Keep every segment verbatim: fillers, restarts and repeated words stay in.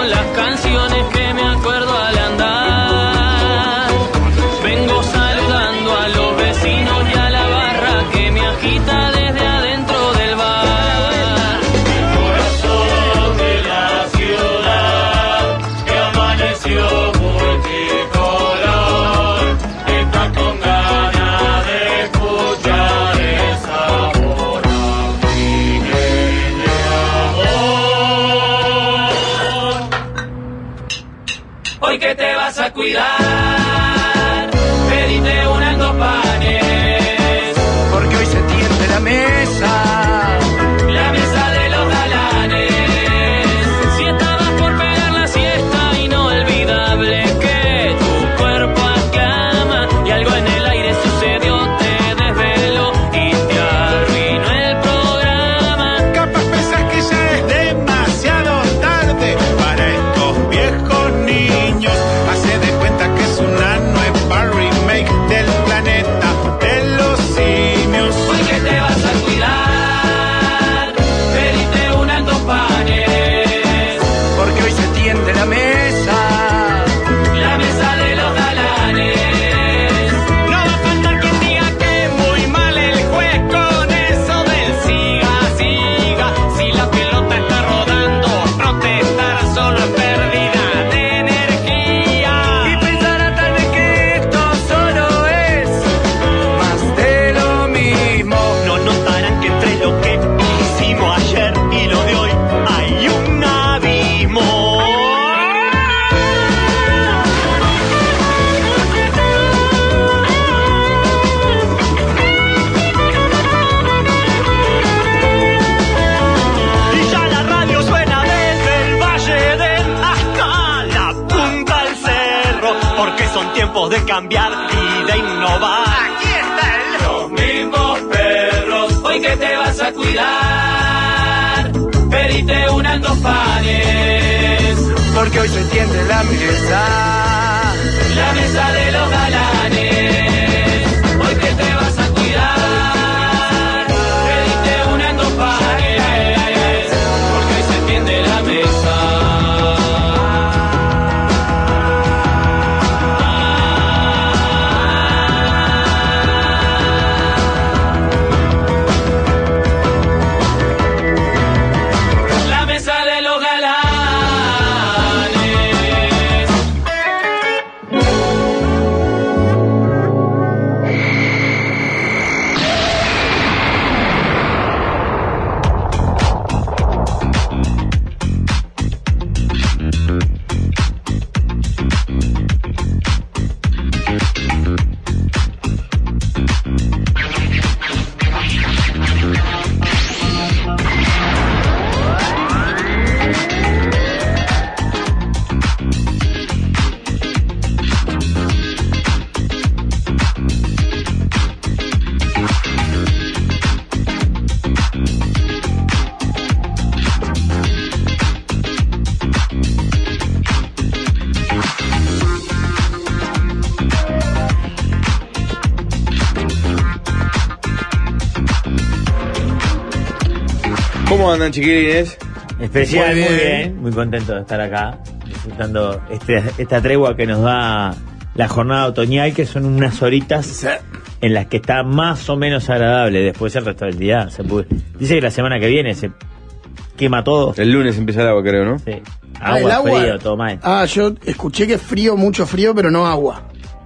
son las canciones que me acuerdo al andar. Vengo saludando a los vecinos y a la barra que me agita desde adentro del bar. El corazón de la ciudad que amaneció multicolor está con ganas de escuchar esa voz de amor. Hoy que te vas a cuidar, pedite una en dos panes, porque hoy se tiende la mesa, la mesa de los galanes. Si estabas por pegar la siesta, inolvidable que tu cuerpo aclama y algo en el aire sucedió, te desveló y te arruinó el programa. capaz pensás que ya es demasiado tarde para estos viejos niños. Hace de cuenta que es una nueva remake del planeta de los simios. Hoy que te vas a cuidar, pedite una en dos panes, Porque hoy se tiende la mesa, la mesa de los galanes. no va a faltar quien diga que muy mal el juez con eso del siga, siga. Si la pelota está rodando, protestar solo es pérdida de energía. Y pensará tal vez que esto solo es más de lo mismo. No notarán que entre lo que hicimos ayer y lo de hoy hay un abismo. Y ya la radio suena desde el Valle del hasta la punta del cerro, porque son tiempos de cambiar y de innovar. Aquí está el Los mismos perros. Hoy que te vas a cuidar, pedite una en dos panes, porque hoy se tiende la mesa, la mesa de los galanes. Hoy que te vas a cuidar, pedite una en dos panes, porque hoy se tiende la mesa. La mesa de los galanes. ¿Cómo andan, chiquilines? Especial, Muy muy bien. bien. muy contento de estar acá, disfrutando este, esta tregua que nos da la jornada otoñal, que son unas horitas en las que está más o menos agradable. Después el resto del día se puede. Dice que la semana que viene se quema todo. El lunes empieza el agua, creo, ¿no? Sí. Ah, el Agua, agua. frío, todo mal. Ah, yo escuché que es frío, mucho frío, pero no agua.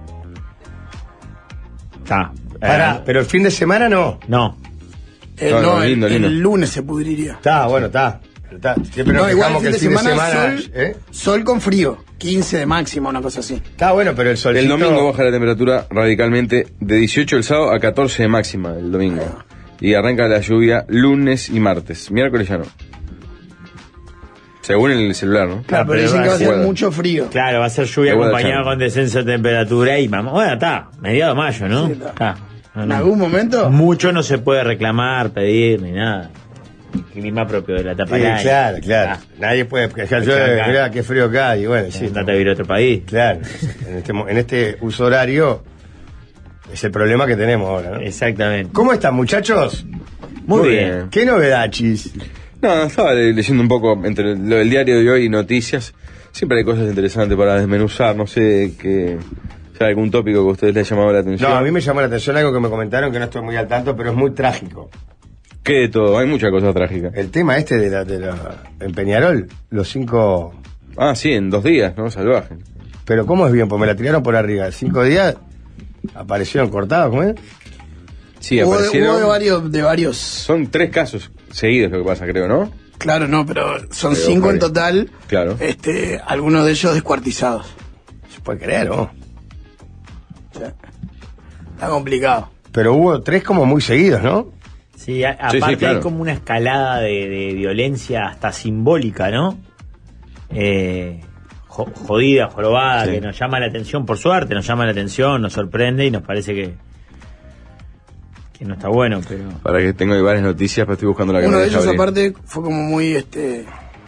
Está. Pará, Eh, pero el fin de semana no. no. Eh, No, no, no, el- lindo, el, lindo. lunes se pudriría. Está, bueno, está. Pero está. Siempre nos No, igual quejamos el que fin de semana, sol, ¿eh? sol con frío, quince de máxima, una cosa así. Está bueno, pero el solcito... El domingo baja la temperatura radicalmente de dieciocho el sábado a catorce de máxima el domingo. Y arranca la lluvia lunes y martes. Miércoles ya no. Según el celular, ¿no? Claro, pero pero dicen que va a ser Guarda. mucho frío. Claro, va a ser lluvia Igual acompañada allá. con descenso de temperatura y mamá. Bueno, está, mediado de mayo, ¿no? Sí, está. Está. No, ¿En no. algún momento? Mucho no se puede reclamar, pedir, ni nada. El clima propio de la etapa Sí, del año. claro, claro. Ah, Nadie puede quejar. Yo, Acá. mirá, qué frío acá. Y bueno, sí. andate a vivir a otro país. Claro. En este, mo- en este uso horario es el problema que tenemos ahora, ¿no? Exactamente. ¿Cómo están, muchachos? Muy, Muy bien. bien. ¿Qué novedad, chis? No, estaba le- leyendo un poco entre lo del diario de hoy y noticias. Siempre hay cosas interesantes para desmenuzar. No sé qué. Si hay algún tópico que a ustedes les ha llamado la atención. No, a mí me llamó la atención algo que me comentaron que no estoy muy al tanto, pero es muy trágico. ¿Qué de todo? Hay muchas cosas trágicas. El tema este de la, de la en Peñarol, los cinco. Ah, sí, en dos días, ¿no? Salvaje. Pero ¿cómo es bien? Pues me la tiraron por arriba. Cinco días aparecieron cortados, ¿cómo es? Sí, Hubo, de, aparecieron. hubo de varios, de varios. Son tres casos seguidos lo que pasa, creo, ¿no? Claro, no, pero son Pero, cinco por en ahí. total. Claro. Este, algunos de ellos descuartizados. Se puede creer, ¿no? O sea, está complicado. Pero hubo tres como muy seguidos, ¿no? Sí, a- Sí, sí, aparte claro. hay como una escalada de, de violencia hasta simbólica, ¿no? Eh, jo- jodida, jorobada, Sí. que nos llama la atención, por suerte, nos llama la atención, nos sorprende y nos parece que, que no está bueno, pero... Para que tengo ahí varias noticias, pero estoy buscando la que Uno me de deja ellos, abrir. aparte, fue como muy. este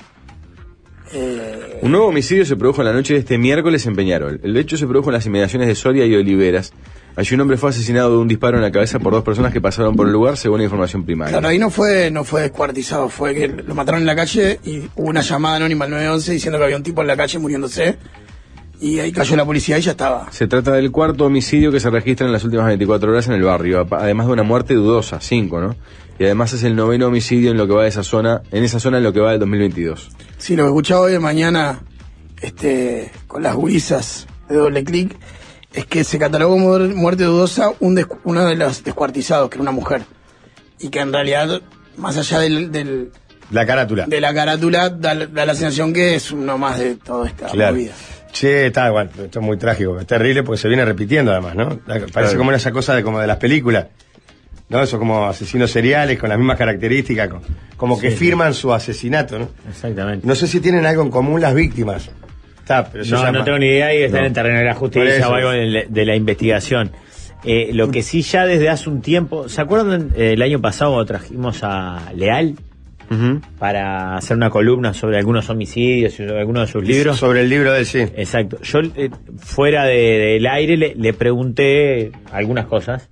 eh, Un nuevo homicidio se produjo en la noche de este miércoles en Peñarol. El hecho se produjo en las inmediaciones de Soria y Oliveras. Allí un hombre fue asesinado de un disparo en la cabeza por dos personas que pasaron por el lugar, según la información primaria. Claro, ahí no fue, no fue descuartizado, fue que lo mataron en la calle y hubo una llamada anónima al nueve once diciendo que había un tipo en la calle muriéndose. Y ahí cayó la policía y ya estaba. Se trata del cuarto homicidio que se registra en las últimas veinticuatro horas en el barrio, apa- además de una muerte dudosa, cinco, ¿no? Y además es el noveno homicidio en lo que va de esa zona, en esa zona en lo que va del dos mil veintidós. Sí, lo que escuchaba hoy de mañana, este, con las gurisas de doble clic, es que se catalogó como muerte dudosa un descu- uno de los descuartizados, que era una mujer. Y que en realidad, más allá del, del- La carátula. de la carátula, da, da la sensación que es uno más de toda esta Claro. movida. Che, está igual, esto es muy trágico, es terrible porque se viene repitiendo además, ¿no? Parece Claro. como esa cosa de como de las películas, ¿no? Eso como asesinos seriales con las mismas características, co- como que Sí. firman su asesinato, ¿no? Exactamente. No sé si tienen algo en común las víctimas. Está, pero eso No, ya no más- tengo ni idea y están No. en terreno de la Por justicia eso. o algo de la, de la investigación. Eh, lo que sí ya desde hace un tiempo, ¿se acuerdan eh, el año pasado trajimos a Leal Ujú. para hacer una columna sobre algunos homicidios y sobre algunos de sus libros? Sobre el libro del sí. Exacto. Yo eh, fuera de- del aire le, le pregunté algunas cosas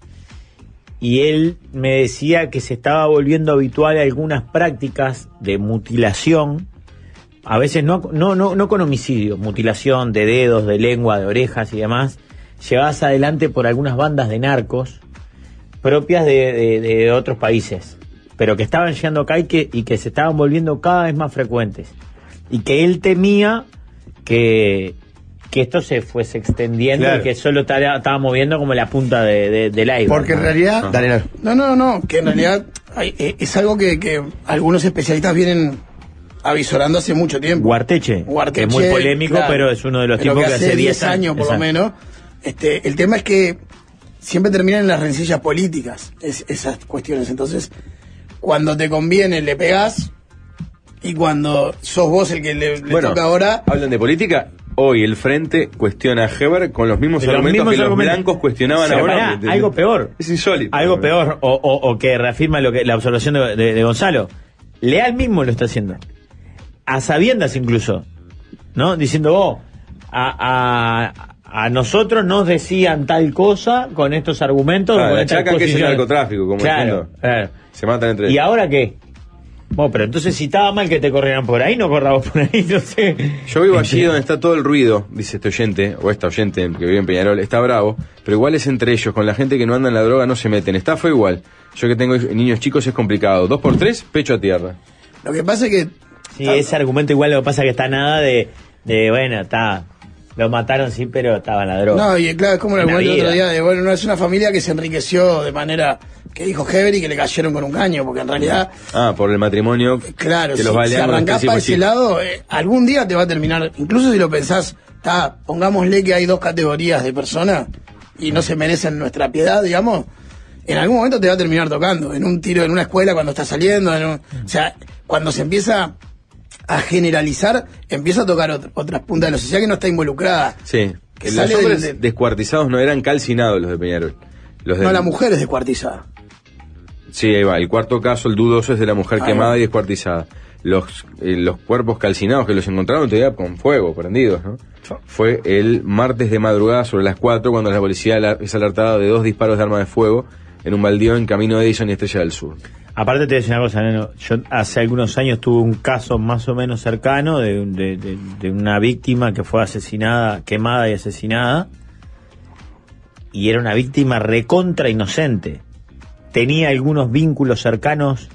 y él me decía que se estaba volviendo habitual algunas prácticas de mutilación, a veces no, no, no, no con homicidio, mutilación de dedos, de lengua, de orejas y demás, llevadas adelante por algunas bandas de narcos propias de, de- de otros países, pero que estaban llegando acá y que, y que se estaban volviendo cada vez más frecuentes. Y que él temía que, que esto se fuese extendiendo Claro. y que solo estaba- estábamos viendo como la punta de, de- del iceberg. Porque en ¿no? realidad, Ah. dale, dale. No, no, no, que en realidad hay- eh, es algo que, que algunos especialistas vienen avisorando hace mucho tiempo. Guarteche, Guarteche, que es muy polémico, claro. pero es uno de los Pero tipos que que hace diez años por lo Exacto. menos. Este, el tema es que siempre terminan en las rencillas políticas es- esas cuestiones. Entonces, cuando te conviene le pegás y cuando sos vos el que le, le Bueno, toca ahora, hablan de política. Hoy el Frente cuestiona a Heber con los mismos De los argumentos mismos que argumentos. los blancos cuestionaban Pero ahora. pará, De- de- algo peor. Es insólito. Algo peor, o, o- o que reafirma lo que la observación de, de- de Gonzalo. Leal mismo lo está haciendo. A sabiendas incluso. ¿No? Diciendo, oh, a, a, a nosotros nos decían tal cosa con estos argumentos. Ah, con le estas achacan que es el posiciones. narcotráfico, como claro, diciendo. claro. Se matan entre ¿Y ellos. ahora qué? Bueno, pero entonces si estaba mal que te corrieran por ahí, no corramos por ahí, no sé. Yo vivo allí donde está todo el ruido, dice este oyente, o esta oyente que vive en Peñarol, está bravo, pero igual es entre ellos, con la gente que no anda en la droga no se meten, está fue igual. Yo que tengo hij- niños chicos es complicado, dos por tres, pecho a tierra. lo que pasa es que Sí, ese argumento igual lo que pasa que está nada de, de bueno, está, lo mataron sí, pero estaba en la droga. no, y claro, es como el Una argumento del otro vida. día de, bueno, no es una familia que se enriqueció de manera que dijo Heber y que le cayeron con un caño, porque en realidad, Ah, por el matrimonio claro, que si, los si balearon arrancás desde para el ese principio, lado, eh, algún día te va a terminar, incluso si lo pensás, está, pongámosle que hay dos categorías de personas y no se merecen nuestra piedad, digamos, en algún momento te va a terminar tocando, en un tiro, en una escuela cuando estás saliendo, en un- o sea, cuando se empieza a generalizar, empieza a tocar ot- otras puntas de la sociedad que no está involucrada. Sí, Que los sale hombres del- del- descuartizados no eran calcinados los de Peñarol. Los No, del- la mujer es descuartizada. Sí, ahí va. El cuarto caso, el dudoso, es de la mujer Ahí quemada va. y descuartizada. Los, eh, los cuerpos calcinados que los encontraron todavía con fuego, prendidos, ¿no? Fue el martes de madrugada sobre las cuatro cuando la policía alar- es alertada de dos disparos de arma de fuego en un baldío en camino de Edison y Estrella del Sur. Aparte te voy a decir una cosa, Neno. Yo hace algunos años tuve un caso más o menos cercano de, de, de, de una víctima que fue asesinada, quemada y asesinada, y era una víctima recontra inocente. Tenía algunos vínculos cercanos,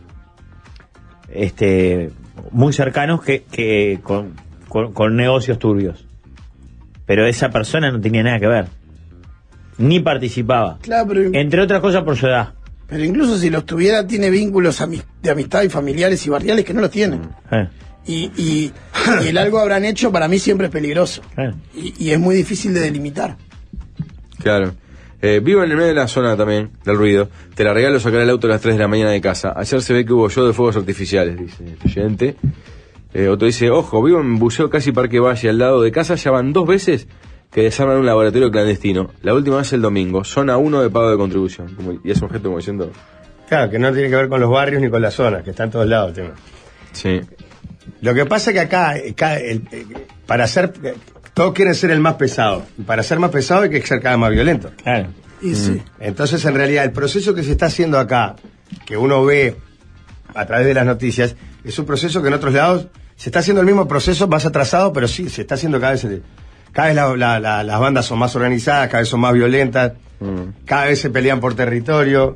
este, muy cercanos que, que con, con, con negocios turbios. Pero esa persona no tenía nada que ver, ni participaba. Claro, pero, entre otras cosas por su edad. Pero incluso si los tuviera, tiene vínculos ami- de amistad y familiares y barriales que no los tienen. Eh. Y, y, y el algo habrán hecho, para mí siempre es peligroso. Eh. Y, y es muy difícil de delimitar. Claro. Eh, vivo en el medio de la zona también, del ruido. Te la regalo sacar el auto a las tres de la mañana de casa. Ayer se ve que hubo show de fuegos artificiales, dice el oyente. Eh, otro dice, ojo, vivo en Buceo, casi Parque Valle, al lado de casa. Ya van dos veces que desarman un laboratorio clandestino. La última vez el domingo. Zona uno de pago de contribución. Como, y es un objeto como diciendo... Claro, que no tiene que ver con los barrios ni con las zonas, que está en todos lados el tema. Sí. Lo que pasa es que acá, acá el, el, para ser... Todos quieren ser el más pesado. Y para ser más pesado hay que ser cada vez más violento. Claro. Y mm. sí. Entonces, en realidad, el proceso que se está haciendo acá, que uno ve a través de las noticias, es un proceso que en otros lados se está haciendo el mismo proceso, más atrasado, pero sí, se está haciendo cada vez... Cada vez la, la, la, las bandas son más organizadas, cada vez son más violentas, mm. cada vez se pelean por territorio.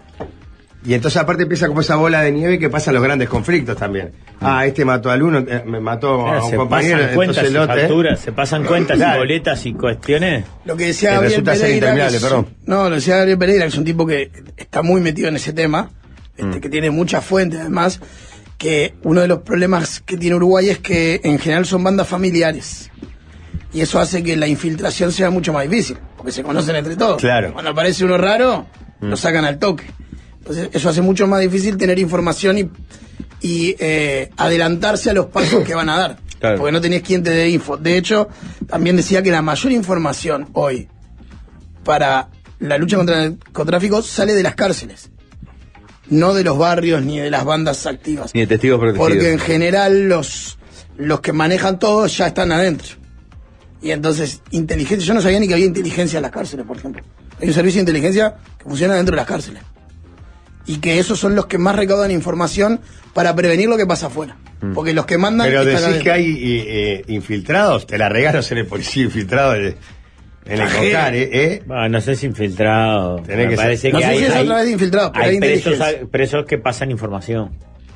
Y entonces aparte empieza como esa bola de nieve que pasa en los grandes conflictos también. Mm. Ah, este mató al uno, eh, me mató claro, a un se compañero. Pasan cuentas el y otro, facturas, ¿eh? Se pasan cuentas claro. y boletas y cuestiones. Lo que decía que Gabriel resulta ser Pereira, interminable, es, perdón. No, lo decía Gabriel Pereira, que es un tipo que está muy metido en ese tema, este, mm. que tiene muchas fuentes además, que uno de los problemas que tiene Uruguay es que en general son bandas familiares. Y eso hace que la infiltración sea mucho más difícil, porque se conocen entre todos. Claro. Cuando aparece uno raro, mm. lo sacan al toque. Entonces eso hace mucho más difícil tener información y, y eh, adelantarse a los pasos que van a dar. Claro. Porque no tenés quien te dé info. De hecho, también decía que la mayor información hoy para la lucha contra el narcotráfico sale de las cárceles. No de los barrios ni de las bandas activas. Ni de testigos protegidos. Porque en general los, los que manejan todo ya están adentro. Y entonces, inteligencia, yo no sabía ni que había inteligencia en las cárceles, por ejemplo. Hay un servicio de inteligencia que funciona dentro de las cárceles. Y que esos son los que más recaudan información para prevenir lo que pasa afuera. Mm. Porque los que mandan... Pero decís adentro. que hay eh, infiltrados, te la regalo ser el policía infiltrado en el COCAR, ¿eh? ¿eh? Bueno, no sé si infiltrado. Tenés me que parece ser. que No sé hay, si es hay, otra vez de infiltrados, pero hay, hay presos, inteligencia. presos que pasan información.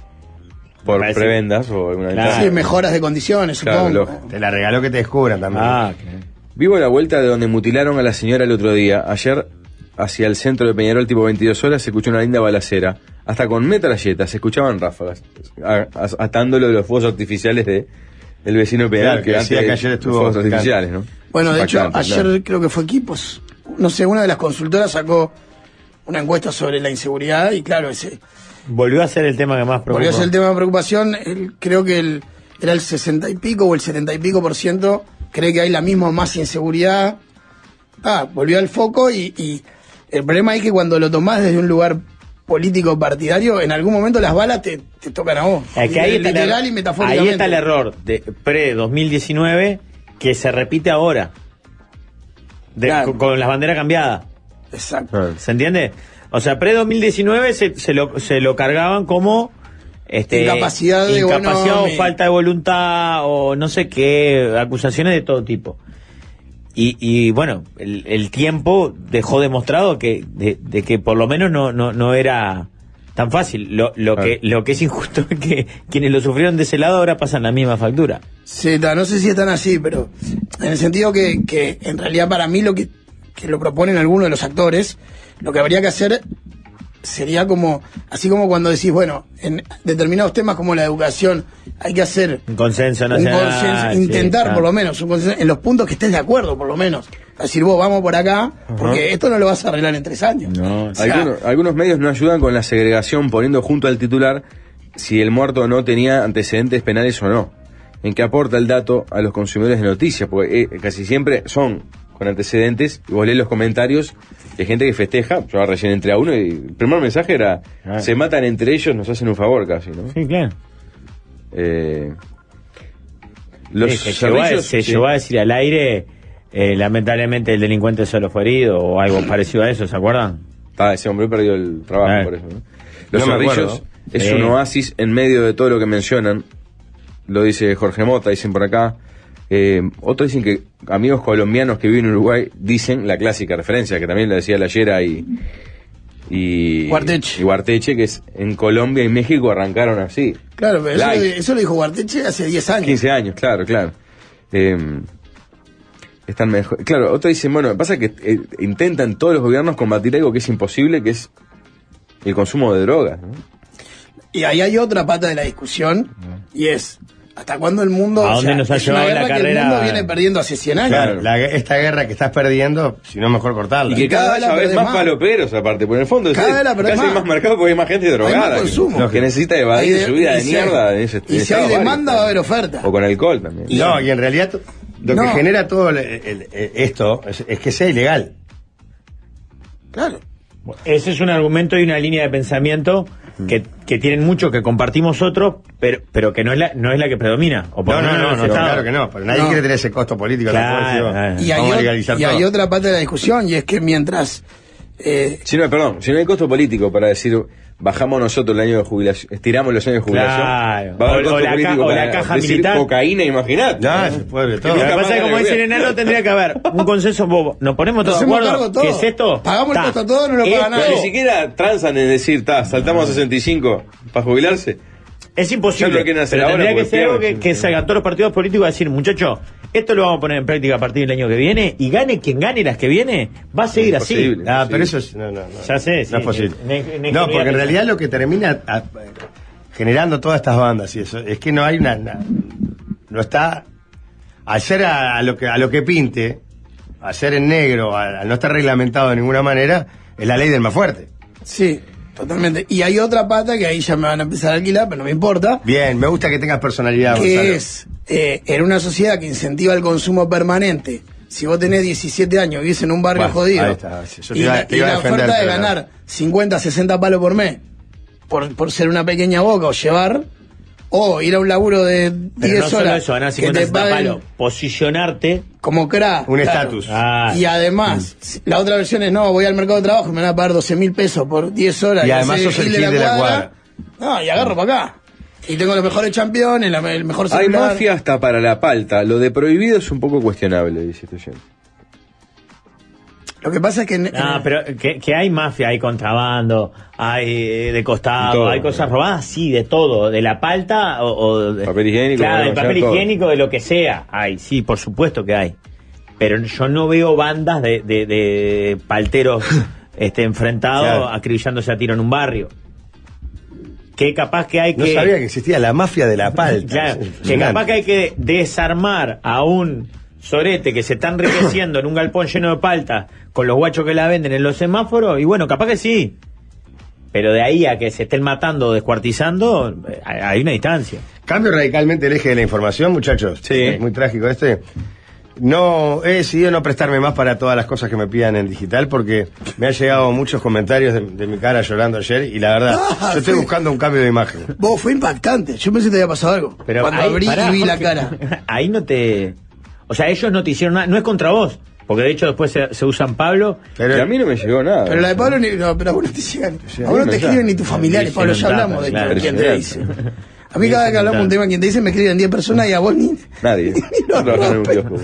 Por parece- prebendas o alguna Claro. Sí, mejoras de condiciones, Claro, supongo. lógico. Te la regalo que te descubran también. Ah, ok. Vivo a la vuelta de donde mutilaron a la señora el otro día. Ayer, hacia el centro de Peñarol, tipo veintidós horas, se escuchó una linda balacera. Hasta con metralletas se escuchaban ráfagas, a- a- atándolo de los fuegos artificiales de el vecino Peñarol, Claro, que decía antes que ayer de estuvo- los fuegos artificiales, ¿no? Bueno, de hecho, Impactante, ayer claro. creo que fue Equipos. No sé, una de las consultoras sacó una encuesta sobre la inseguridad y claro, ese Volvió a ser el tema que más preocupa. volvió a ser el tema de preocupación. El, creo que el, era el sesenta y pico o el setenta y pico por ciento cree que hay la misma o más inseguridad. Ah, volvió al foco y, y el problema es que cuando lo tomás desde un lugar político partidario, en algún momento las balas te, te tocan a vos. Es que ahí está, literal el, y er- metafóricamente. ahí está el error de pre-dos mil diecinueve que se repite ahora. De- Claro. con, con las banderas cambiadas. Exacto. Claro. ¿Se entiende? O sea, pre-dos mil diecinueve se, se, lo, se lo cargaban como... Este, Incapacidad de, incapacidad bueno, o mi- falta de voluntad o no sé qué, acusaciones de todo tipo. Y, y bueno, el, el tiempo dejó demostrado que de, de que por lo menos no, no, no era tan fácil. Lo, lo, Claro. que, lo que es injusto es que quienes lo sufrieron de ese lado ahora pasan la misma factura. Sí, ta, no sé si están así, pero en el sentido que, que en realidad para mí lo que, que lo proponen algunos de los actores, lo que habría que hacer sería como, así como cuando decís, bueno, en determinados temas como la educación hay que hacer Un consenso un nacional. consenso, sí, intentar claro. por lo menos, un consenso, en los puntos que estés de acuerdo por lo menos. Decir, vos vamos por acá, porque esto no lo vas a arreglar en tres años. No, O sea, Algunos, algunos medios no ayudan con la segregación poniendo junto al titular si el muerto no tenía antecedentes penales o no. En que aporta el dato a los consumidores de noticias, porque eh, casi siempre son con antecedentes, y vos lees los comentarios de gente que festeja. Yo recién entré a uno y el primer mensaje era, Ah. se matan entre ellos, nos hacen un favor casi, ¿no? Sí, claro. Eh, los Sí, se, llegó a, servicios- se sí. llegó a decir al aire, eh, lamentablemente el delincuente solo fue herido o algo parecido a eso, ¿se acuerdan? Ah, ese hombre perdió el trabajo Ah. por eso, ¿no? Los No me Zorrillos acuerdo. es Sí. un oasis en medio de todo lo que mencionan. Lo dice Jorge Mota, dicen por acá. Eh, otros dicen que amigos colombianos que viven en Uruguay dicen la clásica referencia, que también la decía la Yera y... Y Guarteche. y Guarteche, que es en Colombia y México arrancaron así. Claro, pero eso, Like. lo, eso lo dijo Guarteche hace diez años. quince años, claro, claro. Eh, están mejor. Claro, otros dicen, bueno, pasa que eh, intentan todos los gobiernos combatir algo que es imposible, que es el consumo de drogas, ¿no? Y ahí hay otra pata de la discusión, y es, ¿hasta cuándo el mundo... ¿A dónde nos ha es una llevado la guerra que carrera? el mundo viene perdiendo hace cien años. Claro, la- esta guerra que estás perdiendo, si no mejor cortarla. Y que cada cada vez la vez perdés más más. paloperos, aparte, por el fondo es Cada vez la perdés casi hay más. más mercado porque hay más gente drogada. Hay más consumo. Los que necesita evadir Hay de- su vida y de si mierda. hay- en ese- y en si hay estado demanda, varios, va a haber oferta. O con alcohol también. No, y en realidad to- lo No. que genera todo el- el- el- esto es, es que sea ilegal. Claro. Ese es un argumento y una línea de pensamiento que, que tienen muchos, que compartimos otros, pero, pero que no es la, no es la que predomina. O por No, lo no, menos no, en no, los estados. claro que no, pero nadie No. quiere tener ese costo político. Claro, tampoco, claro. digo, Y hay, vamos a ot- legalizar y hay todo. otra parte de la discusión, y es que mientras... eh, Si no, perdón, si no hay costo político para decir bajamos nosotros el año de jubilación, estiramos los años de jubilación, Claro. va a haber O- o costo la ca- político o la para caja decir militar. cocaína, imagínate. No, se puede todo. Lo que Nunca pasa es que, más como gana dice el el enano, tendría que haber un consenso bobo. Nos ponemos todos de Hacemos cargo acuerdo. todo. ¿Qué es esto? Pagamos el Ta. costo todo, no lo Esto paga nadie. Pero ni siquiera transan en decir, ta, saltamos a sesenta y cinco para jubilarse. Es Ya imposible. lo quieren hacer Pero ahora tendría que porque ser algo que, pierden. que salgan todos los partidos políticos a decir, muchachos, esto lo vamos a poner en práctica a partir del año que viene, y gane quien gane las que viene, va a seguir así. Imposible. Ah, Sí. pero eso es. No, no, no. Ya sé, sí. No es posible. Ne- ne- No, porque en ingeniería realidad lo que termina a- generando todas estas bandas y eso es que no hay una. una- no está. Al ser a, a lo que, a lo que pinte, al ser en negro, al, al no estar reglamentado de ninguna manera, es la ley del más fuerte. sí, totalmente. Y hay otra pata que ahí ya me van a empezar a alquilar, pero no me importa, Bien, me gusta que tengas personalidad, Gonzalo. que es, eh, en una sociedad que incentiva el consumo permanente, si vos tenés diecisiete años, vivís en un barrio Bueno, jodido, ahí está, sí, yo te y iba- la, te y iba a la defender, oferta de pero no. ganar cincuenta, sesenta palos por mes, por, por ser una pequeña boca o llevar, o ir a un laburo de Pero diez no solo horas, eso, ganar que cincuenta te sesenta paguen palos, posicionarte. como crack. Un claro. estatus. Ah, Y además, si- la otra versión es, no, voy al mercado de trabajo y me van a pagar doce mil pesos por diez horas. Y yo además soy sos el gil de la cuadra. No, y agarro para acá. Y tengo los mejores campeones, la- el mejor Hay celular. mafia hasta para la palta. Lo de prohibido es un poco cuestionable, dice este oyente. Lo que pasa es que... en- no, en- pero que, que hay mafia, hay contrabando, hay eh, de costado, Todo. hay cosas robadas, sí, de todo, de la palta o, o de, Papel higiénico, claro, de bueno, papel ya todo. higiénico, de lo que sea, hay, sí, por supuesto que hay. Pero yo no veo bandas de, de, de palteros este, enfrentados Claro. acribillándose a tiro en un barrio. Que capaz que hay No que... sabía que existía la mafia de la palta. Claro, Es que impresionante. capaz que hay que desarmar a un sorete que se está enriqueciendo en un galpón lleno de palta con los guachos que la venden en los semáforos, y bueno, capaz que sí. Pero de ahí a que se estén matando o descuartizando, eh, hay una distancia. Cambio radicalmente el eje de la información, muchachos. Sí. Es muy trágico este. No, he decidido no prestarme más para todas las cosas que me pidan en digital porque me han llegado muchos comentarios de, de mi cara llorando ayer y la verdad, Ah, yo estoy sí. buscando un cambio de imagen. Vos, fue impactante. Yo pensé que te había pasado algo. Pero Cuando ahí, abrí pará, y vi la Jorge, cara. Ahí no te... O sea, ellos no te hicieron nada, no es contra vos, porque de hecho después se, se usan Pablo. Pero Y a mí no me llegó nada. Pero la de Pablo, ni, no, pero a vos no te llegan. Sí, A vos no te no, escriben ya. ni tus familiares, Sí, Pablo. sí, Ya no, hablamos de claro. quién te dice. A mí Sí, cada sí, que hablamos no. un tema, quien te dice, me escriben diez personas y a vos ni... Nadie. No trabajan en un kiosco.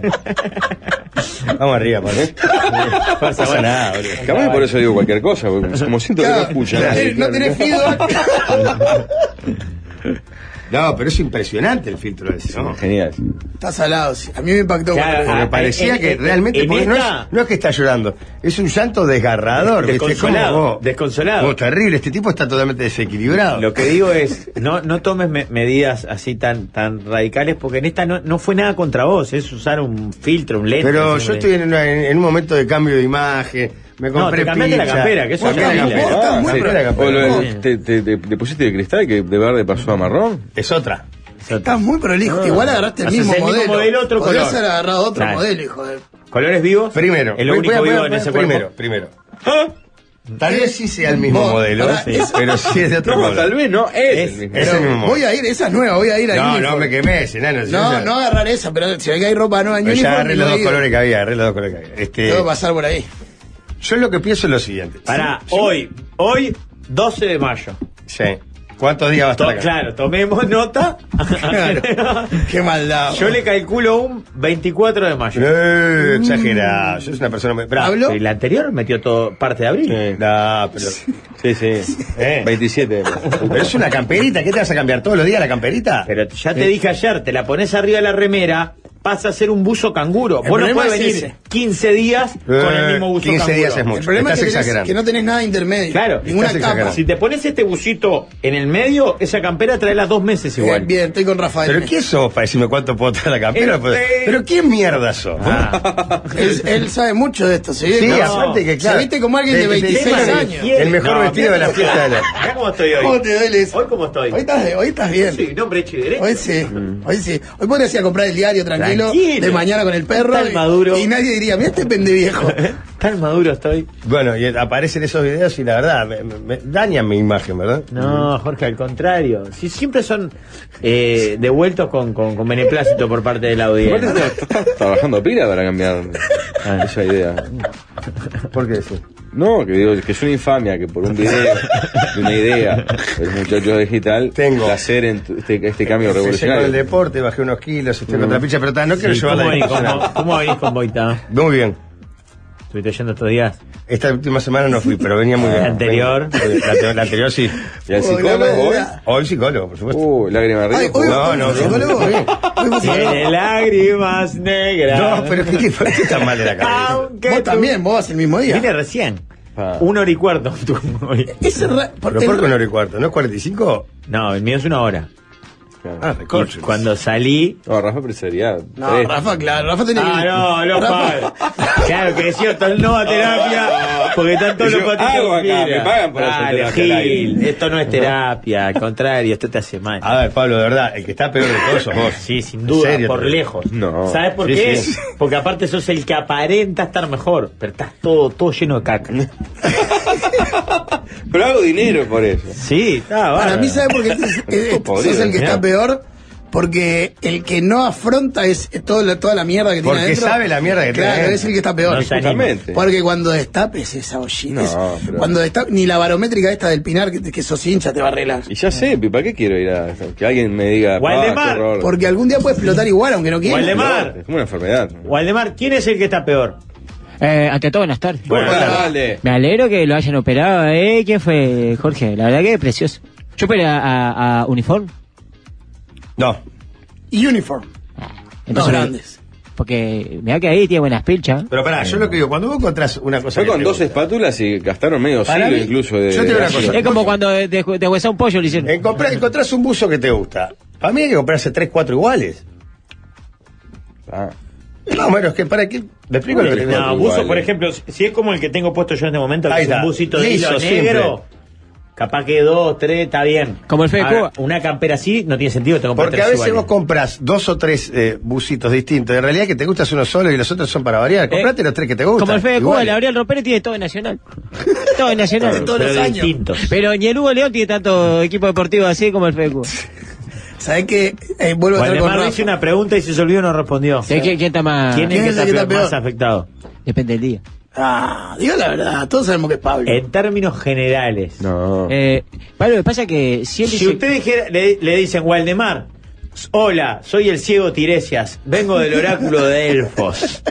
vamos arriba, ¿vale? Fuerza, No pasa bueno. nada, boludo. Capaz por eso digo cualquier cosa, porque como siento que no Claro, escucha no nadie, tenés- no claro. tenés feedback. No, pero es impresionante el filtro ese, ¿no? Genial. Está salado, sí. A mí me impactó. Claro, cuando- Porque Ah, parecía en- que en- realmente, en porque no, esta- es, no es que está llorando, es un llanto desgarrador, ¿viste? Desconsolado, Como, oh, desconsolado. oh, terrible, este tipo está totalmente desequilibrado. Lo que digo es, no, no tomes me- medidas así tan, tan radicales, porque en esta no, no fue nada contra vos, es usar un filtro, un lente. Pero así, yo un- estoy en, una- en- en un momento de cambio de imagen, me No, compré te cambiaste la pizza. campera, que eso Cambié es la horrible. campera. Está muy Cambié pro- la campera. O lo Oh, del- te, te, te- te pusiste de cristal que de verde pasó a marrón. Es otra. Estás muy prolijo. Igual agarraste el Haces mismo el mismo modelo. modelo, otro Podrías color. haber agarrado otro Claro. modelo, hijo de... ¿Colores vivos? Primero. Es lo voy- único voy a- vivo voy a- en ese primero, cuerpo. primero. ¿Ah? Tal vez sí sea el mismo Vos, modelo, pará, sí, es- pero sí es de otro No, modelo. tal vez no, es, Es- el mismo. es el mismo modelo. Voy a ir, esa es nueva, voy a ir a No, Uniform. no me quemés, enano. si No, ya- no agarrar esa, pero si hay que hay ropa nueva en Pero ya Uniform, agarré no los dos digo. colores que había, agarré los dos colores que había. Este, Tengo que pasar por ahí. Yo lo que pienso es lo siguiente. Pará, Sí, hoy, hoy, doce de mayo. Sí. ¿Cuántos días va a estar To- acá? claro, tomemos nota. Claro. Qué maldad. Yo le calculo un veinticuatro de mayo. Eh, exagerado. Yo soy una persona muy brava. ¿Hablo? Y la anterior metió todo parte de abril. Sí. No, pero, Sí, sí. Eh. veintisiete. pero es una camperita. ¿Qué te vas a cambiar todos los días la camperita? Pero ya te dije ayer, te la pones arriba de la remera, pasa a ser un buzo canguro. El Vos no problema puedes es venir ese. quince días con el mismo buzo quince canguro. días es mucho. El problema Estás es que, tenés- exagerando. que no tenés nada intermedio. Claro, Ninguna estás capa. exagerando. Si te pones este busito en el medio, esa campera trae las dos meses igual. Bien, bien, estoy con Rafael. ¿Pero qué sos para decirme cuánto puedo traer la campera? Este- Pero, pero ¿qué mierda sos? Ah. Él, él sabe mucho de esto, ¿se Sí, viste? aparte que claro. Se viste como alguien de Te- te- te- veintiséis te- años. El mejor vestido de la fiesta de la... Mirá cómo estoy hoy. ¿Cómo te duele eso? Hoy cómo estoy. Hoy estás, hoy estás bien. Soy un hombre hecho y derecho. Hoy sí, hoy sí. Hoy podrías ir a comprar el diario tranquilo, Tranquilo. de mañana con el perro. Tan y, maduro. y nadie diría, mira este pendeviejo. Tan maduro estoy. Bueno, y aparecen esos videos y la verdad, me, me- me dañan mi imagen, ¿verdad? No, Jorge, al contrario. Si siempre son eh, devueltos con, con, con beneplácito por parte de la Aparte audiencia. estás estás trabajando pila para cambiar Ah. esa idea. ¿Por qué eso? No, que digo que es una infamia que por un video de una idea del muchacho digital Tengo. de hacer en tu- este, este cambio Empecé con el revolucionario. deporte, bajé unos kilos, estoy con la picha, pero ta, no quiero Sí, llevarla ¿cómo, de venís con, personal. Bo- ¿Cómo venís con Boita? Muy bien. Estuviste yendo estos días. Esta última semana no fui, pero venía muy bien. ¿La anterior? La, te- la anterior sí. ¿Y al Oh, psicólogo la hoy? verdad. Hoy psicólogo, por supuesto. Uh, lágrima de Ay, río. hoy No, hoy no, fue no. psicólogo. Hoy fue psicólogo. Tiene lágrimas negras. No, pero ¿qué, qué, qué tan mal de la cabeza? Aunque Vos tú- también, vos vas el mismo día. Vine recién. Ah. Una hora y cuarto. tú, hoy. Ese ra- por- Pero el- ¿por qué una hora y cuarto? ¿No es cuarenta y cinco? No, el mío es una hora. Claro. Ah, recorcho. Y cuando salí. No, Rafa Presería. No, Rafa, claro, Rafa tiene que... Ah, no, no, Rafa- padre. Claro que es cierto, él no va a terapia porque están todos Yo los patitos. hago acá, mira. me pagan por hacer Dale, terapia al Gil, aire. esto no es terapia, al contrario, esto te hace mal. A ver, Pablo, de verdad, el que está peor de todos sos vos. Sí, sin ¿En duda, serio? por lejos. No. ¿Sabes por Sí, qué? sí. Porque aparte sos el que aparenta estar mejor, pero estás todo, todo lleno de caca. Pero hago dinero por eso. Sí, está Para bárbaro. mí, ¿sabe por qué es- es- Podrido, sos el que mirá. está peor? Porque el que no afronta es todo lo- toda la mierda que tiene Porque adentro. sabe la mierda que tiene Claro, adentro. es el que está peor. No se anima. Justamente. Porque cuando destapes esa ollita, No, es- pero- cuando destapes, ni la barométrica esta del Pinar, que, que sos hincha, te va a arreglar. Y ya sé, ¿para qué quiero ir a que alguien me diga, Waldemar, "Ah, qué horror"? Porque algún día puede explotar igual, aunque no quiera. Waldemar. Es como una enfermedad. Waldemar, ¿quién es el que está peor? Eh, ante todo, buenas tardes. Bueno, Hola, claro. dale. Me alegro que lo hayan operado, ¿eh? ¿Quién fue, Jorge? La verdad que es precioso. Yo operé a, a, a Uniform. No. Y uniform. Entonces, No, grandes. Porque mira que ahí tiene buenas pilchas. Pero pará, yo lo que digo, cuando vos encontrás una cosa. Fue que con te dos gusta, espátulas y gastaron medio Para siglo mí- incluso de. yo te digo una de- cosa. Es como cuando de, de, de huesa un pollo le hicieron. Encontrás, encontrás un buzo que te gusta. Para mí hay que comprarse tres, cuatro iguales. Ah. No, bueno, es que para qué. ¿Me explico lo que te digo? No, igual, buzo, eh. por ejemplo, si es como el que tengo puesto yo en este momento, que Ahí es un está. busito de Liso, hilo simple. negro, capaz que dos, tres, está bien. Como el Fede Ahora, Cuba. una campera así no tiene sentido, tengo que comprar Porque tres a veces iguales. vos compras dos o tres eh, bucitos distintos. En realidad que te gustas uno solo y los otros son para variar. Comprate los tres que te gustan. Como el Fede Cuba, iguales. le abrió el ropero y tiene todo en Nacional. Todo en Nacional. De todos Pero los de años. distintos. Pero ni el Hugo León tiene tanto equipo deportivo así como el Fede Cuba. ¿Sabés qué? Eh, vuelvo a estar con Waldemar Rafa. hizo una pregunta y se olvidó y no respondió. ¿Quién, quién- quién está más? ¿Quién es ¿Quién que es el está, que está peor- más peor? afectado? Depende del día. Ah, diga la verdad, todos sabemos que es Pablo. En términos generales. No. Eh, Pablo, lo que pasa es que si él Si dice- usted dijera- le, le dicen, Waldemar, hola, soy el ciego Tiresias, vengo del oráculo de Delfos.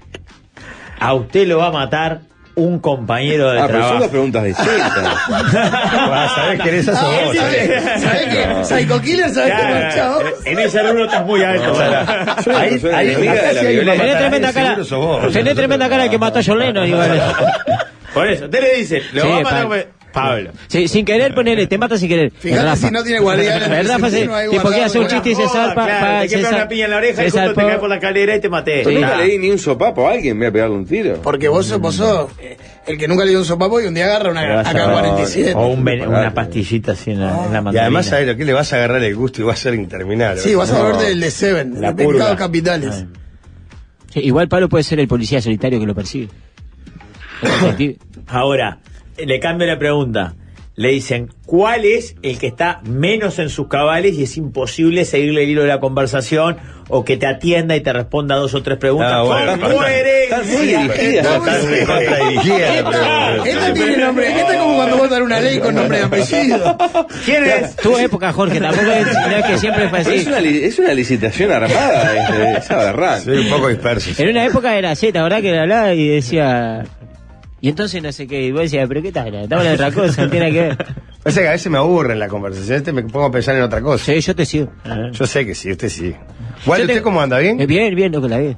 A usted lo va a matar un compañero de Ah, pero son trabajo. dos preguntas distintas. Ah, sabés que eres sos Ah, vos. él sabés. dice, ¿sabés qué? Psycho Killer, ¿sabés qué? Claro, Chao. en ese rubro estás muy alto. No. Sara. Yo Ahí- soy ahí- enemiga acá de la sí hay una violencia. Tenés matar a tremenda alguien, cara. seguro sos vos. Tenés tremenda cara el que mató a John Lennon, igual. Por eso, usted le dice, lo Sí, va a matar Pablo. como- Pablo. Sí, sin querer ponele, te mata sin querer. Fíjate El Rafa. si no tiene guardián en el El Rafa se, sentido, no hay tipo que guardado hace un con chiste y se Joda, zarpa. claro, pa, te se quebra zar- una piña en la oreja se y justo te zarpó. caes por la escalera y te maté. Pero nunca Ah. le di ni un sopapo a alguien, voy a pegarle un tiro. Porque vos sos, vos sos eh, el que nunca le dio un sopapo y un día agarra Le una vas a A K cuarenta y siete. O un ven- Pará, una pastillita así en la, en la Y mandarina. además, ¿sabés lo que le vas a agarrar el gusto y va a ser interminable? Sí, vas a No. volverte el de Seven, La de Pecados purga. Capitales. Ah. Sí, igual Pablo puede ser el policía solitario que lo persigue. El detective. Ahora, le cambio la pregunta. le dicen cuál es el que está menos en sus cabales y es imposible seguirle el hilo de la conversación o que te atienda y te responda dos o tres preguntas. Ah, bueno. ¡Con coherencia! Están muy dirigidas. No, está muy contradirigida la pregunta. Esta tiene nombre, esta es como cuando votan una ley con nombre y apellido. ¿Quién es? Tu época, Jorge, tampoco es, no es que siempre fue Pero así. es, una, li- es una licitación armada, es, es aberrante. Soy un poco disperso. En una época era Z, ¿verdad? Que le hablaba y decía... Y entonces no sé qué, y vos decías, ¿pero qué tal? Estamos hablando de otra cosa, no tiene que ver. O sea que a veces me aburre en la conversación, este me pongo a pensar en otra cosa. Sí, yo te sigo. Yo sé que sí, usted sí. Igual, Yo te- ¿usted cómo anda? ¿Bien? Eh, bien, bien, loco la vida.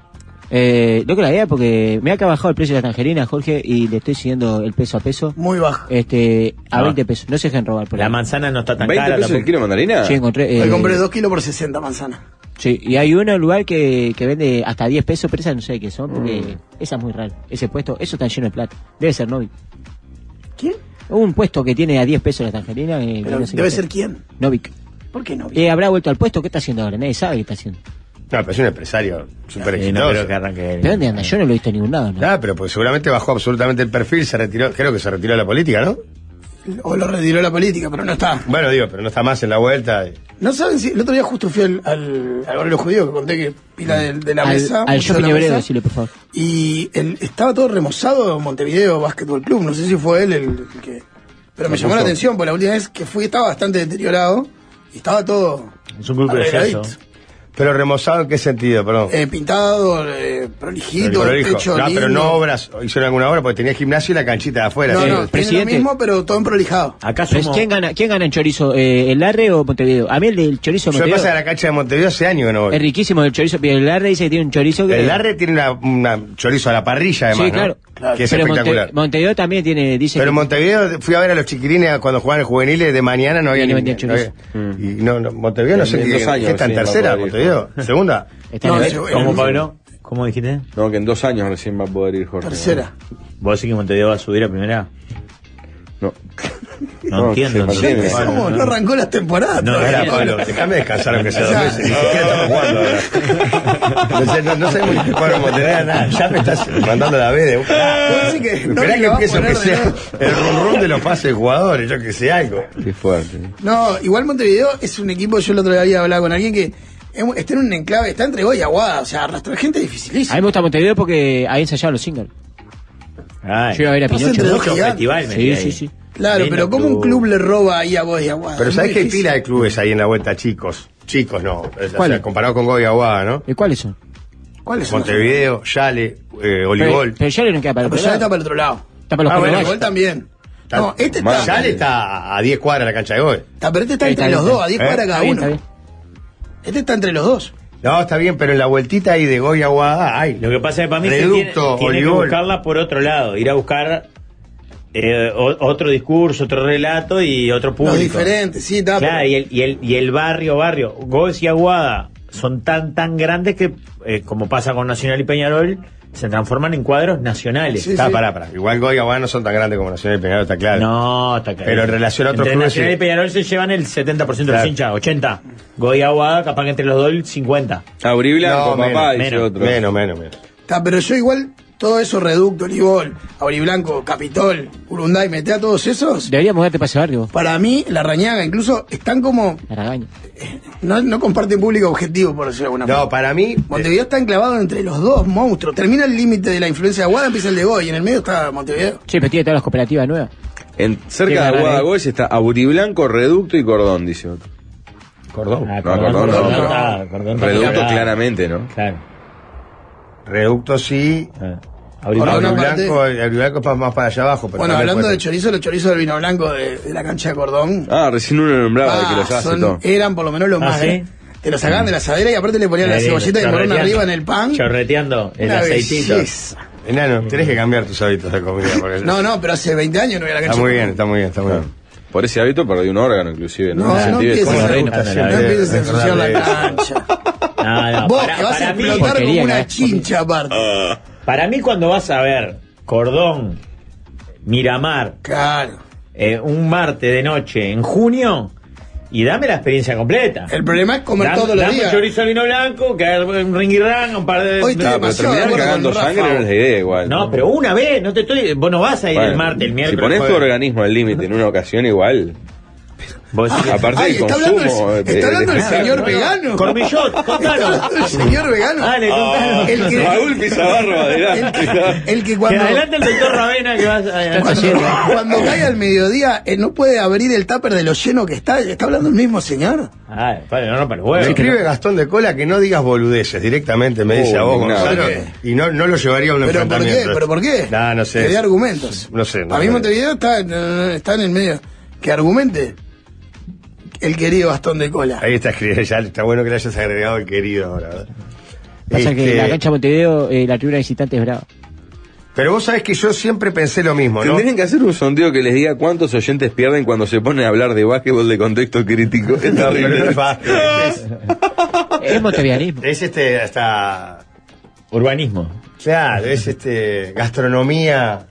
Eh, loco la vida porque me ha bajado el precio de la tangerina, Jorge, y le estoy siguiendo el peso a peso. Muy bajo. Este, a Ah. veinte pesos. No se dejen robar por La ahí. manzana no está tan ¿veinte cara pesos el tampoco. kilo de mandarina? Sí, encontré. Hoy eh, compré dos kilos por sesenta manzanas. Sí, y hay uno lugar que, que vende hasta diez pesos, pero esa no sé qué son, porque esa es muy rara. Ese puesto, eso está lleno de plata. Debe ser Novik. ¿Quién? Un puesto que tiene a diez pesos la tangerina. eh, Pero no sé debe qué ser hacer. quién. Novik. ¿Por qué no? Eh, habrá vuelto al puesto, ¿qué está haciendo ahora? Nadie sabe qué está haciendo. No, pero es un empresario súper Sí, no exitoso. creo que arranque. ¿De dónde anda? Yo no lo he visto en ningún lado, ¿no? Ah, pero pues seguramente bajó absolutamente el perfil, se retiró, creo que se retiró de la política, ¿no? O lo retiró la política, pero no está. Bueno, digo, pero no está más en la vuelta. No saben si. El otro día justo fui al, al, al barrio judío que conté que pila de, de la al, mesa. al mucho de shopping la hebreo, mesa, decirle, por favor. Y el, estaba todo remozado Montevideo Básquetbol Club. No sé si fue él el, el que. Pero me llamó la atención, porque la última vez que fui estaba bastante deteriorado. Y estaba todo. Es un club arregladito. precioso. Pero remozado en qué sentido, perdón. Eh, pintado, eh, prolijito, el Prolijo. techo No, pero lindo. no obras, hicieron alguna obra porque tenía gimnasio y la canchita de afuera. No, ¿sí? no, tiene presidente. lo mismo, pero todo en prolijado. Acá Pero somos... ¿Quién gana, ¿Quién gana en chorizo? Eh, ¿El Larre o Montevideo? A mí el del chorizo de Yo me Montevideo pasa a la cancha de Montevideo hace años que no voy. es riquísimo el chorizo. Pero el Larre dice que tiene un chorizo que... El Larre tiene una, una chorizo a la parrilla, además, Sí, ¿no? claro. Que es Pero Monte- espectacular. Montevideo también tiene, dice Pero en que... Montevideo fui a ver a los chiquirines cuando jugaban en juveniles de mañana, no había Y ni no vendían no había- chorizo. Y no, no, Montevideo no En- sé en qué, dos años qué está en recién va a tercera, poder ir, Montevideo. ¿Segunda? Está No, en el- sí, ¿Cómo, el- Pablo? ¿Cómo dijiste? No, que en dos años recién va a poder ir Jorge. Tercera. ¿Vos decís que Montevideo va a subir a primera? No. No entiendo, que se entonces. mantiene. Empezamos, Bueno, no, no. arrancó las temporadas. No, todavía. Espera, Pablo, déjame descansar aunque sea dos Ya. meses. Ni siquiera estamos jugando ahora. No sé, no, no sabemos ni jugar en Montevideo, nada. Ya me estás mandando la B de un Vos decís que no Esperá me que lo va a empiece aunque poner de sea nuevo. el rum rum de los pases de jugadores, yo que sé, algo. Qué fuerte. No, igual Montevideo es un equipo, yo el otro día había hablado con alguien que es- está en un enclave, está entre Goya y Aguada, o sea, arrastrar gente es A mí dificilísimo. me gusta Montevideo porque ahí ensayaban los singles. Ay, Yo iba a ver a Estás Pinocho. entre dos mucho gigantes. festival metí Sí, ahí. sí, sí. Claro, Lindo pero ¿cómo un club le roba ahí a Goya y Aguada? Pero Es sabés muy que hay difícil. pila de clubes ahí en la vuelta, chicos. Chicos, no. O sea, ¿Cuáles? comparado con Goya Aguada, ¿no? ¿Y cuáles son? ¿Cuáles son? Montevideo, Yale, eh, Pero, Olivol. pero ya no queda para el Pero otro ya está lado. para el otro lado. Está para los Ah, bueno, Cordobayos. Gol también. Está- No, este Más- está, Yale está a diez cuadras de la cancha de gol. está- pero este está Ahí entre está los bien, dos, a diez ¿eh? cuadras cada Está bien, uno. está bien. Este está entre los dos. No, está bien, pero en la vueltita ahí de Goya Aguada, ay. Lo que pasa es que para mí se Reducto, tiene, tiene que Olivol. buscarla por otro lado, ir a buscar eh, o- otro discurso, otro relato y otro público. Los diferentes, sí, está. Claro, pero- y el, y el, y el barrio, barrio. Gómez y Aguada son tan, tan grandes que, eh, como pasa con Nacional y Peñarol, se transforman en cuadros nacionales. Sí, Está, sí. pará, pará. Igual Goya Aguada no son tan grandes como Nacional y Peñarol, está claro. No, está claro. Pero en relación a otros Entre clubes, Nacional sí. y Peñarol se llevan el setenta por ciento de Claro. los hinchas, ochenta. Goy y Aguada, capaz que entre los dos el cincuenta. Auriblanco, No, papá, menos, dice menos, otro. Menos, menos, menos. Está, pero yo igual, todo eso, Reducto, Olivol, Auriblanco, Capitol, Urunday, meté a todos esos. Deberíamos darte para ese barrio vos. Para mí, la Rañaga, incluso están como. Aragaña. No, no comparten público objetivo, por decirlo de alguna No, forma. para mí. Montevideo está enclavado entre los dos monstruos. Termina el límite de la influencia de Aguada, empieza el de Goy, y en el medio está Montevideo. Sí, pero tiene todas las cooperativas nuevas. En, cerca Qué de raro, Aguada ¿eh? Goes está Auriblanco, Reducto y Cordón, dice otro. Cordón. Ah, No, Cordón no. Cordón no. está- Cordón está Reducto claro. claramente, ¿no? Claro. Reducto sí. Ah. Ahora, Ahorita- una Auriblanco, Auriblanco es más para allá abajo. Pero Bueno, también hablando puede de ser. chorizo, los chorizos del vino blanco de, de la cancha de Cordón. Ah, recién uno nombraba de que ah, los hace son- todo. eran por lo menos los Ah, más. ¿sí? ¿eh? Te lo sacaban de la asadera y aparte le ponían la Ahí, cebollita de morón chorreteando. arriba en el pan. Chorreteando el Una aceitito. belleza. Enano, tenés que cambiar tus hábitos de comida. Porque No, no, pero hace veinte años no voy a la cancha. Está muy de bien, Cordón. está muy bien, está muy bien. Por ese hábito perdí un órgano, inclusive. No, Me no sentí empieces como a, reina. no siempre empieces a de- ensuciar la de- cancha. No, no, Vos para, que vas a para mí, explotar como porquería, una ¿eh? chincha aparte. para mí cuando vas a ver Cordón, Miramar, Claro. eh, un martes de noche en junio, y dame la experiencia completa. El problema es comer Dame- todos los dame días. chorizo al vino blanco, que haga un ringirrang, un par de... Hoy estoy Ah, pero demasiado de terminar acuerdo cagando con Rafa. sangre no es la idea igual. No, pero una vez, no te estoy... Vos no vas a ir Bueno, el martes, el si miércoles. pones tu jueves. organismo al límite en una ocasión igual, Vos decís- aparte Ay, del está hablando el- consumo... está de- hablando de- el señor vegano. Cormillot, contanos. El señor vegano. Dale, contanos. El que, Raúl Pizarro, adelante. el que Que cuando, adelante el doctor Ravena que vas a... cuando, cuando cae al mediodía eh, no puede abrir el tupper de lo lleno que está. ¿Está hablando el mismo señor? Ay, padre, no, no, para el Me huevo. escribe Gastón de Cola que no digas boludeces directamente, me dice Oh, a vos, no, Gonzalo, ¿por qué? y no, no lo llevaría a un ¿Pero por qué? enfrentamiento. ¿Pero por qué? No, no sé. Que dé argumentos. No sé, no a mí sé. Montevideo está, no, está en el medio. Que argumente el querido Gastón de Cola. Ahí está escribiendo, ya está bueno que le hayas agregado el querido ahora. ¿verdad? Pasa que Este, la cancha de Montevideo, eh, la tribuna visitante es brava. Pero vos sabés que yo siempre pensé lo mismo, ¿no? Tendrían que hacer un sondeo que les diga cuántos oyentes pierden cuando se ponen a hablar de básquetbol de contexto crítico. Es Pero no terrible. es fácil. Es, Es montevianismo. es este, hasta... Urbanismo. Claro, es este, gastronomía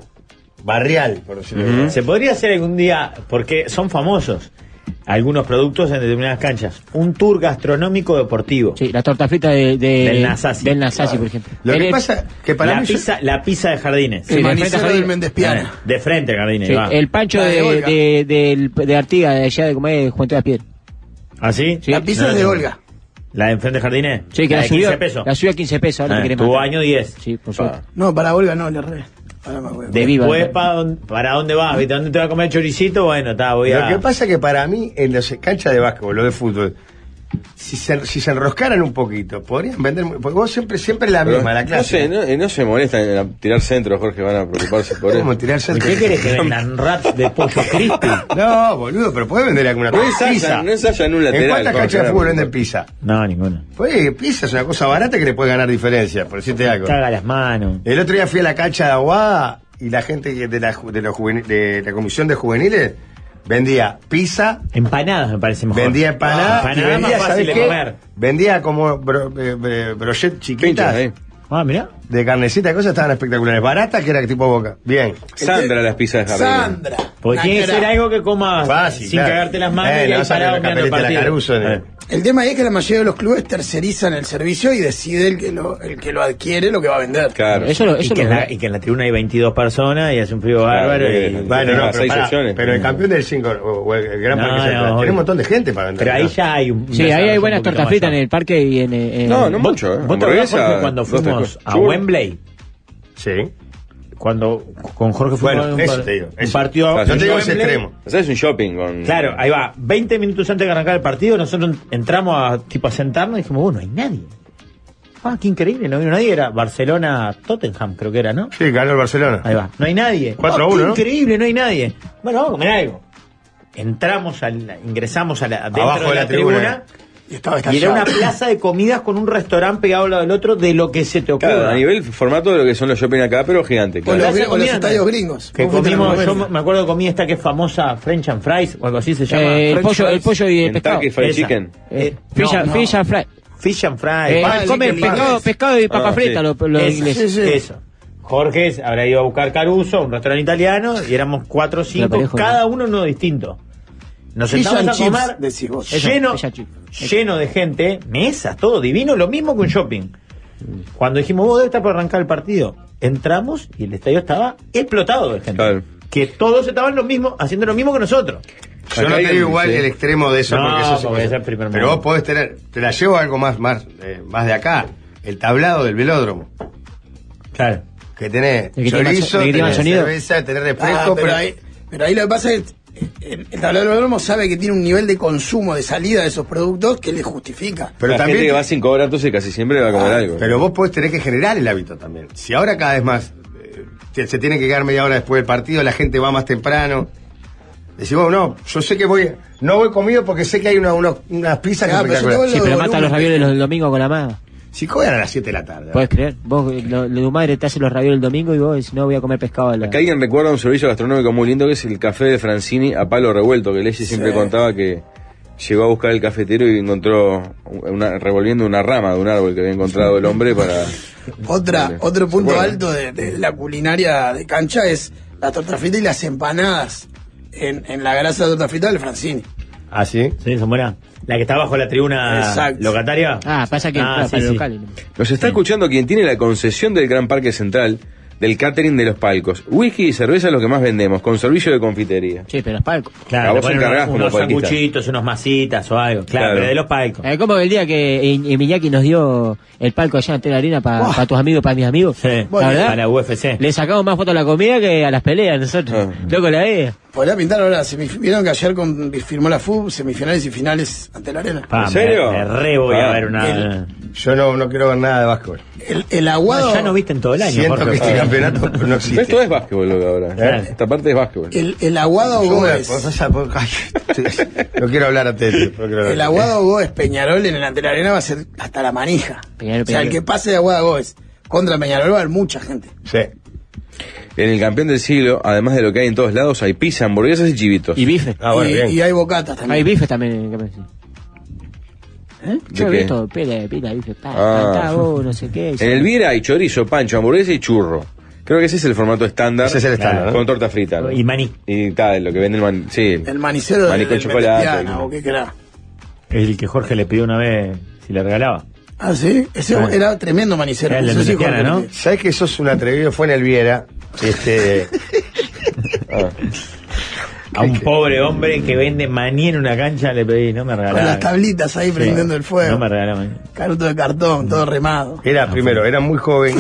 barrial, por decirlo de alguna Se podría hacer algún día, porque son famosos algunos productos en determinadas canchas. Un tour gastronómico deportivo. Sí, la torta frita de, de- Del Nasasi. del Nasasi, por ejemplo. Lo que El- pasa que para la mí... yo- pizza, la pizza de jardines. Sí, El de frente a manicero Jardín. del Méndez Piana. De frente a jardines. sí, va. el pancho La de de, Olga. de, del- de Artigas, de allá de comer Juventud de la Piedra. ¿Ah, sí? La pizza No, es de no. Olga. La de enfrente de jardines. Sí, que la la, de subió, quince pesos. la subió a quince pesos, ahora Ah, me querés tuvo matar. año diez. Sí, por suerte. No, para Olga no, le re. Ahora me acuerdo. De viva. Después, ¿para dónde, ¿para dónde vas? ¿Viste? ¿Dónde te va a comer choricito? Bueno, está, voy a... Lo que pasa es que para mí, en las canchas de básquetbol o de fútbol, si se, si se enroscaran un poquito, podrían vender. Porque vos siempre, siempre la Pero misma, la no, clase. sé, no, eh, no se molestan en a- tirar centros, Jorge, van a preocuparse por ¿Cómo eso. tirarse ¿Por qué querés que vendan wraps de pollo crispy? No, boludo, pero puedes vender alguna No cosa. ensayan, no ensayan un lateral. ¿En cuántas Jorge, canchas de ahora, fútbol por venden pizza? No, ninguno. Pues pizza es una cosa barata que le puede ganar diferencia, por decirte algo. Caga las manos. El otro día fui a la cancha de Aguada y la gente que de la, ju- de, los juveni- de la comisión de juveniles vendía pizza, Empanadas me parece mejor. vendía empanadas, y Empanadas vendía, más ¿sabés fácil de qué? comer. Vendía como bro, eh, eh, brochet Pinchos, chiquitas ¿eh? Ah, mirá. de carnecita y cosas, estaban espectaculares. Baratas que era tipo boca. Bien. Sandra las pizzas de jardín. Sandra. Porque Una tiene que crack. ser algo que comas Fácil, sin claro. cagarte las manos Eh, y no ahí saca parado la mirando el capelita de la partido. Caruso, Eh. El tema ahí es que la mayoría de los clubes tercerizan el servicio y decide el que lo, el que lo adquiere lo que va a vender. Claro. Eso lo, Y eso que, lo en la, y que en la tribuna hay veintidós personas y hace un frío Claro, bárbaro. que- y- Bueno, Tenés no, las pero, seis pará, secciones. pero el campeón del cinco o, o el, el Gran No, Parque no, Central, obvio. tiene un montón de gente para vender. Pero ahí ¿no? ya hay un. Sí, ahí hay buenas tortas fritas en el parque y en... eh, en- No, no ¿Vos, mucho, ¿eh? vos te acordás, Hamburguesa, Jorge, cuando dos, tres fuimos cosas. a Yo- Wembley? Sí. Cuando con Jorge fuimos Bueno, a un, eso par- te digo, un eso. partido Claro, en No te digo ese Wembley. extremo. O sea, es un shopping con... Claro, ahí va. veinte minutos antes de arrancar el partido, nosotros entramos a, tipo, a sentarnos y dijimos, bueno, no hay nadie. Ah, qué increíble, no vino nadie. Era Barcelona-Tottenham, creo que era, ¿no? Sí, ganó el Barcelona. Ahí va. No hay nadie. cuatro a Ah, qué uno, ¿no? increíble, no hay nadie. Bueno, vamos a comer algo. Entramos, al, ingresamos a la, dentro Abajo de la, tribuna, Y estaba y era una estallado. plaza de comidas con un restaurante pegado al lado del otro de lo que se te ocurra. Claro, a nivel formato de lo que son los shopping acá, pero gigante. O Claro. los, Plaza de o los comida, estadios ¿no? gringos. Que Vos fuiste a la comimos, yo América. me acuerdo que comí esta que es famosa French and Fries, o algo así se llama. eh, el, French pollo, el fries. pollo y el pescado. Kentucky Fried Esa. Chicken. Eh, Eh, fish, no, and- no. fish and fry. Fish and Fries. Eh, Ah, comen chicken pescado, fries. pescado y papa Ah, frita sí. los, los Eso, ingleses. sí, sí. eso. Jorge habrá ido a buscar Caruso, un restaurante italiano, y éramos cuatro o cinco, parejo, cada ¿no? uno uno distinto. Nos Fish sentamos and a chips, comer decís vos. Eso, lleno, fish and chips. lleno de gente, mesas, todo divino, lo mismo que un shopping. Cuando dijimos, vos debe estar por arrancar el partido, entramos y el estadio estaba explotado de gente. Claro. Que todos estaban lo mismo, haciendo lo mismo que nosotros. Yo Acá no hay te digo un- igual sí. el extremo de eso, No, porque eso sí porque puede es ser. el primer Pero mundo. vos podés tener, te la llevo a algo más, más, eh, más de acá, el tablado del velódromo. Claro. Que tenés El que tiene más- chorizo, el que tiene más tenés sonido. cerveza, tenés refresco, Ah, pero, pero, ahí, pero ahí lo que pasa es que el, el tablero del velódromo sabe que tiene un nivel de consumo, de salida de esos productos que le justifica. pero la también, gente que va sin cobrar, entonces casi siempre va a comer Ah, algo. pero vos podés tener que generar el hábito también. Si ahora cada vez más eh, te- se tiene que quedar media hora después del partido, la gente va más temprano. Decís vos, no, yo sé que voy, no voy comido porque sé que hay una, una- unas pizzas Ah, que pero yo espectaculares. te Sí, Lo pero de mata los volumen. ravioles los domingos con la mano. Si comen a las siete de la tarde. ¿Podés creer? Vos, lo, lo de tu madre te hace los ravioles el domingo y vos decís, no, voy a comer pescado a la... Acá alguien recuerda un servicio gastronómico muy lindo que es el café de Francini a palo revuelto, que Leslie siempre contaba que llegó a buscar el cafetero y encontró una, revolviendo una rama de un árbol que había encontrado el hombre para... Otra, Vale. otro ¿Se punto acuerdan? alto de, de la culinaria de cancha es la torta frita y las empanadas en, en la grasa de torta frita del Francini. ¿Ah, sí? Sí, son buenas. La que está bajo la tribuna Exacto. locataria. Ah, pasa que Ah, para, sí, para sí. el local. Nos está escuchando quien tiene la concesión del Gran Parque Central, del catering de los palcos. Whisky y cerveza es lo que más vendemos, con servicio de confitería. Sí, pero los palcos. A Claro, vos te ponen encargás unos, como unos palquista. sanguchitos, unas masitas o algo. Claro, Claro. pero de los palcos. Eh, ¿Cómo el día que I- Iñaki nos dio el palco allá en Tela Arena para tus amigos, para mis amigos? Sí, La verdad, para la U F C. le sacamos más fotos a la comida que a las peleas nosotros. Ah. Loco la veía. Podría pintar ahora, semif- vieron que ayer con, firmó la F U B, semifinales y finales ante la arena. Pa, ¿En serio? Me, me re voy Ah. a ver una. El- Yo no, no quiero ver nada de básquetbol. El, el aguado, No, ya no viste en todo el año, Siento Jorge. que este campeonato no existe. Esto es básquetbol lo que ahora. Claro. Esta parte es básquetbol. el, el aguado Yo voy a- Gómez, pues, o sea, pues, ay, no quiero hablar a Tete. no quiero hablar. el aguado Gómez Peñarol en el ante la arena va a ser hasta la manija. Peñarol, O sea, el Peñarol. que pase de aguado Gómez contra Peñarol va a haber mucha gente. Sí. En el campeón del siglo, además de lo que hay en todos lados, hay pizza, hamburguesas y chivitos. Y bife. Ah, bueno, y, bien. y hay bocatas también. Hay bife también. ¿qué me decís? ¿Eh? Yo he qué? visto pila, pila, bife. Pa, Ah. cantá vos, no sé qué. En el Viera hay chorizo, pancho, hamburguesa y churro. Creo que ese es el formato estándar. Ese es el estándar, ¿no? Con torta frita. ¿no? Y maní. Y tal, lo que vende el man... Sí. El manicero Maní del, con del chocolate. Venetiana, o qué será. El que Jorge le pidió una vez si le regalaba. Ah, sí, ese Ah. era tremendo manicero. Era el de Eso sí, Venetiana, Jorge, ¿no? lo que- ¿Sabes que sos un atrevido? Fue en el Viera. Este. Ah. A un pobre hombre que vende maní en una cancha le pedí, no me Con regalaba. las tablitas ahí prendiendo el fuego. No me regalaba maní. Caruto de cartón, todo remado. Era, primero, era muy joven.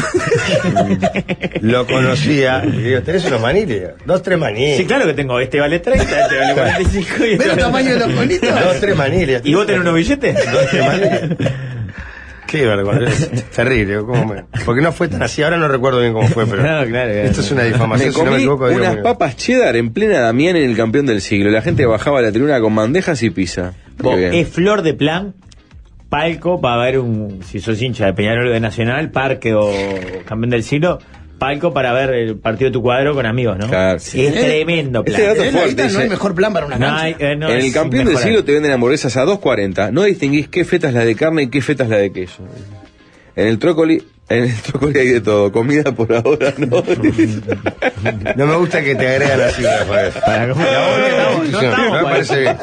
Lo conocía. Y digo, ¿tenés unos maní? Le digo, dos, tres maní. Sí, claro que tengo. Este vale treinta, este vale cuarenta y cinco. Y ¿Ves este el tamaño de los colitos? Dos, tres maní. Le digo, ¿Y vos tenés unos billetes? Dos, tres maní. Qué vergüenza. Es terrible. ¿cómo me- Porque no fue tan así. Ahora no recuerdo bien cómo fue, pero. No, claro, claro. Esto es una Me difamación. Si no me comí equivoco, digo, unas muy- papas cheddar en plena Damián en el campeón del siglo. La gente bajaba a la tribuna con bandejas y pizza. Vos, Qué bien. es flor de plan, palco para ver un, si sos hincha de Peñarol de Nacional, parque o campeón del siglo, palco para ver el partido de tu cuadro con amigos, ¿no? Claro, Es sí. tremendo plan. Ese dato Tenés la fuerte, guita, no hay dice- mejor plan para una No cancha. hay- eh, no, en el es campeón del inmejorable. siglo te venden hamburguesas a dos cuarenta. No distinguís qué feta es la de carne y qué feta es la de queso. En el trócoli, en el trócoli hay de todo. Comida por ahora, ¿no? No me gusta que te agregan así, Rafael. Para cómo- No, no estamos me para parece bien.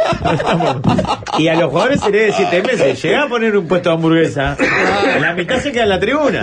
Y a los jugadores se le de siete meses. Llega a poner un puesto de hamburguesa. La mitad se queda en la tribuna.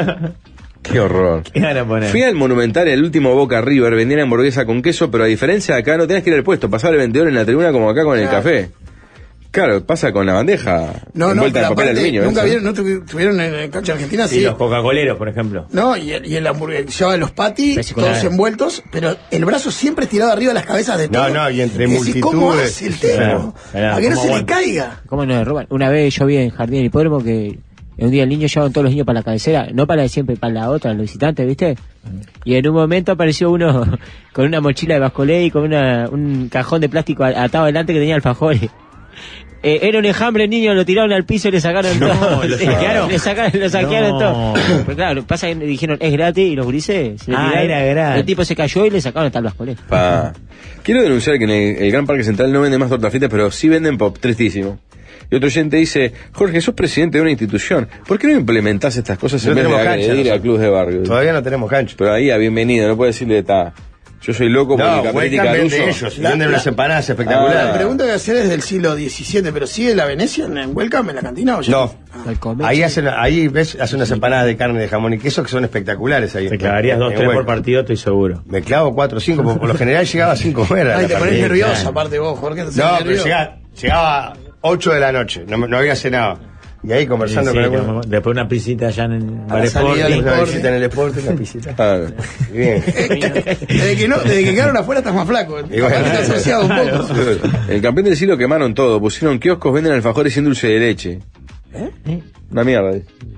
Qué horror. ¿Qué van a poner? Fui al Monumental, el último Boca River, vendían hamburguesa con queso, pero a diferencia de acá no tenés que ir al puesto, pasar el vendedor en la tribuna como acá con el Claro. café. Claro, pasa con la bandeja No, no, envuelta pero en papel aparte, aluminio. nunca ¿eh? vieron, no tuvi- tuvieron en el cancha argentina, Y sí. los Coca-Coleros, por ejemplo. No, y el, y el hamburguesa, llevaba los patis, Pero sí, todos claro. envueltos, pero el brazo siempre estirado arriba de las cabezas de No, todos. no, y entre decís, ¿cómo multitudes. hace el tipo? Claro, claro, a que no ¿cómo se le aguanta? caiga. ¿Cómo nos roban? Una vez yo vi en Jardín del Hipódromo que un día el niño llevaban todos los niños para la cabecera, no para la de siempre, para la otra, los visitantes, ¿viste? Y en un momento apareció uno con una mochila de bascolé y con una, un cajón de plástico atado adelante que tenía alfajores. Eh, era un enjambre, el niño lo tiraron al piso y le sacaron No, todo. lo Sí, sacaron. le sacaron, lo saquearon No. todo. Pero claro, pasa que dijeron, es gratis, y los gurises se le Ah, tiraron. era gratis. El tipo se cayó y le sacaron hasta el bascolé. Pa. Quiero denunciar que en el, el Gran Parque Central no venden más tortas fritas, pero sí venden pop, tristísimo. Y otro oyente dice, Jorge, sos presidente de una institución, ¿por qué no implementás estas cosas No en vez de tenemos cancha, agredir a nosotros. clubes de barrio? Todavía no tenemos cancha. Pero ahí, a bienvenido, no puede decirle, está, yo soy loco porque No, Caperetti welcome Caruso... de ellos. La- Venden la- unas empanadas La espectaculares. pregunta que voy a hacer es del siglo diecisiete, pero ¿sigue la Venecia en, en Welcome, en la cantina o ya? No. Al comer, Ahí sí. hacen, ahí ves, hacen unas empanadas de carne de jamón y queso que son espectaculares ahí. Te clavarías dos, En tres por Huelva. partido, estoy seguro. Me clavo cuatro o cinco, porque por lo general llegaba sin comer. a Ay, la te pones partida. nervioso, claro. aparte vos, Jorge. Te No, pones pero nervioso. llegaba, llegaba ocho de la noche, no, no había cenado. Y ahí conversando Sí, con sí, algunos. después una pisita allá en A la Bar salida Sporting. del- Una visita en el deporte, una visita. Ah, Bien. Desde que, no, desde que quedaron afuera estás más flaco. Y bueno. Aparte te has asociado un poco. el campeón del siglo quemaron todo, pusieron kioscos, venden alfajores sin dulce de leche. ¿Eh? Una mierda.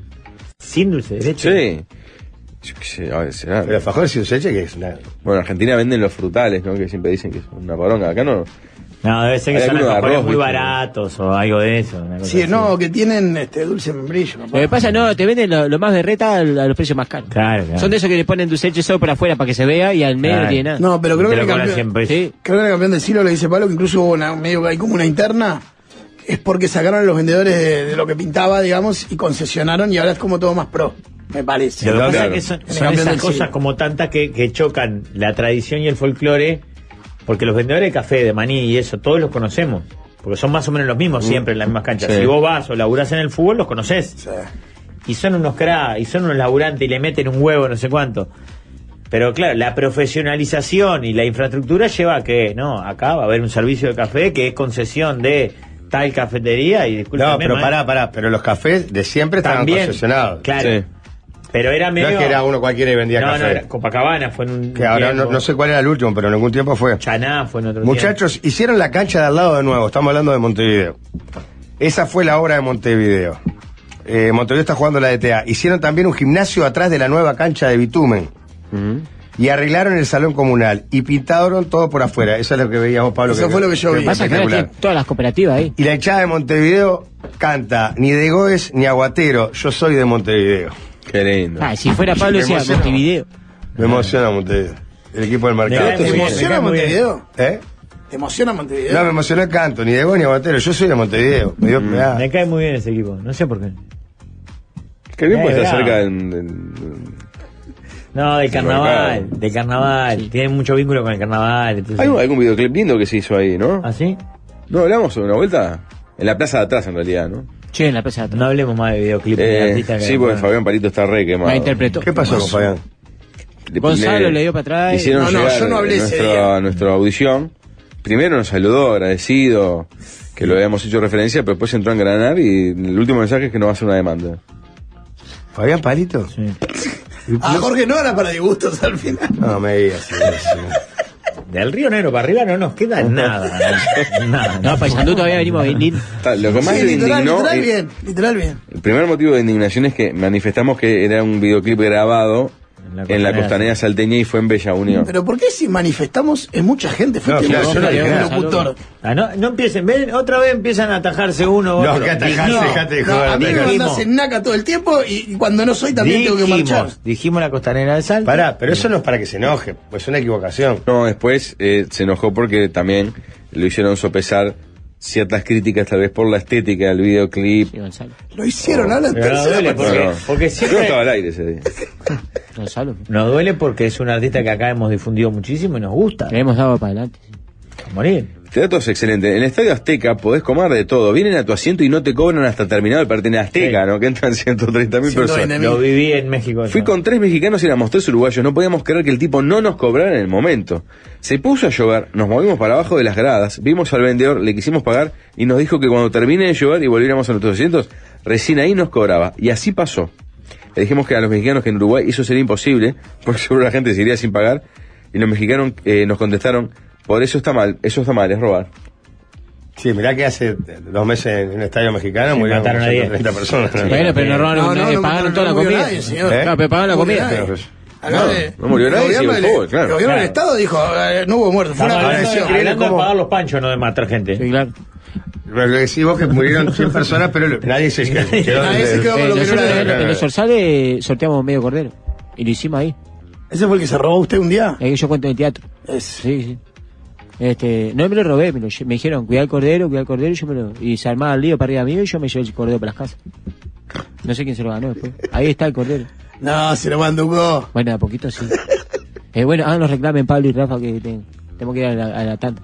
Sin dulce de leche. Sí. Yo qué sé, a ver, será. Pero alfajor sin dulce de leche, que es una. Bueno, en Argentina venden los frutales, ¿no? Que siempre dicen que es una poronga. Acá no. No, debe ser que Hay son alguno de alfajores arroz, muy ¿viste? baratos o algo de eso. una cosa Sí, así. no, que tienen este dulce membrillo. capaz. Lo que pasa, no, te venden lo, lo más berreta a los precios más caros. Claro, claro. Son de esos que le ponen dulce de leche solo por afuera para que se vea y al medio Claro. no tiene nada. No, pero creo Te que, lo el cobran campeón, cien pesos. Sí. creo que el campeón del siglo, le dice Pablo, que incluso hubo una, medio que hay como una interna. Es porque sacaron a los vendedores de, de lo que pintaba, digamos, y concesionaron y ahora es como todo más pro, me parece. Lo que pasa Claro. es que son, En el son campeón esas del cosas siglo. como tantas que, que chocan la tradición y el folclore Porque los vendedores de café, de maní y eso, todos los conocemos. Porque son más o menos los mismos siempre en las mismas canchas. Sí. Si vos vas o laburás en el fútbol, los conocés. Sí. Y son unos cracks, y son unos laburantes, y le meten un huevo, no sé cuánto. Pero claro, la profesionalización y la infraestructura lleva a que, no, acá va a haber un servicio de café que es concesión de tal cafetería y disculpen. No, pero pará, pará, pero los cafés de siempre estaban También, concesionados. claro. Sí. Pero era medio... No es que era uno cualquiera y vendía no, café. No, era Copacabana fue en un Que ahora no, tiempo. no sé cuál era el último, pero en algún tiempo fue. Chaná fue en otro Muchachos, hicieron la cancha de al lado de nuevo, estamos hablando de Montevideo. Esa fue la obra de Montevideo. Eh, Montevideo está jugando la D T A. Hicieron también un gimnasio atrás de la nueva cancha de bitumen. Ujú. Y arreglaron el salón comunal. Y pintaron todo por afuera. Eso es lo que veíamos, Pablo. Eso fue lo que yo vi. Pasa que ahora tiene todas las cooperativas ahí. Y la hinchada de Montevideo canta ni de Goes ni Aguatero, yo soy de Montevideo. Qué lindo. Ah, si fuera Pablo Me decía emociona. Montevideo. Me emociona Montevideo. El equipo del mercado. Me ¿Te Muy bien, emociona me cae muy Montevideo? ¿Eh? ¿Te emociona Montevideo? No, me emocionó el canto, ni de Goes ni Aguatero, yo soy de Montevideo. Me dio, me da- Me cae muy bien ese equipo, no sé por qué. Qué bien Eh, puede estar bravo. cerca del... del- No, del Del carnaval, mercado. del carnaval. Tiene mucho vínculo con el carnaval. Entonces... Hay un- algún videoclip lindo que se hizo ahí, ¿no? ¿Ah, sí? ¿No hablamos sobre una vuelta? En la plaza de atrás, en realidad, ¿no? Che, en la plaza de atrás. No hablemos más de videoclips de Eh, artistas que... sí, porque bueno. Fabián Palito está re quemado. La interpretó. ¿Qué pasó con Fabián? Le- Gonzalo le dio para atrás le y- Hicieron No, no, llegar yo no hablé ese nuestra, día. nuestra audición. Primero nos saludó, agradecido, que lo habíamos hecho referencia, pero después entró a engranar y el último mensaje es que no va a hacer una demanda. ¿Fabián Palito? Sí. Ah, Jorge, no era para disgustos al final. No, me digas eso. Del Río Negro para arriba no nos queda nada. nada. No, Paisandú todavía venimos bien lindo. Ta- Lo que más Sí, le literal, indignó, literal eh, bien, literal bien. el primer motivo de indignación es que manifestamos que era un videoclip grabado En la en la costanera. costanera salteña y fue en Bella Unión. Pero ¿por qué si manifestamos es mucha gente? Fue No, que claro, vos, yo no el dije nada. locutor. Ah, no, no empiecen, ven, otra vez empiezan a atajarse uno u No, otro. que atajarse, Dijimos- dejate de No, joder. a mí me atajarse. mandás en naca todo el tiempo y cuando no soy también tengo que marchar. Dijimos, dijimos la costanera del Salto. Pará, pero eso no es para que se enoje, pues es una equivocación. No, después eh, se enojó porque también lo hicieron sopesar ciertas críticas tal vez por la estética del videoclip. Sí, Gonzalo. Lo hicieron, habla en Pero no tercera duele, persona. porque- No, porque Yo siempre- no estaba al aire ese día. Gonzalo. Nos duele porque es un artista que acá hemos difundido muchísimo y nos gusta. Le hemos dado para adelante. sí. A morir. Este dato es excelente. En el Estadio Azteca podés comer de todo. Vienen a tu asiento y no te cobran hasta terminado el partido en Azteca, Sí. ¿no? Que entran ciento treinta mil ciento personas. veinte Lo viví en México. Fui yo. con tres mexicanos y éramos tres uruguayos. No podíamos creer que el tipo no nos cobrara en el momento. Se puso a llover, nos movimos para abajo de las gradas, vimos al vendedor, le quisimos pagar y nos dijo que cuando termine de llover y volviéramos a nuestros asientos, recién ahí nos cobraba. Y así pasó. Le dijimos que a los mexicanos que en Uruguay eso sería imposible, porque seguro la gente se iría sin pagar. Y los mexicanos eh, nos contestaron, por eso está mal, eso está mal, es robar. Sí, mirá que hace dos meses en un estadio mexicano Sí, murieron mataron como a diez. ciento treinta personas. ¿no? Bueno, pero no robaron, No, no, eh, no, pagaron no, toda no la murió comida. nadie, señor. ¿Eh? Claro, pero pagaron la No murió comida. nadie. Pero- Acá No, de- no murió el nadie, gobierno sí, del- fútbol, claro. El gobierno del Claro. Estado dijo, eh, no hubo muertos, fue Estamos una hablando, agresión. hablando de ¿Cómo? pagar los panchos, no de matar gente. Sí, claro. Pero lo que decís vos que murieron cien personas, pero lo- nadie se quedó. Nadie se quedó con Eh, lo que no nosotros era en, de- en los Orsales sorteamos medio cordero. Y lo hicimos ahí. ¿Ese fue el que se robó usted un día? Ahí yo cuento en el teatro. Es- Sí, sí. Este, no me lo robé, me, lo lle- me dijeron cuidar el cordero, cuidar el cordero, y yo me lo, y se armaba el lío para arriba mío y yo me llevé el cordero para las casas. No sé quién se lo ganó después. Ahí está el cordero. No, se lo manducó. Bueno, a poquito sí. Eh, bueno, ah, nos reclamen Pablo y Rafa que te- tenemos que ir a la, a la tanda.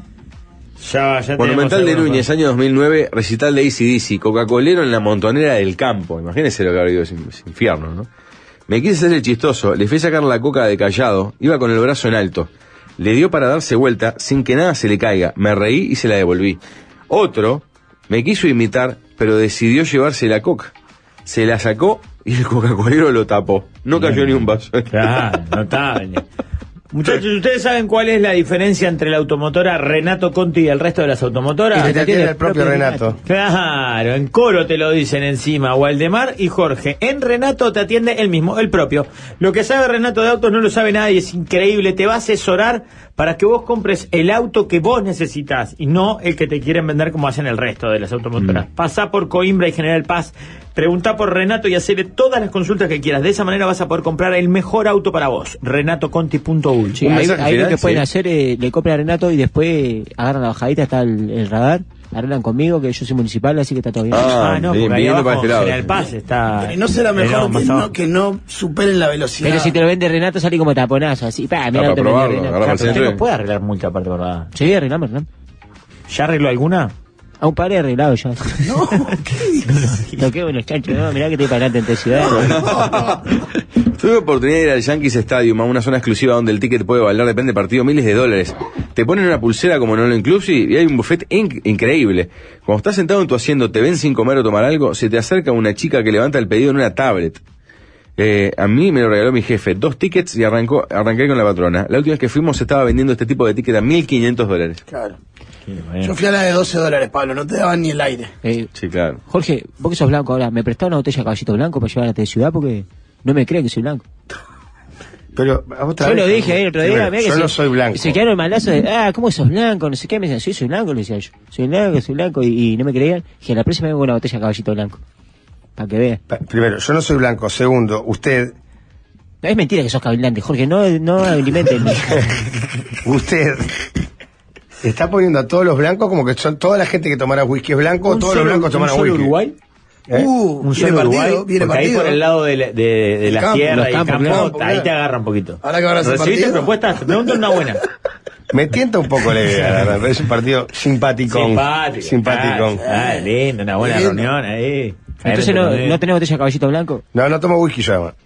Ya, ya Monumental de tenemos Núñez, año dos mil nueve, recital de A C D C, Coca-Colero en la montonera del campo. Imagínense lo que habrá ido ese, ese infierno, ¿no? Me quise hacer el chistoso, le fui a sacar la coca de callado, iba con el brazo en alto. Le dio para darse vuelta sin que nada se le caiga. Me reí y se la devolví. Otro me quiso imitar, pero decidió llevarse la coca. Se la sacó y el Coca-Colero lo tapó. No cayó ni un vaso. Claro, notable. Muchachos, ¿ustedes saben cuál es la diferencia entre la automotora Renato Conti y el resto de las automotoras? Y que te atiende el propio Renato. Claro, en Coro te lo dicen encima, Waldemar y Jorge. En Renato te atiende el mismo, el propio. Lo que sabe Renato de autos no lo sabe nadie, es increíble. Te va a asesorar para que vos compres el auto que vos necesitas y no el que te quieren vender como hacen el resto de las automotoras. Mm. Pasá por Coimbra y General Paz, preguntá por Renato y hacele todas las consultas que quieras. De esa manera vas a poder comprar el mejor auto para vos. renato conti punto u. Sí, Un ahí, mensaje ahí lo final, que pueden sí. hacer, eh, le compran a Renato y después agarran la bajadita, está el, el radar, arreglan conmigo, que yo soy municipal, así que está todo bien. Ah, Ah, no, sí, porque ahí viniendo para abajo, este lado. General Paz está... Pero no será Pero mejor más que, abajo. no, que no superen la velocidad. Pero si te lo vende Renato, salí como taponazo, así, pa, mira, para no te vende probarlo, Renato. agarramos Ah, el pero usted centro. no puede arreglar multa aparte, ¿verdad? Sí, arreglamos, ¿no? ¿Ya arregló alguna? A un par de arreglados ya. No, ¿qué dices? Toqué buenos chanchos, no, mirá que estoy para adelante en tu ciudad. Tuve oportunidad de ir al Yankees Stadium, a una zona exclusiva donde el ticket puede valer, depende del partido, miles de dólares. Te ponen una pulsera como no lo inclusive y hay un buffet inc- increíble. Cuando estás sentado en tu asiento, te ven sin comer o tomar algo, se te acerca una chica que levanta el pedido en una tablet. Eh, a mí me lo regaló mi jefe, dos tickets y arrancó, arranqué con la patrona. La última vez que fuimos se estaba vendiendo este tipo de ticket a mil quinientos dólares. Claro. Sí, bueno. Yo fui a la de doce dólares, Pablo, no te daban ni el aire. Eh, Sí, claro. Jorge, vos que sos blanco ahora, ¿me prestás una botella de caballito blanco para llevar a la ciudad? Porque no me creen que soy blanco. Pero a vos te Yo lo dije, dije ahí el otro día. primero, mirá que yo se- no soy blanco. Se quedaron el malazo de, ah, ¿cómo sos blanco? No sé qué. Me decían, sí, soy blanco, le decía yo. Soy blanco, soy blanco. Y, y no me creían. Dije, la próxima vengo con una botella de caballito blanco. Para que vean. Pa- Primero, yo no soy blanco. Segundo, usted, No es mentira que sos cabilante, Jorge. No, no alimenten. usted está poniendo a todos los blancos como que son toda la gente que tomara whisky es blanco, o ¿Un todos solo- los blancos un tomaran solo whisky. Uruguay? ¿Eh? Uh, Un viene solo partido, Uruguay, viene porque ahí partido. por el lado de, la- de, de El las campo, tierras los y campos, campo, campo, ahí claro. te agarra un poquito. Ahora que ahora es el ¿Recibiste partido. propuestas? Te pregunto una buena. Me tienta un poco la idea, la verdad, pero es un partido simpático. Simpático. Simpático. Ah, lindo, una buena Lindo. reunión ahí. Entonces no, no tenés botella de caballito blanco. No, no tomo whisky yo, además.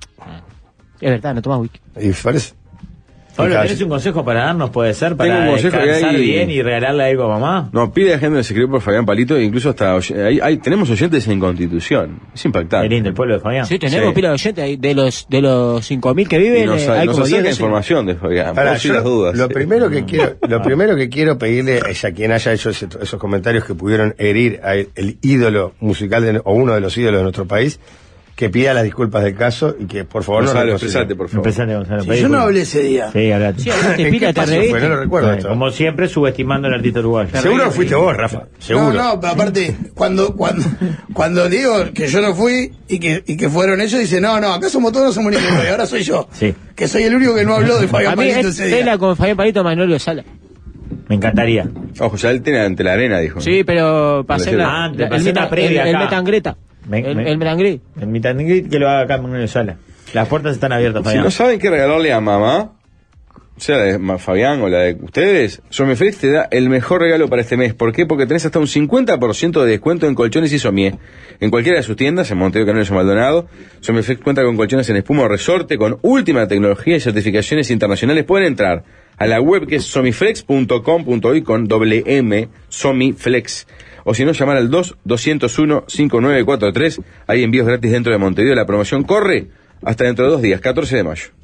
Es verdad, no tomás whisky. Y parece. Pablo, Fíjate. ¿tenés un consejo para darnos? Puede ser, Tengo para un consejo que descansar hay- bien y regalarle algo a mamá. No, pide agenda de secreto por Fabián Palito e incluso hasta oy- hay, hay- tenemos oyentes en Constitución. Es impactante. Qué lindo el pueblo de Fabián. Sí, tenemos Sí. pila de oyentes. ahí, De los, de los cinco mil que Y viven, nos, eh, hay nos como diez acerca de esos. información de Fabián. Pará, por si yo las dudas. Lo primero que quiero, lo primero que quiero pedirle es a quien haya hecho ese- esos comentarios que pudieron herir al el ídolo musical de- o uno de los ídolos de nuestro país, que pida las disculpas del caso y que por favor no Gonzalo, reconcilie. expresate, por favor. Empezate, Gonzalo. Sí, pedí yo no disculpas. hablé ese día. Sí, hablate. Sí, hablaste, ¿En pila, qué te paso reíste. fue? No lo recuerdo esto. Como siempre, subestimando al artista uruguayo. Seguro fuiste vos, Rafa. Seguro. No, no, pero aparte, cuando, cuando, cuando digo que yo no fui y que, y que fueron ellos, dice, no, no, acá somos todos, no somos ninguno, y ahora soy yo. Sí. Que soy el único que no habló de A Fabián mí Palito es ese día. tela con Fabián Palito, Manolio Sala. Me encantaría. Ojo, ya él tiene ante la arena, dijo. Sí, pero para hacer la, Ah, te la- pasé el, una meta, previa el, el acá. metangreta. Me- el, me- el metangrit. En mi tangrit que lo haga acá en Manuel Sala. Las puertas están abiertas, Si Fabián. no saben qué regalarle a mamá, sea la de Ma- Fabián o la de ustedes, Somiflex te da el mejor regalo para este mes. ¿Por qué? Porque tenés hasta un cincuenta por ciento de descuento en colchones y somier. En cualquiera de sus tiendas, en Montevideo, Canelos o Maldonado, Somiflex cuenta con colchones en espuma o resorte con última tecnología y certificaciones internacionales. Pueden entrar a la web que es somiflex punto com punto uy con doble M, Somiflex. O si no, llamar al dos doscientos uno cinco nueve cuatro tres. Hay envíos gratis dentro de Montevideo. La promoción corre hasta dentro de dos días, catorce de mayo.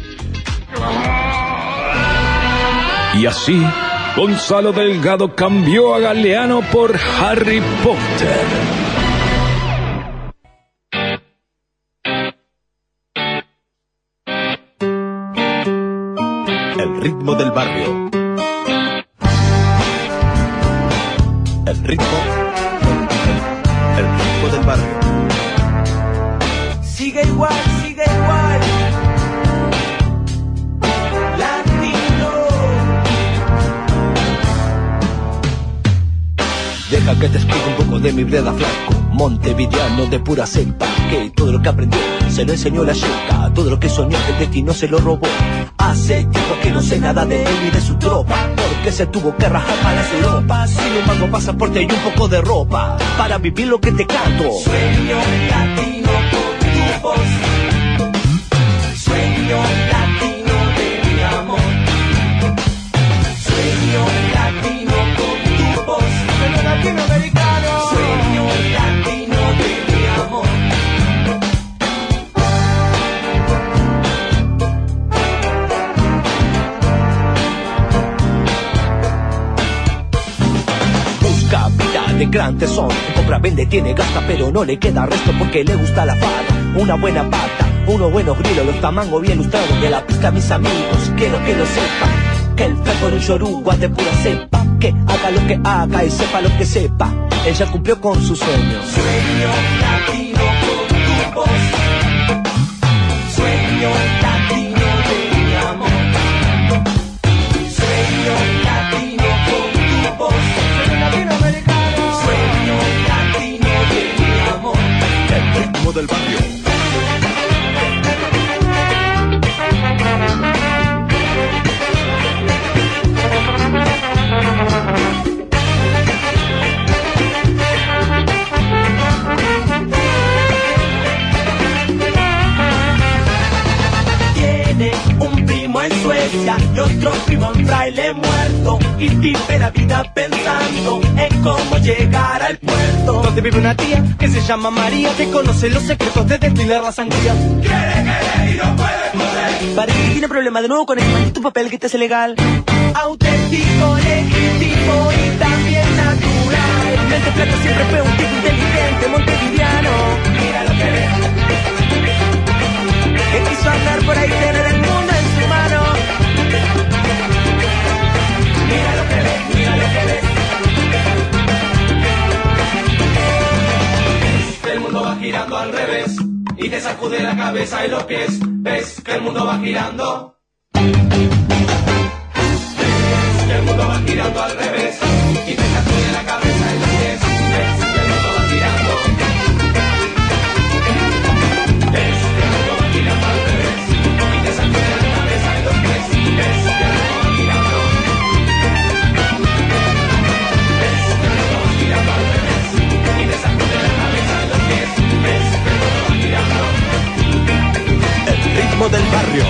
Y así, Gonzalo Delgado cambió a Galeano por Harry Potter. El ritmo del barrio. El ritmo. El ritmo del barrio. Sigue igual, sigue igual. Latino. Deja que te explique un poco de mi breda flaco. Montevideano de pura cepa, que todo lo que aprendió se lo enseñó la yeca. Todo lo que soñó el destino se lo robó. Hace tiempo que no sé nada de él y de su tropa, porque se tuvo que rajar para las Europas. Sin un mango, pasaporte y un poco de ropa para vivir lo que te canto. Sueño latino con tu voz. Sueño latino de mi amor. Sueño latino con tu voz. Sueño latinoamericano. Sueño latino de mi amor. Busca vida de gran tesón, compra, vende, tiene, gasta, pero no le queda resto porque le gusta la fada. Una buena pata, unos buenos grilos, los tamangos bien lustrados de la pista, mis amigos. Quiero que lo sepan, que el flaco de un yoruba de pura cepa, que haga lo que haga y sepa lo que sepa. Ella cumplió con su sueño. Sueño latino con tu voz. Sueño latino de mi amor. Sueño latino con tu voz. Sueño latinoamericano. del barrio. En Suecia y otro primo en fraile muerto y vive la vida pensando en cómo llegar al puerto. Donde vive una tía que se llama María, que conoce los secretos de destilar la sangría. Quiere querer y no puede poder. Parece que tiene problema de nuevo con el maldito papel que te hace legal. Auténtico, legítimo y también natural. Mente plata siempre fue un tipo inteligente, montevideano. Mira lo que ve. Que quiso andar por ahí, tener el mundo en su mano. Mira lo que ves, mira lo que ves. El mundo va girando al revés y te sacude la cabeza y lo que es. Ves que el mundo va girando. Ves que el mundo va girando al revés y te sacude la cabeza y lo que es. Ves que el mundo va girando. Ves que el mundo va girando al revés y te sacude la cabeza y lo que es. Ves que el mundo va girando. Ves que el mundo va girando al revés y te sacude la cabeza y lo que es. Ves que el mundo va girando. El ritmo del barrio.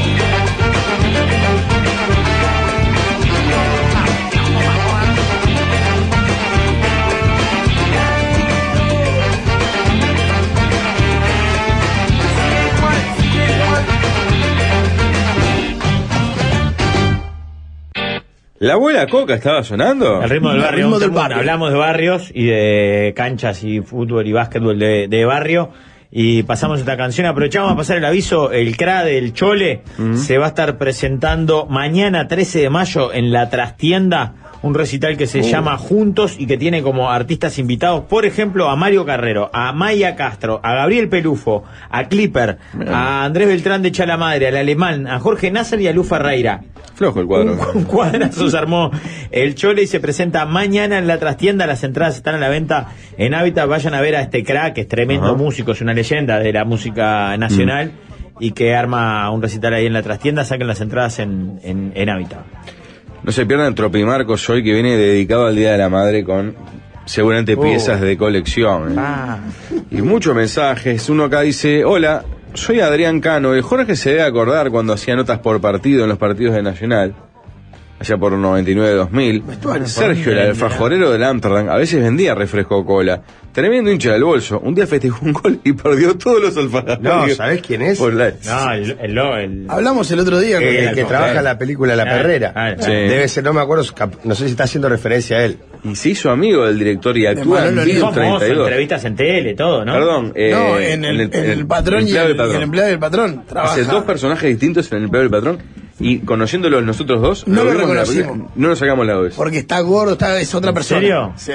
¿La abuela Coca estaba sonando? El ritmo del El barrio. ritmo del Bueno, barrio. hablamos de barrios y de canchas y fútbol y básquetbol de, de barrio. Y pasamos esta canción. Aprovechamos a pasar el aviso. El C R A del Chole Mm. se va a estar presentando mañana trece de mayo en la Trastienda. Un recital que se Uh. llama Juntos y que tiene como artistas invitados, por ejemplo, a Mario Carrero, a Maya Castro, a Gabriel Pelufo, a Clipper, a Andrés Beltrán de Chalamadre, al Alemán, a Jorge Nasser y a Lu Ferreira. Flojo el cuadro. Un, un cuadrazo se armó el Chole y se presenta mañana en la Trastienda. Las entradas están a la venta en Hábitat. Vayan a ver a este crack, que es tremendo Ajá. músico, es una leyenda de la música nacional y que arma un recital ahí en la Trastienda. Saquen las entradas en, en, en Hábitat. No se pierdan Tropimarcos hoy, que viene dedicado al Día de la Madre con seguramente Oh. piezas de colección. ¿eh? Ah, Y muchos mensajes. Uno acá dice: hola, soy Adrián Cano. El Jorge se debe acordar cuando hacía notas por partido en los partidos de Nacional, allá por noventa y nueve dos mil. Vestuario. Sergio, el alfajorero del Amsterdam, a veces vendía refresco cola. Tremendo hincha del bolso. Un día festejó un gol y perdió todos los alfajores. No, ¿sabés quién es? Por la- no, el, el, el- Hablamos el otro día con El, Eh, que el trabaja Coca. en la película La Ah, Perrera. ah, sí. Debe ser, no me acuerdo, su cap- no sé si está haciendo referencia a él. Y se hizo amigo del director y actúa en Manolo Bill Lima. famoso, treinta y dos. entrevistas en tele, todo, ¿no? Perdón, eh, no, en el, en el patrón y empleado el, del y el empleado del patrón. Trabaja. Hace dos personajes distintos en el empleado del patrón. Y conociéndolos nosotros dos, No lo vimos en la reconocimos. película, no nos sacamos la vez. Porque está gordo, está, es otra ¿En persona. serio? Sí.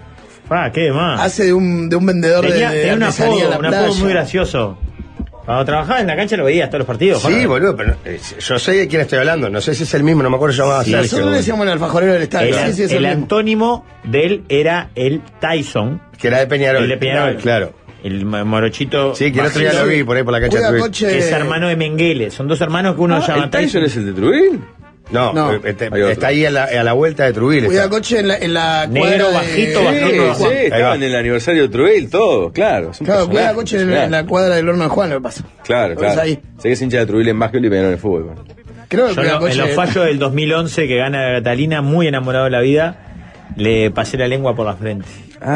Ah, qué más. Hace de un, de un vendedor Tenía, de, de tenía un artesanía en apodo, la un apodo playa. muy gracioso. Cuando trabajaba en la cancha lo veías todos los partidos. Sí, Jorge. boludo, pero eh, yo sé de quién estoy hablando. No sé si es el mismo, no me acuerdo, llamaba Sí, Sergio. Nosotros le decíamos el alfajorero del estadio. El, Sí, sí, es el el mismo. antónimo de él era el Tyson, Que era de Peñarol. el de Peñarol. Claro. El mo- morochito. Sí, que el otro día bajito, lo vi por ahí por la cancha Cuida de Trujillo. coche. que es hermano de Menguele. Son dos hermanos que uno Ah, llama ¿el Tyson es el de Trujillo? No, No. eh, este- Hay otro. está ahí a la, a la vuelta de Trujillo. Cuida está. coche en la, en la Negro, cuadra de- bajito, Sí, bajito, sí, Juan. sí. Sí, estaban en el aniversario de Trujillo, todo, claro. es un Claro, cuida personaje, coche en, claro. en la cuadra del horno de Juan, lo que pasa. Claro, Pues claro. ahí. Sé que es hincha de Trujillo en básquet y Peñarol en fútbol. bueno. Creo que Yo cuida lo- en coche. los fallos del dos mil once que gana Catalina, muy enamorado de la vida, le pasé la lengua por la frente.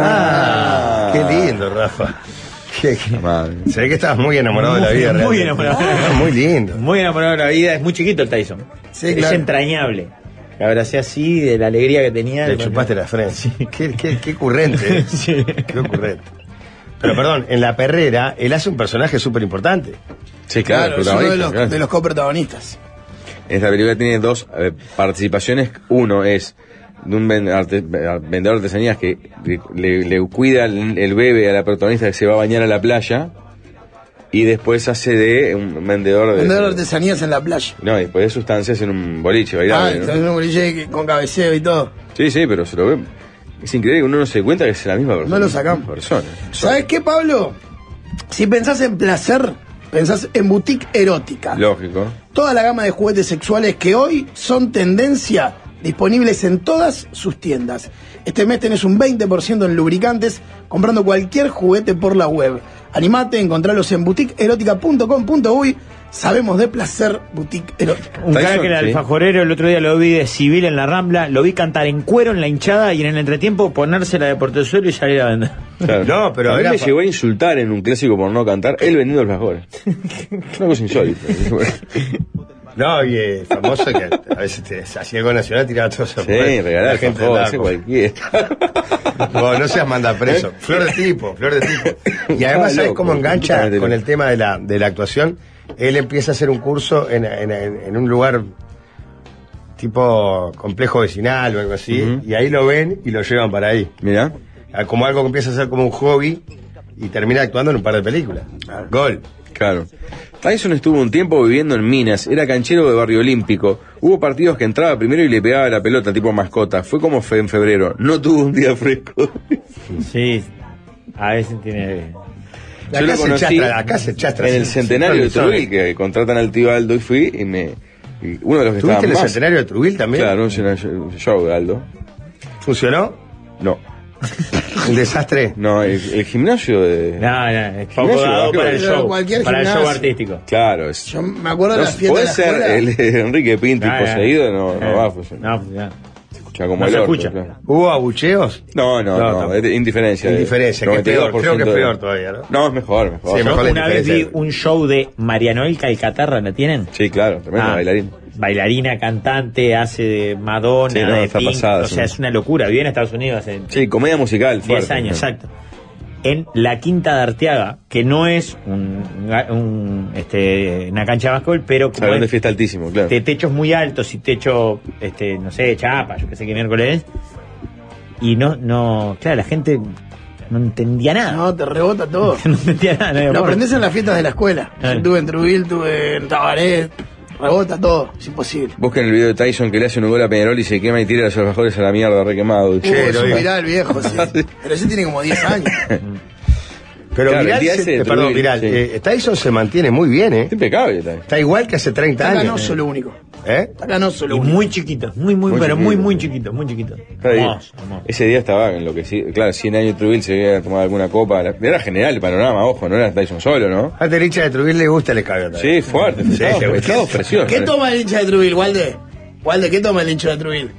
Ah, qué lindo, Rafa. Qué- qué- Madre. Se ve que estabas muy enamorado de la vida. Muy realmente. enamorado. Ah, muy lindo. Muy enamorado de la vida, es muy chiquito el Tyson. Sí, es claro. entrañable. La abracé así, de la alegría que tenía. Le chupaste la frente. Qué, qué, qué ocurrente. ¿eh? Sí. Qué ocurrente. Pero perdón, en La Perrera, él hace un personaje súper importante. Sí, claro, Claro, es uno de protagonista, los, claro. de los coprotagonistas. Esta película tiene dos eh, participaciones. Uno es de un ven- arte- vendedor de artesanías que le, le cuida el, el bebé a la protagonista que se va a bañar a la playa. Y después hace de un vendedor de... Vendedor de artesanías en la playa. No, y después de sustancias en un boliche Ah, bailable, ¿no? es un boliche que- con cabeceo y todo. Sí, sí, pero se lo ve. Es increíble que uno no se dé cuenta que es la misma persona. No lo sacamos. Persona. ¿Sabes qué, Pablo? Si pensás en placer, pensás en boutique erótica. Lógico. Toda la gama de juguetes sexuales que hoy son tendencia, disponibles en todas sus tiendas. Este mes tenés un veinte por ciento en lubricantes comprando cualquier juguete por la web. Animate, encontralos en boutique erótica punto com punto uy. Sabemos de placer, boutique erótica. Un cara que era alfajorero, el otro día lo vi de civil en la Rambla, lo vi cantar en cuero en la hinchada y en el entretiempo ponérsela de portezuelo y salir a vender. Claro. No, pero a mí era me pa- llegó a insultar en un clásico por no cantar, él vendiendo alfajores. Una cosa insólita. No, y eh, famoso que a veces te hacía algo nacional, tiraba todo eso. Sí, regalar la gente alfajores, andaba con- cualquiera. No, no seas manda preso. Flor de tipo, flor de tipo. Y además, Ah, ¿sabes loco, cómo engancha completamente con loco. el tema de la, de la actuación? Él empieza a hacer un curso en, en, en- en un lugar tipo complejo vecinal o algo así, Ujú. y ahí lo ven y lo llevan para ahí. Mirá. Ah, como algo que empieza a ser como un hobby y termina actuando en un par de películas. Gol. Claro. Tyson estuvo un tiempo viviendo en Minas, era canchero de Barrio Olímpico. Hubo partidos que entraba primero y le pegaba la pelota tipo mascota. Fue como fe en febrero. No tuvo un día fresco. Sí, a veces tiene... Yo lo Acá se conocí chastra, acá se chastra. en el sí, centenario de sí, Trujillo, que contratan al tío Aldo y fui y me... y uno de los que ¿Tuviste estaba en el más... centenario de Trujillo también? Claro, un show- show de Aldo. ¿Funcionó? No. Un desastre. No, el, el gimnasio de... No, no, es poco Gimnasio, dado ¿qué para el va? show, Cualquier para el show gimnasio. artístico. Claro, es... Yo me acuerdo de No, la fiesta de puede la ser escuela. el de Enrique Pinto y Ah, poseído, no, ah, no va a funcionar. No, funciona. Se escucha como No el se orto, escucha. claro. ¿Hubo abucheos? No, no, No, no, tampoco. es de indiferencia. de Indiferencia, que es peor, creo que es veintidós por ciento de- peor todavía, ¿no? No, es mejor, mejor. Sí, mejor la Una vez vi indiferencia. un show de Marianoel Calcaterra, ¿la tienen? Sí, claro, tremendo Ah, bailarín. Bailarina, cantante, hace de Madonna, Sí, no, de está Pink, pasada, o sí. sea, es una locura. Vive en Estados Unidos hace Sí, comedia musical, diez fuerte. años, ¿no? exacto. En la Quinta de Arteaga, que no es un, un, este, una cancha de básquetbol, pero como Salón de es fiesta altísimo, claro. de techos muy altos y techo, este, no sé, chapa, yo qué sé qué miércoles es. Y no, no, claro, la gente no entendía nada. No, te rebota todo. No entendía nada. no había Lo forma. aprendés en las fiestas de la escuela. Ah. Yo tuve en Trujillo, tuve en Tabaret. Rebota todo, es imposible. Busquen el video de Tyson que le hace un gol a Peñarol y se quema y tira los alfajores a la mierda, re quemado. Uh, Che, es lo un digo. viral viejo, sí. Pero ese tiene como diez años. Pero Claro, el Viral, día se- ese de eh, perdón, Trujillo, Viral, sí. eh, Tyson se mantiene muy bien, ¿eh? Está impecable, Tyson. Está igual que hace treinta Está años. canoso lo único. ¿Eh? Está canoso lo Y único. muy chiquito, muy, muy, Muy pero muy, chiquito. muy chiquito, muy chiquito. Está bien. Hermoso, hermoso. Ese día estaba en lo que sí. Claro, cien años de Trujillo se había tomado alguna copa. Era general el panorama, ojo, no era Tyson solo, ¿no? A Tericha de Trujillo le gusta el escabio también. Sí, fuerte. Sí, estado, le gusta. estado precioso. ¿Qué toma el hincha de Trujillo, Walde? Walde, ¿qué toma el hincha de Trujillo?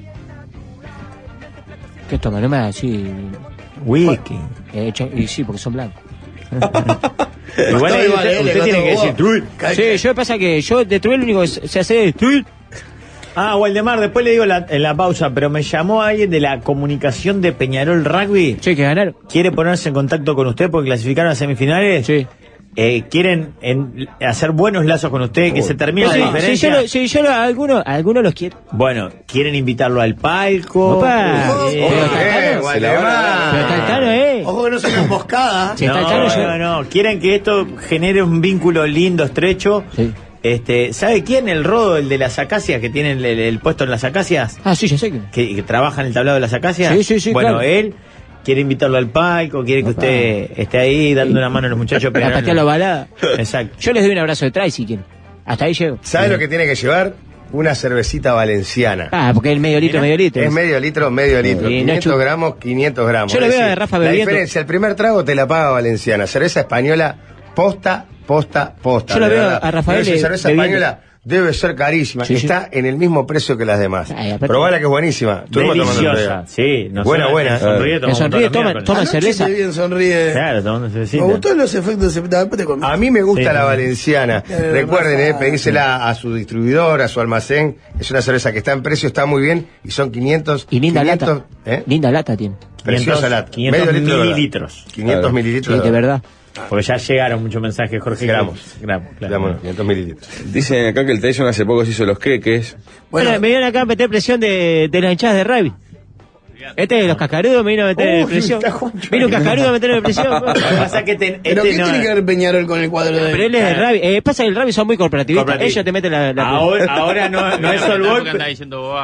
¿Qué toma? No me hagas así. Whisky. Eh, cho- y sí, porque son blancos. Igual ahí igual, usted, eh, le usted tiene que contó decir vos. Trujillo. Sí, yo pasa que yo de Trujillo lo único que se hace es Trujillo. Ah, Waldemar, después le digo la- en la pausa, pero me llamó alguien de la comunicación de Peñarol Rugby. Sí, que ganaron. ¿Quiere ponerse en contacto con usted porque clasificaron a semifinales? Sí. Eh, ¿Quieren en- hacer buenos lazos con usted, que se termine Sí, la sí, yo diferencia? lo, sí, yo lo, a algunos, a algunos los quiero. Bueno, ¿quieren invitarlo al palco? Opa. Oh, Eh, oh, Pero está Eh, caro. Se la van a dar. Pero está el caro, ¿eh? Ojo que no sea una emboscada. Sí, está el no, caro, yo- no, no, quieren que esto genere un vínculo lindo, estrecho. Sí. Este, ¿sabe quién? El Rodo, el de las acacias, que tiene el, el- el puesto en las acacias, Ah, sí, yo sé que. que, que trabaja en el tablado de las acacias. Sí, sí, sí, Bueno, claro. él quiere invitarlo al palco, quiere que Opa. usted esté ahí dando una mano a los muchachos. Para patear la balada. Exacto. Yo les doy un abrazo de trae si quieren. Hasta ahí llego. ¿Sabes lo que tiene que llevar? Una cervecita valenciana. Ah, porque el medio litro, Mira, medio litro. Es medio litro, medio litro. Sí, no quinientos chu- gramos, quinientos gramos. Yo lo Es veo a decir, Rafa La bebiendo. diferencia, el primer trago te la paga valenciana. Cerveza española, posta, posta, posta. Yo lo de veo verdad. a Rafael Pero esa cerveza bebiendo. española debe ser carísima. Sí, sí. Está en el mismo precio que las demás. Ay, aparte- Probala que es buenísima. Estuvimos tomando otro Deliciosa, día. sí. no Buena, sé, buena. me Sonríe, Me tomamos sonríe, todos los toma, miércoles. toma Anoche cerveza. te bien sonríe. Claro, tomando Me cervecita. gustó los efectos de después te comí. A mí me gusta Sí. la valenciana. Eh, Recuerden, eh, Rafa. pedírsela a su distribuidor, a su almacén. Es una cerveza que está en precio, está muy bien. Y son quinientos. Y linda quinientos, lata. ¿eh? Linda lata tiene. Preciosa quinientos, lata. quinientos Medio litro de verdad. mililitros. quinientos Claro. mililitros. Sí, de verdad. Porque ya llegaron muchos mensajes, Jorge. Gramos. Gramos, claro. Digamos, quinientos mililitros. Dicen acá que el Tyson hace poco se hizo los queques. Bueno, Bueno, me vienen acá a meter presión de, de las hinchadas de rugby. Este de los cascarudos me vino a meter Uy, presión. está Juancho. Vino un cascarudo a meterme presión. Lo que pasa es que ten- ¿pero este qué no- tiene que ver Peñarol con el cuadro de Pero él es de rugby. Eh, pasa que el rugby son muy corporativistas. Corporativo. Ellos te meten la. la Ahora, ahora no, no es ¿Por qué Solbol. anda diciendo boba?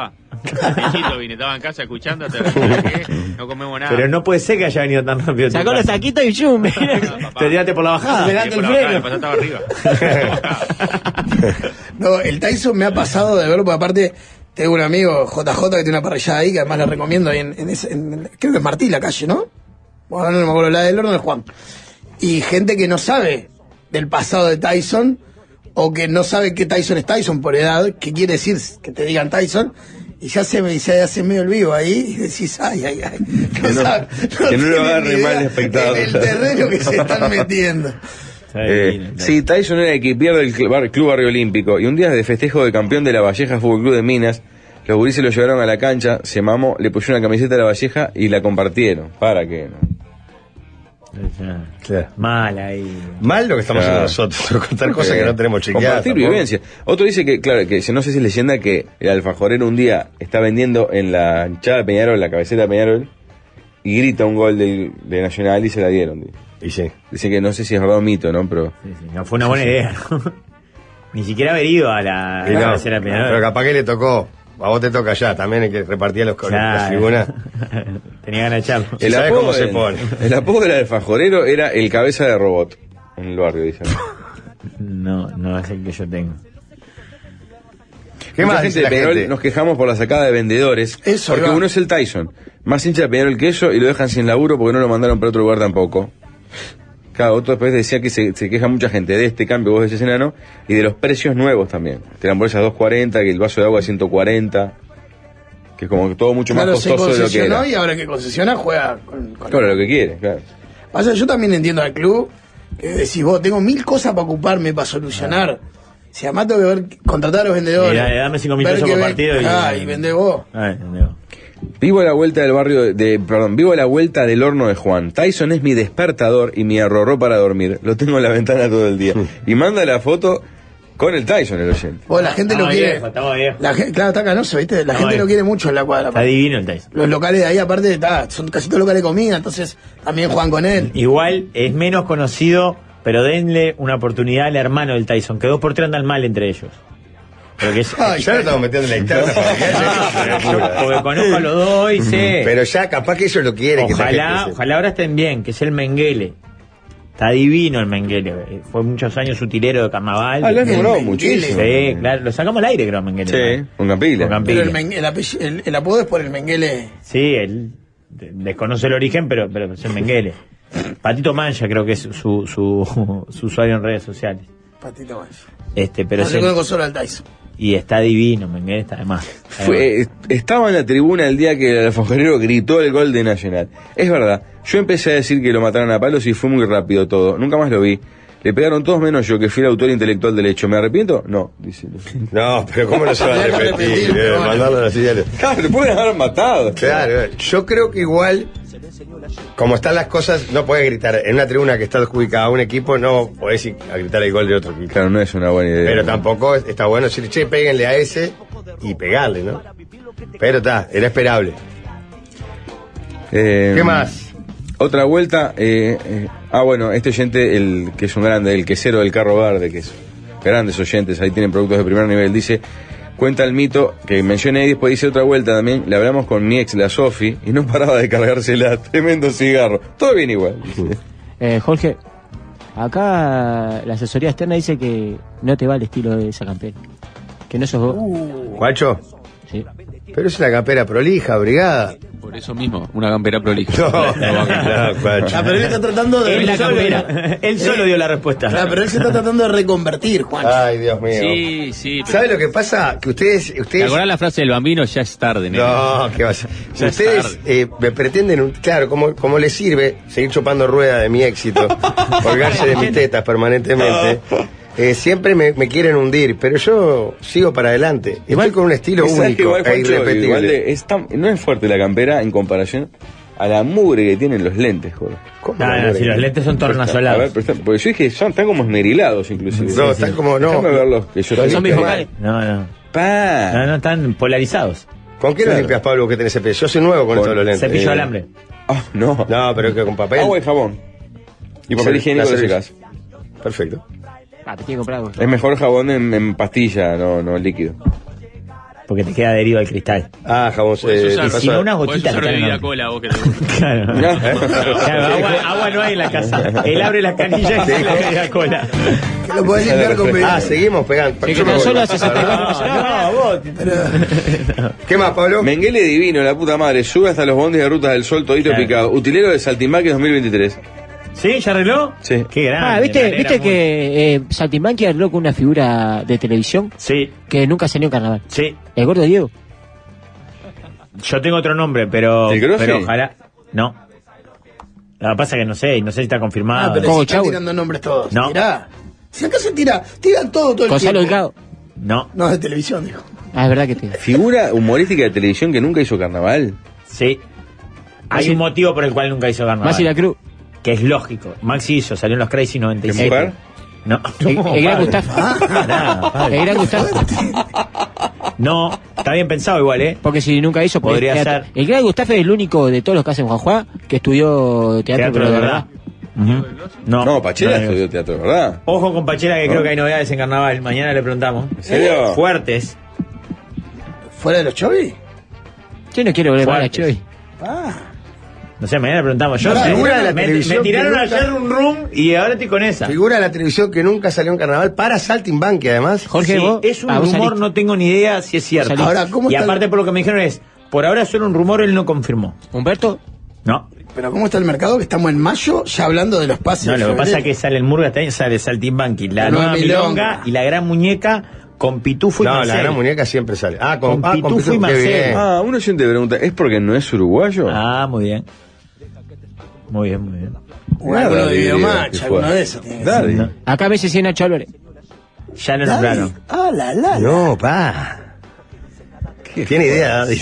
Pechito vine, estaba en casa escuchando hasta la que no comemos nada. Pero no puede ser que haya venido tan rápido. Sacó los taquitos y zoom. Te tiraste por la bajada. Sí, por la bajada, después estaba arriba. No, el Tyson me ha pasado de verlo, porque aparte tengo un amigo, J J, que tiene una parrillada ahí, que además le recomiendo ahí en, en, ese, en creo que en Martí, la calle, ¿no? Bueno, no me acuerdo, la del horno de Juan. Y gente que no sabe del pasado de Tyson, o que no sabe qué Tyson es Tyson por edad, qué quiere decir que te digan Tyson, y ya se me se hace medio el vivo ahí, y decís, ay, ay, ay. Que no, sabe, que no lo tienen agarre ni mal idea el espectador. en el terreno que se están metiendo. Eh, sí, Tyson era el que pierde el cl- bar- Club Barrio Olímpico, y un día de festejo de campeón de la Valleja Fútbol Club de Minas, los gurises lo llevaron a la cancha, se mamó, le puso una camiseta a la Valleja y la compartieron. ¿Para qué? No? Claro. Mal ahí. Mal lo que estamos Claro. haciendo nosotros, contar cosas que no tenemos chequeadas. Compartir tampoco. vivencia. Otro dice que, claro, que no sé si es leyenda, que el alfajorero un día está vendiendo en la hinchada de Peñarol, la cabecera de Peñarol, y grita un gol del- de Nacional y se la dieron. Dice. Y sí. Dice que no sé si es verdad o mito, ¿no? Pero Sí, sí, no fue una buena idea, ¿no? Ni siquiera haber ido a la, a Y la no, cabecera de Peñarol. pero capaz que le tocó. A vos te toca ya, también hay que repartir los, Claro. las figuras. Tenía ganas de echarlo. Sí, sabe cómo se del- pone. el apodo del alfajorero era el cabeza de robot en el barrio, dicen. No, no es el que yo tengo. ¿Qué Mucha más gente dice de la Peñarol gente? nos quejamos por la sacada de vendedores, Eso, porque ahí va. uno es el Tyson, más hincha de Peñarol que eso, y lo dejan sin laburo porque no lo mandaron para otro lugar tampoco. Claro, otro después decía que se, se queja mucha gente de este cambio, vos decís enano, y de los precios nuevos también. Te dan bolsas dos cuarenta, que el vaso de agua es ciento cuarenta, que es como todo mucho más Claro, se costoso de lo que concesionó era. y ahora que concesiona juega con, con Claro, lo que quiere, claro. Pasa, yo también entiendo al club que decís vos, tengo mil cosas para ocuparme, para solucionar. Si además tengo que ver, contratar a los vendedores. Y dale, dame cinco mil ver pesos que por ven- partido y- Ah, y vendé vos. Ay, Dios. Vivo a la vuelta del barrio de, de- perdón, vivo a la vuelta del horno de Juan. Tyson es mi despertador y mi arrorró para dormir. Lo tengo en la ventana todo el día. Y manda la foto con el Tyson, el oyente. Vos, la gente Estamos lo quiere. viejos, estamos viejos. La gente, claro, está canoso, ¿viste? La Estamos gente lo viejos. quiere mucho en la cuadra. Está divino el Tyson. Los locales de ahí, aparte, está, son casi todos locales de comida, entonces también juegan con él. Igual es menos conocido, pero denle una oportunidad al hermano del Tyson, que dos por tres andan mal entre ellos. Porque es, Ay, Ya lo estamos metiendo en la interna. yo- porque conozco a los dos y sé. Pero ya, capaz que ellos lo quieren. que esa Ojalá, gente se- ojalá ahora estén bien, que es el Menguele. Está divino el Menguele. eh, Fue muchos años utilero de carnaval. Ah, lo has El nombrado Mengele. muchísimo. Sí, claro, lo sacamos al aire, creo, Menguele. Sí, ¿no? con Campila. Con Campila. Pero el, men- el, apell- el- el apodo es por el Menguele. Sí, él de- desconoce el origen, pero, pero es el Menguele. Patito Mancha creo que es su, su, su usuario en redes sociales. Patito más. Este, pero No es se el- conozco solo al Tyson. y está divino, Menguele está de más. Fue, eh, estaba en la tribuna el día que el alfajorero gritó el gol de Nacional. Es verdad, yo empecé a decir que lo mataron a palos y fue muy rápido todo. Nunca más lo vi. Le pegaron todos menos yo, que fui el autor intelectual del hecho. ¿Me arrepiento? No, dice. No, pero ¿cómo no se va a Tenía que repetir? repetir, Eh, pero bueno. mandarlo a las señales. Claro, le pueden haber matado. Claro, yo creo que igual, como están las cosas, no puedes gritar. En una tribuna que está adjudicada a un equipo, no podés ir a gritar el gol de otro equipo. Claro, no es una buena idea. Pero tampoco es- está bueno decir, che, péguenle a ese y pegarle, ¿no? Pero está, era esperable. Eh, ¿Qué más? Otra vuelta. Eh, eh, ah, bueno, este oyente, el que es un grande, el quesero del carro verde, que es grandes oyentes, ahí tienen productos de primer nivel, dice, cuenta el mito que mencioné y después dice otra vuelta también, le hablamos con mi ex, la Sofi, y no paraba de cargársela, tremendo cigarro. Todo bien igual. dice. Eh, Jorge, acá la asesoría externa dice que no te va el estilo de esa campera. Que no sos vos. ¿Guacho? Sí. Pero es una campera prolija, brigada. Por eso mismo, una campera prolija. No, no, Guacho. Ah, pero él está tratando de. Él, la solo, campera. él solo dio la respuesta. Claro, pero él se está tratando de reconvertir, Juan. Ay, Dios mío. Sí, sí. pero- ¿Sabe lo que pasa? Que ustedes... ¿Te ustedes acordás la frase del bambino? Ya es tarde, nene. No, ¿qué vas a Ya es Ustedes tarde. eh, me pretenden, un- claro, como, como les sirve seguir chupando rueda de mi éxito, colgarse de mis tetas permanentemente, eh, siempre me, me quieren hundir, pero yo sigo para adelante. Estoy con un estilo ¿Sabes único que igual, e Juancho, irrepetible. igual de- es tan- no es fuerte la campera en comparación a la mugre que tienen los lentes, joder. ¿Cómo No, no, no, si los lentes son A ver, tornasolados. pero están- porque yo dije, son, están como esmerilados inclusive. No, están como, no. Déjame verlos, que yo Son Son bifocales. No, no. Pa. No, no, están polarizados. ¿Con qué Claro. los limpias, Pablo, que tenés ese pelo? Yo soy nuevo con, Con todos los lentes. Cepillo de Eh, alambre. Ah, no. No, pero que con papel. Agua y jabón. Y papel Sí, higiénico la de cerveza. secas. Perfecto. Ah, te tiene que comprar algo. Es mejor jabón en, en pastilla, no, no líquido. porque te queda adherido al cristal. Ah, jabón. Podés Eh, usar, y si no, unas podés gotitas usar que bebida tengan- cola, vos que te gusta. Claro. Claro, agua, agua no hay en la casa. Él abre las canillas y se le da cola. Que lo podés limpiar con Ah, bebida. seguimos pegando. Sí, Yo que me tan voy. solo hace sesenta y cuatro No, personas. no, vos. ¿Qué más, Pablo? Menguele divino, la puta madre. Sube hasta los bondis de Rutas del Sol, todito Claro. picado. Utilero de Saltimbanqui dos mil veintitrés. ¿Sí? ¿Ya arregló? Sí. Qué grande. Ah, me ¿viste, alegra viste mucho. que eh, Saltimbanqui habló con una figura de televisión Sí, que nunca salió en carnaval? sí. El gordo Diego. Yo tengo otro nombre, pero. ¿El Grossi? Pero ojalá. No. Lo que pasa es que no sé, no sé si está confirmado. Ah, pero Como si están Chau. tirando nombres todos. No. Tirá. Si acá se tira, tiran todo, todo el Gonzalo tiempo. Delgado. No, No, de televisión, dijo. Ah, es verdad que te. Figura humorística de televisión que nunca hizo carnaval. sí. Hay Maxi- un motivo por el cual nunca hizo carnaval. Maxi La Cruz. Que es lógico. Maxi hizo, salió en los Crazy noventa y siete. ¿Mujer? No. El, No, el gran Pablo. Gustavo. Pará, Pablo. El gran Gustavo. No, está bien pensado igual, ¿eh? Porque si nunca hizo. porque Podría teatro. ser. El gran Gustavo es el único de todos los que hacen Juanjuá que estudió teatro, Teatro pero de verdad. Ujú. No, No, Pachela no, estudió teatro, ¿verdad? Ojo con Pachela, que creo que hay novedades en carnaval. Mañana le preguntamos. ¿En serio? Fuertes. ¿Fuera de los chovis? Yo no quiero volver a Fuertes. Choy. Ah. No sé, mañana le preguntamos. Yo Pará, me, figura de la me- televisión me tiraron que nunca- ayer un room y ahora estoy con esa. Figura de la televisión que nunca salió en carnaval para Saltimbanqui, además. Jorge, Sí, vos. es un ah, vos rumor, saliste. no tengo ni idea si es cierto. Saliste. Ahora, ¿cómo y está el- aparte por lo que me dijeron es, por ahora es solo un rumor, él no confirmó. Humberto. No, Pero ¿cómo está el mercado? Que estamos en mayo ya hablando de los pases. no, de lo que pasa febrero. es que sale el Murga este año, sale Saltimbanqui, la La nueva nueva milonga milonga. y la gran muñeca con Pitufo y No, Marcel. la gran muñeca siempre sale. Ah, con, Con ah, Pitufo Pitufo, y qué Marcel. bien. Ah, uno siempre pregunta, ¿es porque no es uruguayo? Ah, muy bien. Muy bien, muy bien. O alguno de Daddy, Videomatch, que alguno fue. de esos. tiene que Daddy. No. Acá me dice Nacho Álvarez. Ya lo ser. Daddy. nombraron. Ah, la, la, la. No, pa. Tiene idea, Daddy.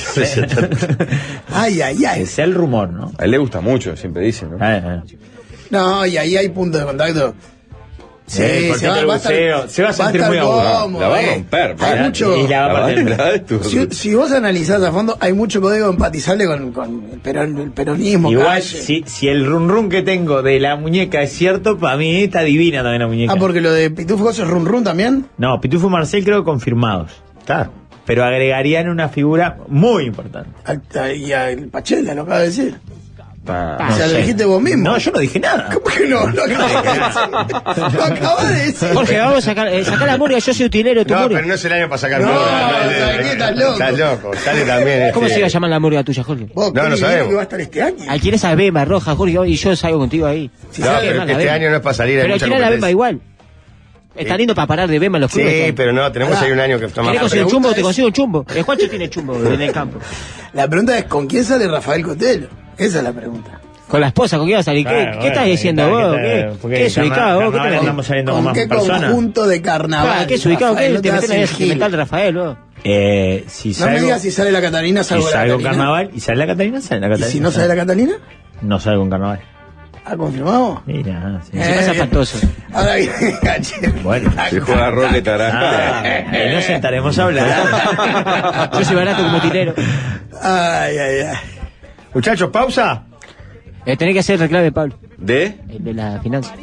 Ay, ay, ay. Es el rumor, ¿no? A él le gusta mucho, siempre dice, ¿no? Ah, ah. No, y ahí hay punto de contacto. Sí, Eh, porque se va, el va a estar, buceo se va a sentir estar muy aburrido. cómodo, La va a eh. romper, Hay ¿verdad? mucho. Y la va a La partir. verdad, la verdad es tu- Si, si vos analizás a fondo, hay mucho código empatizable con, con el, peron- el peronismo. Igual, calle. si, si el run run que tengo de la muñeca es cierto, para mí está divina también la muñeca. Ah, porque lo de Pitufo es run run también. No, Pitufo y Marcel creo que confirmados. Está. Pero agregarían una figura muy importante. Al- Y al Pachela, lo acaba de decir. Pa. o sea, no lo sé. dijiste vos mismo. No, yo no dije nada. ¿Cómo que no? Lo acabas de decir. Lo acabas de decir. Jorge, vamos a sacar, eh, sacar la murga. Yo soy utilero de tu No, murga. pero no es el año para sacar No, murga. ¿sabes qué? Estás loco. Estás loco. Sale también. ¿Cómo este- se iba a llamar la murga tuya, Jorge? Vos, No, qué no divino sabemos. que va a estar este año. Alquiler esa bema roja, Jorge, y yo salgo contigo ahí. Si No, sale- pero mal, la este Bema. año no es para salir. hay Pero mucha alquilar la bema competencia. igual. Está lindo para parar de bema en los clubes. Sí, pero no, tenemos Pará. ahí un año que toma ¿Querés conseguir un pregunta chumbo? Te es- consigo un chumbo. El Juancho tiene chumbo en el campo. La pregunta es: ¿con quién sale Rafael Cotelo? Esa es la pregunta. Con la esposa, ¿con quién vas a salir? ¿Qué, Claro, ¿qué bueno, estás diciendo ¿qué vos? tal? ¿Qué, Porque ¿Qué es carna- ubicado vos? ¿Qué carnaval tenés? andamos saliendo con ¿Con más qué personas. conjunto de carnaval? Ah, ¿qué es ubicado? Rafael, ¿Qué? no Te te metes en hagas el el mental gil. de Rafael, vos. Eh, si No salgo, me digas si sale la Catalina, si salgo la salgo en Catalina. carnaval y sale la Catalina, sale la ¿Y Catalina. si no sale la Catalina? No salgo en carnaval. ¿Ha confirmado? Mira, sí. Eh, Se pasa fantoso. Ahora viene Gachero. Bueno, Se juega Rocket ah, Aranja. eh, nos sentaremos a hablar. Yo soy barato como utilero. Ay, ay, ay. Muchachos, pausa. Eh, tenés que hacer el reclame, Pablo. ¿De? El de la finanza.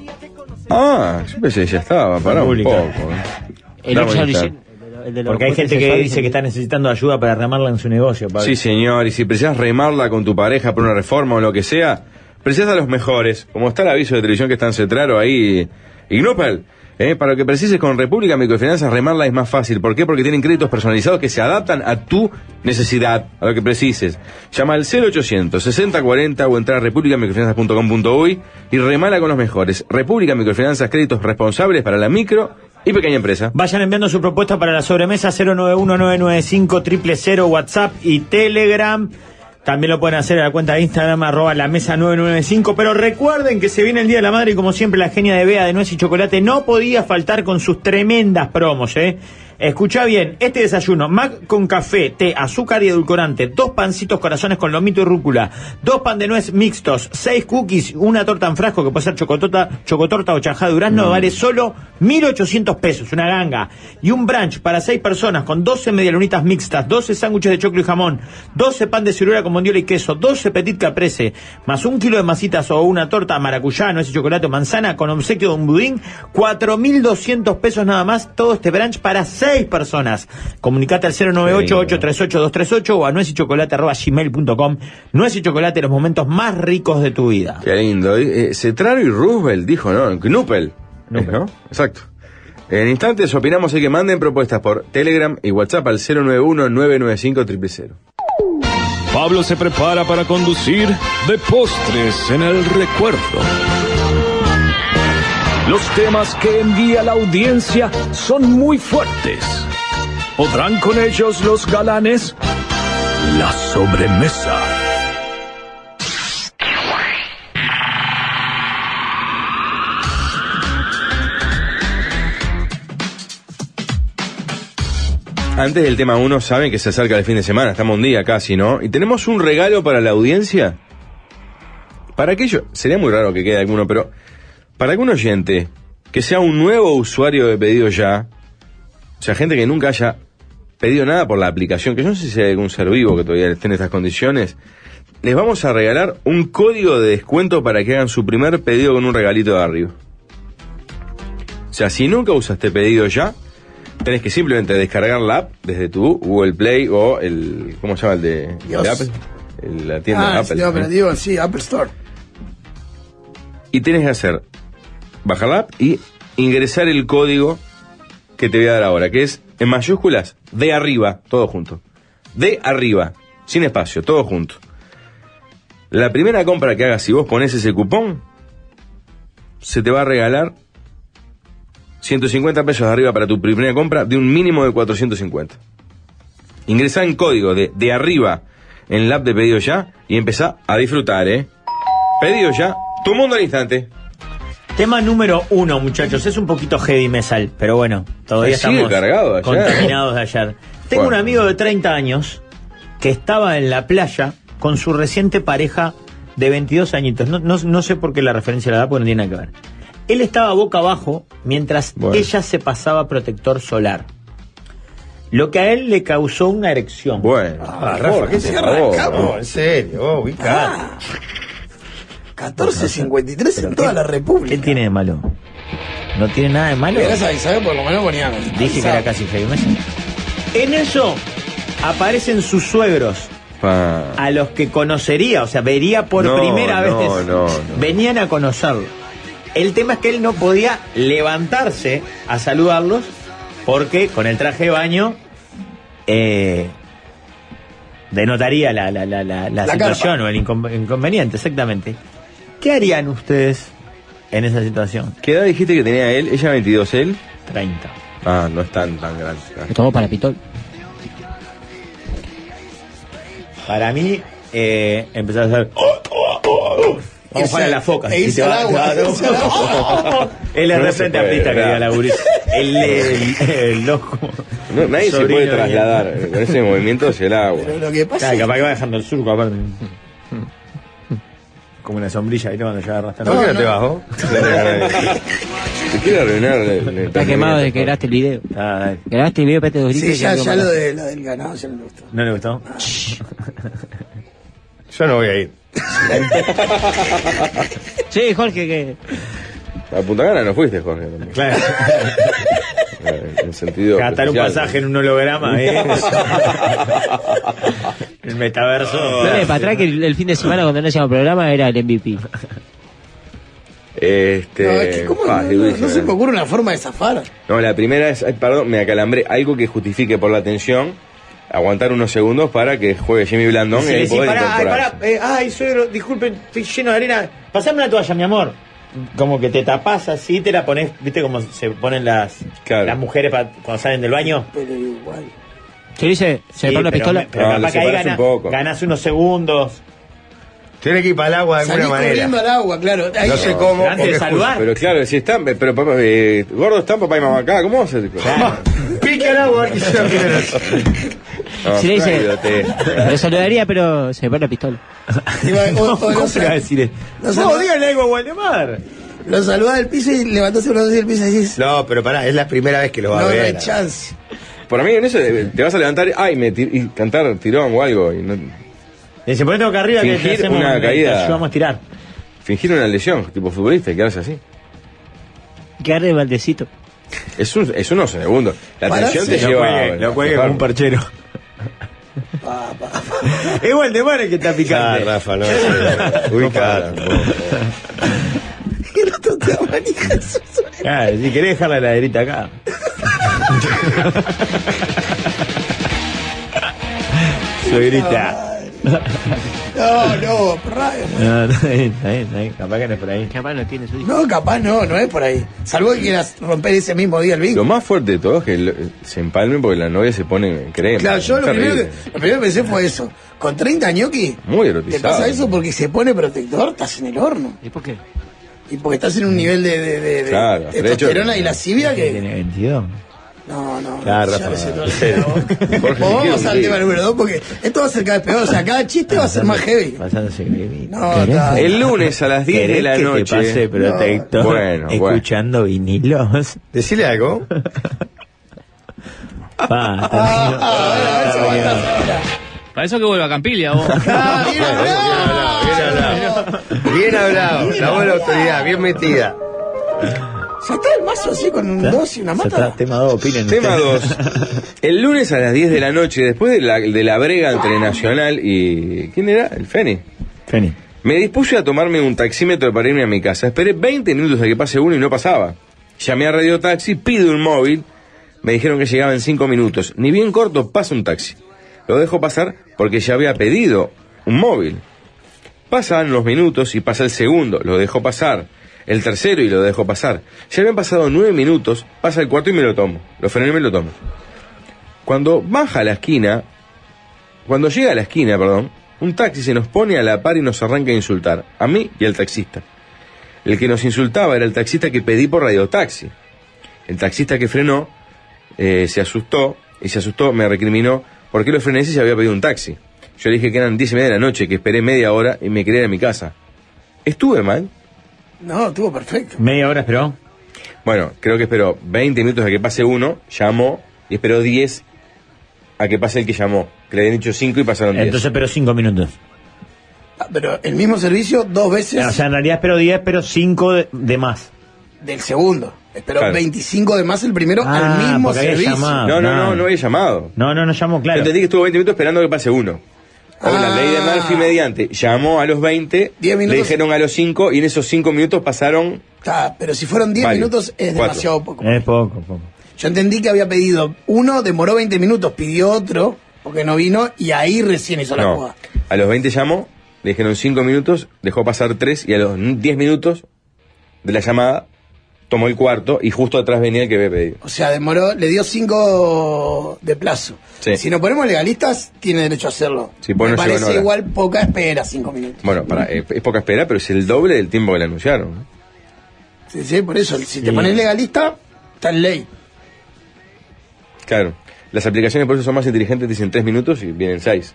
Ah, yo pensé que ya estaba, pará un Pública. poco. eh. El Vamos otro a ya lo estar. hicieron. El de- el de los Porque hay gente que sexuales. dice que está necesitando ayuda para remarla en su negocio, Pablo. Sí, señor, y si precisas remarla con tu pareja por una reforma o lo que sea, precisas a los mejores, como está el aviso de televisión que está en Cetraro ahí, Ignopel. Eh, para lo que precises con República Microfinanzas, remarla es más fácil. ¿Por qué? Porque tienen créditos personalizados que se adaptan a tu necesidad, a lo que precises. Llama al cero ochocientos sesenta cuarenta o entra a república microfinanzas punto com punto uy y remala con los mejores. República Microfinanzas, créditos responsables para la micro y pequeña empresa. Vayan enviando su propuesta para la sobremesa cero nueve uno nueve nueve cinco cero cero cero, WhatsApp y Telegram. También lo pueden hacer a la cuenta de Instagram, arroba la mesa nueve nueve cinco. Pero recuerden que se viene el Día de la Madre y como siempre la genia de Bea de Nuez y Chocolate no podía faltar con sus tremendas promos, ¿eh? Escuchá bien, este desayuno, Mac con café, té, azúcar y edulcorante, dos pancitos corazones con lomito y rúcula, dos pan de nuez mixtos, seis cookies, una torta en frasco que puede ser chocotorta, chocotorta o chajá de durazno, vale solo mil ochocientos pesos, una ganga. Y un brunch para seis personas con doce medialunitas mixtas, doce sándwiches de choclo y jamón, doce pan de ciruela con bondiola y queso, doce petit caprese, más un kilo de masitas o una torta maracuyá, nuez y chocolate o manzana con obsequio de un budín, cuatro mil doscientos pesos nada más, todo este brunch para seis seis personas. Comunicate al cero nueve ocho, ocho tres ocho, dos tres ocho o a nuez y chocolate arroba gmail punto com. Nuez y Chocolate, los momentos más ricos de tu vida. Qué lindo. Eh, Cetraro y Roosevelt dijo, ¿no? Knuppel. Knuppel. ¿No? Exacto. En instantes opinamos y que manden propuestas por Telegram y WhatsApp al cero nueve uno, nueve nueve cinco, cero cero cero. Pablo se prepara para conducir de postres en el recuerdo. Los temas que envía la audiencia son muy fuertes. ¿Podrán con ellos los galanes? La sobremesa. Antes del tema uno, saben que se acerca el fin de semana, estamos un día casi, ¿no? Y tenemos un regalo para la audiencia. Para aquello, sería muy raro que quede alguno, pero para algún oyente que sea un nuevo usuario de Pedido Ya, o sea, gente que nunca haya pedido nada por la aplicación, que yo no sé si hay algún ser vivo que todavía esté en estas condiciones, les vamos a regalar un código de descuento para que hagan su primer pedido con un regalito de arriba. O sea, si nunca usaste Pedido Ya, tenés que simplemente descargar la app desde tu Google Play o el... ¿Cómo se llama el de, el de Apple? El, la tienda ah, de Apple. Ah, operativo, sí, Apple Store. Y tenés que hacer, bajar la app y ingresar el código que te voy a dar ahora, que es en mayúsculas, de arriba, todo junto. De arriba, sin espacio, todo junto. La primera compra que hagas, si vos pones ese cupón, se te va a regalar ciento cincuenta pesos de arriba para tu primera compra de un mínimo de cuatrocientos cincuenta. Ingresá en código de, de arriba en la app de Pedido Ya y empezá a disfrutar, ¿eh? Pedido Ya, tu mundo al instante. Tema número uno, muchachos. Es un poquito heavy mesal, pero bueno, todavía Sigue estamos cargado ayer. contaminados de ayer. Tengo Bueno. un amigo de treinta años que estaba en la playa con su reciente pareja de veintidós añitos. No, no, no sé por qué la referencia la da, porque no tiene nada que ver. Él estaba boca abajo mientras Bueno. ella se pasaba protector solar. Lo que a él le causó una erección. Bueno, Ah, Rafa, ¿qué se arrancamos? En serio, oh, ubicá. catorce cincuenta y tres en toda la República. ¿Qué tiene de malo? No tiene nada de malo. Gracias a Isabel, por lo menos poníamos. Dije que era casi heavy metal. En eso aparecen sus suegros, Pa. a los que conocería, o sea, vería por No, primera no, vez. no, no. Venían a conocerlo. El tema es que él no podía levantarse a saludarlos porque con el traje de baño eh, denotaría la, la, la, la, la La situación carpa. o el incon- inconveniente, exactamente. ¿Qué harían ustedes en esa situación? ¿Qué edad dijiste que tenía él? Ella veintidós, él. treinta. Ah, no es tan, tan grande. Me tomó para pitol. Para mí, eh, empezar a hacer... Vamos a jugar a la foca. E irse Si te va- al agua, te va- irse al agua. Él es No de se frente a puede, pista, que ¿verdad? diga la guris. Él el, el loco. No, nadie se sobrino puede de- trasladar con ese movimiento hacia el agua. Pero lo que pasa Claro, es capaz que va dejando el surco aparte. Como una sombrilla, ¿viste? Cuando ya arrastrando. ¿Por qué no no. te bajó? Te quiere arruinar el, el Está quemado desde que grabaste el video. Ah, dale. Grabaste el video, pete dos sí, gritos. y ya, algo ya más. lo, de, lo del ganado ya no me gustó. ¿No le gustó? Yo no voy a ir. Sí, Jorge, que. A Punta Gana no fuiste, Jorge. también. Claro. Eh, En sentido. Gastar un especial. pasaje en un holograma, ¿eh? El metaverso. Dale para atrás que el, el fin de semana cuando no hacíamos programa era el M V P. Este. No, es que ¿cómo pa, no, es no- durísimo, no se eh. me ocurre una forma de zafar? No, la primera es, ay, perdón, me acalambré. Algo que justifique por la tensión, aguantar unos segundos para que juegue Jimmy Blandón Si y le ahí decís, poder pará, ay, incorporarse. pará, eh, ay, suegro, disculpen, estoy lleno de arena. Pasame una toalla, mi amor. Como que te tapás así, te la pones, viste cómo se ponen las, Claro. las mujeres pa- cuando salen del baño. Pero igual. Se dice, se le Sí, pone una pero, pistola. pero No, capaz lo que ahí separás gana- un poco. ganás unos segundos. Tiene que ir para el agua de Salís alguna corriendo manera. al agua, claro. Ahí- No sé cómo. Pero antes de porque saludar. Pero claro, si están, pero papá, eh, gordo están papá y mamá acá, ¿cómo vas a hacer? Claro. Pique al agua. y se lo quiere. No, Si le dice, cuídate. lo saludaría, pero se le pone una pistola. Iba- o- o ¿Cómo lo se le va a sal- decir eso? lo No, saluda- díganle algo a Waldemar. Lo saludás del piso y levantás el brazo del piso y decís, No, pero pará, es la primera vez que lo no, va a no hay ver. chance. Por mí en eso eh, te vas a levantar ay, me tir- y cantar tirón o algo. Y no, Dice, ponete acá arriba que te Fingir hacemos una te caída. ayudamos a tirar. fingir una lesión, tipo futbolista, y quedarse así. Quedarle de baldecito. Es, un, es unos segundos. La Pará, tensión sí, te lo lleva. cuelgue, lo cuelgue como un perchero. Igual de mal que está Ah, picante. Rafa, no. sí. Ubicate. El otro te da manija en su orejas. Claro, si querés dejar la heladerita acá. Suegrita. No, no, Ryan. No, no, está bien, está bien, está bien. Capaz que no es por ahí. Capaz no tiene su hijo. No, capaz no, no es por ahí. Salvo que quieras romper ese mismo día el Lo vínculo. más fuerte de todo es que lo- se empalmen porque la novia se pone en crema. Claro, yo Es lo primero, que, terrible. lo primero que pensé fue eso. Con treinta ñoqui, Muy te erotizado. pasa eso porque se pone protector, estás en el horno. ¿Y por qué? Y porque estás en un nivel de, de, de, de Claro, testosterona de hecho- y lascivia que. Tiene veintidós. No, no. Claro, ya Rafa. me sé todo el tema. Jorge, Vamos quiero al un tema día. número dos porque esto va a ser cada vez peor. O sea, cada chiste va a ser más heavy. Pasándose cremita. No, ¿Querés? está- El lunes a las diez de ¿Querés la que noche. te pase protector? No. Bueno, bueno. Escuchando vinilos. Decile algo. Pa, Ah, ah, a ver, a ver si aguantás ahora. Para eso que vuelva a Campilia, vos. Ah, bien hablado. Bien hablado. Bien hablado. La buena autoridad, bien metida. Ya está el mazo así con un dos y una Ya está, mata. tema dos, opinen Tema ustedes. dos. El lunes a las diez de la noche, después de la, de la brega entre Nacional y. ¿Quién era? El Feni. Feni. Me dispuse a tomarme un taxímetro para irme a mi casa. Esperé veinte minutos a que pase uno y no pasaba. Llamé a Radio Taxi, pido un móvil. Me dijeron que llegaba en cinco minutos. Ni bien corto, pasa un taxi. Lo dejo pasar porque ya había pedido un móvil. Pasan los minutos y pasa el segundo. Lo dejo pasar. El tercero y lo dejo pasar. Ya habían pasado nueve minutos. Pasa el cuarto y me lo tomo. Lo freno y me lo tomo. Cuando baja a la esquina, cuando llega a la esquina, perdón, un taxi se nos pone a la par y nos arranca a insultar. A mí y al taxista. El que nos insultaba era el taxista que pedí por Radio Taxi. El taxista que frenó eh, se asustó y se asustó, me recriminó. ¿Por qué lo frené si se había pedido un taxi? Yo le dije que eran diez y media de la noche, que esperé media hora y me quería ir a mi casa. ¿Estuve mal? No, estuvo perfecto. Media hora esperó. Bueno, creo que esperó veinte minutos a que pase uno, llamó y esperó diez a que pase el que llamó. Que le habían dicho cinco y pasaron diez. Entonces esperó cinco minutos. Ah, pero el mismo servicio dos veces O sea, en realidad esperó diez, pero cinco de, de más. del segundo. Esperó Claro. veinticinco de más el primero Ah, al mismo porque había servicio. llamado. No, no, no, claro. no había llamado. No, no, no llamó, Yo claro. entendí que estuvo veinte minutos esperando que pase uno. O la Ah. ley de Murphy mediante, llamó a los veinte, diez minutos. le dijeron a los cinco y en esos cinco minutos pasaron. Está, pero si fueron diez Varios. minutos es Cuatro. demasiado poco. Es poco, poco. Yo entendí que había pedido uno, demoró veinte minutos, pidió otro, porque no vino, y ahí recién hizo la No, jugada. a los veinte llamó, le dijeron cinco minutos, dejó pasar tres y a los diez minutos de la llamada tomó el cuarto y justo atrás venía el que había pedido. O sea, demoró, le dio cinco de plazo. Sí. Si nos ponemos legalistas, tiene derecho a hacerlo. Sí, pues Me no llegó en parece hora. igual poca espera, cinco minutos. Bueno, para, eh, es poca espera, pero es el doble del tiempo que le anunciaron. ¿no? Sí, sí, por eso, si te Sí. pones legalista, está en ley. Claro. Las aplicaciones por eso son más inteligentes, dicen tres minutos y vienen seis.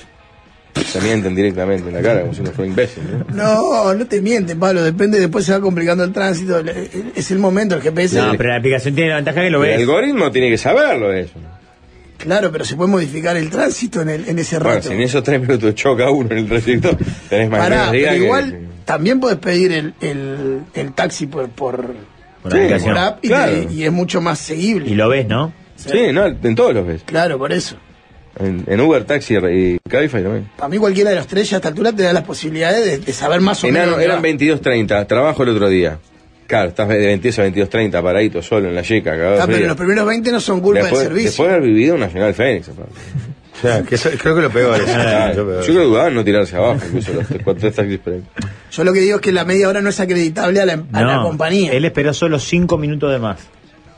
Se mienten directamente en la cara, como si uno fuera imbécil. ¿no? No, no te mienten, Pablo, depende, después se va complicando el tránsito, le- es el momento, el G P S. No, pero la aplicación tiene la ventaja que lo El ves. algoritmo tiene que saberlo eso. Claro, pero se puede modificar el tránsito en, el, en ese Bueno, rato. si en esos tres minutos choca uno en el trayecto, tenés más Pará, menos día pero que- igual también podés pedir el, el, el taxi por, por, Por Sí, la aplicación. por app y, claro. te- y es mucho más seguible. Y lo ves, ¿no? Sí, no, en todos los ves. Claro, por eso. En, en Uber, Taxi y Cabify también. Para mí cualquiera de los tres ya a esta altura te da las posibilidades de, de saber más o menos. Enano, dónde eran va. veintidós treinta, trabajo el otro día. Claro, estás de veintidós a veintidós treinta paradito solo en la yeca, cagado de Ah, pero frío. los primeros veinte no son culpa después, del servicio. después de haber vivido un Nacional Fénix. aparte. O sea, que eso- creo que lo peor es. Claro, Yo peor. yo creo que dudaban no tirarse abajo, incluso los tres, cuatro, tres taxis por ahí. Yo lo que digo es que la media hora no es acreditable a la, a la No, compañía. él esperó solo cinco minutos de más.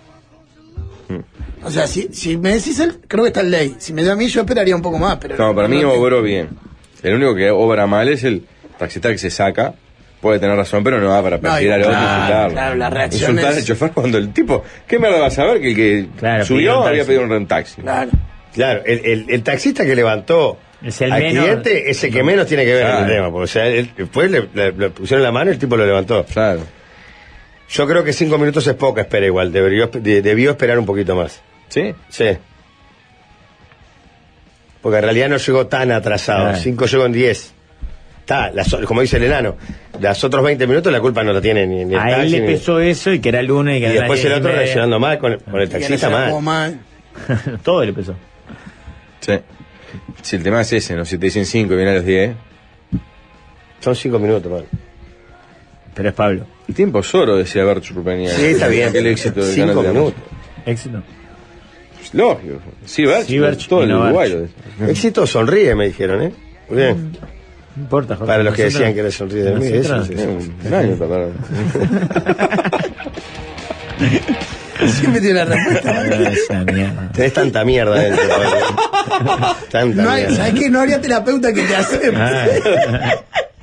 O sea, si, si me decís él, creo que está en ley. Si me da a mí, yo esperaría un poco más. Pero No, para mí no- obró bien. El único que obra mal es el taxista que se saca. Puede tener razón, pero no da para No, perseguir al otro y claro, insultarlo. claro, la reacción Insultar es- al chofer cuando el tipo... ¿Qué mierda va a saber que el que Claro, pidió subió un había taxi. pedido un taxi? Claro. Claro, el, el, el taxista que levantó Es el al menos- cliente es el que menos tiene que ver en Claro. el tema. Porque, o sea, él- después le, le- le pusieron la mano y el tipo lo levantó. Claro. Yo creo que cinco minutos es poca espera igual. Debió, de- debió esperar un poquito más. ¿Sí? Sí. Porque en realidad no llegó tan atrasado. Claro. Cinco llegó en diez. Está, la so- como dice el enano. los otros veinte minutos la culpa no la tiene ni, ni el A él taxi, le ni- pesó eso y que era lunes y que Y era después las el otro diez y media. reaccionando mal con el, con el Y que taxista se la jugó mal. mal. Todo le pesó. Sí. Si el tema es ese, ¿no? Si te dicen cinco y viene a los diez. Son cinco minutos, man. Pero es Pablo. El tiempo es oro, decía Bert Churrupenía. Sí, está bien. El éxito del Cinco canal de minutos. Éxito. Lógico. Sí, Bert. Sí, Bert, todo y el no Uruguay. Bert. lo decía. Éxito sonríe, me dijeron, ¿eh? Muy bien. No importa, Jorge. Para los que Nosotros- decían que era sonríe de mí, nosotros- eso, sí, Eh, sí. Un, un año tardaron. Siempre tiene la respuesta. Esa mierda. Tenés tanta mierda dentro, Pablo. Tanta No hay, mierda. ¿sabes qué? No habría terapeuta que te acepte. Ay.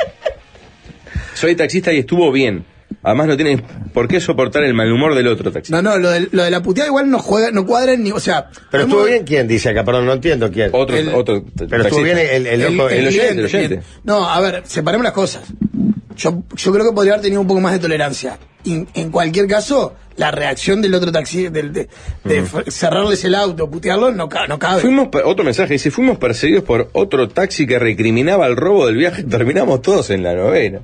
Soy taxista y estuvo bien. Además no tienes por qué soportar el mal humor del otro taxista. No, no, lo de, lo de la puteada igual no juega, no cuadra ni, o sea. Pero hemos- estuvo bien, ¿quién dice acá? Perdón, no entiendo quién. Otro, El- otro Pero estuvo bien el, el, loco- el oyente, el oyente. bien. No, a ver, separemos las cosas. Yo, yo creo que podría haber tenido un poco más de tolerancia. Y, en cualquier caso, la reacción del otro taxi, del, de, de f- cerrarles el auto, putearlo, no, ca- no cabe. Fuimos, per- otro mensaje dice, fuimos perseguidos por otro taxi que recriminaba el robo del viaje. Terminamos todos en la novena.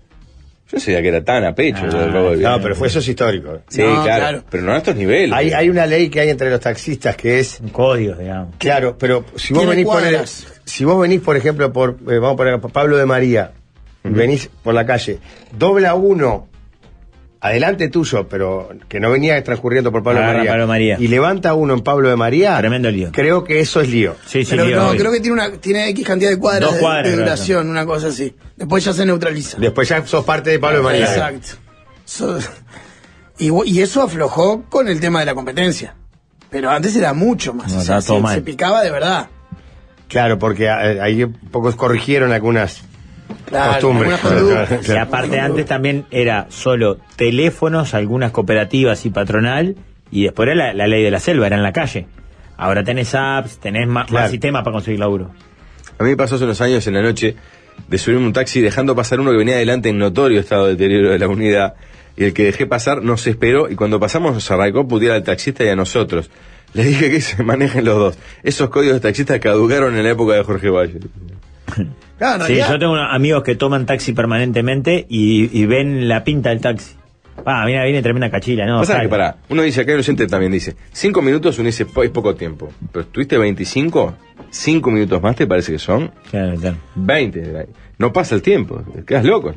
Yo sabía que era tan a pecho Ah, el robo del viaje. No, pero fue eso es histórico. Sí, No, claro, claro. pero no a estos niveles. Hay, hay una ley que hay entre los taxistas que es, Un código, digamos. claro, pero si vos Tiene venís poner, cuadras. si vos venís, por ejemplo, por, eh, vamos a poner por Pablo de María, y venís por la calle, dobla uno adelante tuyo, pero que no venía transcurriendo por Pablo de Agarra María, Pablo María. y levanta uno en Pablo de María, Tremendo lío. creo que eso es lío. Sí, sí, Pero lío, no, obvio. creo que tiene una tiene X cantidad de cuadras, Dos de- cuadras, de, creo, duración, una cosa así. Después ya se neutraliza. Después ya sos parte de Pablo de María. Exacto. So- y, vo- y eso aflojó con el tema de la competencia. Pero antes era mucho más. No, o sea, estaba todo se, mal. se picaba de verdad. Claro, porque eh, ahí pocos corrigieron algunas Claro, costumbres. algunas conductas. Y aparte antes también era solo teléfonos, algunas cooperativas y patronal, y después era la, la ley de la selva, era en la calle. Ahora tenés apps, tenés ma- Claro. más sistemas para conseguir laburo. A mí me pasó hace unos años en la noche de subirme un taxi dejando pasar uno que venía adelante en notorio estado de deterioro de la unidad, y el que dejé pasar no se esperó, y cuando pasamos nos arrancó a putear al taxista y a nosotros. Les dije que se manejen los dos. Esos códigos de taxistas caducaron en la época de Jorge Valle. Claro, en Sí, realidad- yo tengo unos amigos que toman taxi permanentemente y, y ven la pinta del taxi. Ah, mira, viene tremenda cachila, ¿no? Pasa Sale. que pará, uno dice, acá el oyente también dice, cinco minutos uno dice, "Po- es poco tiempo. Pero estuviste veinticinco, cinco minutos más te parece que son Claro, claro. veinte. No pasa el tiempo, quedas loco.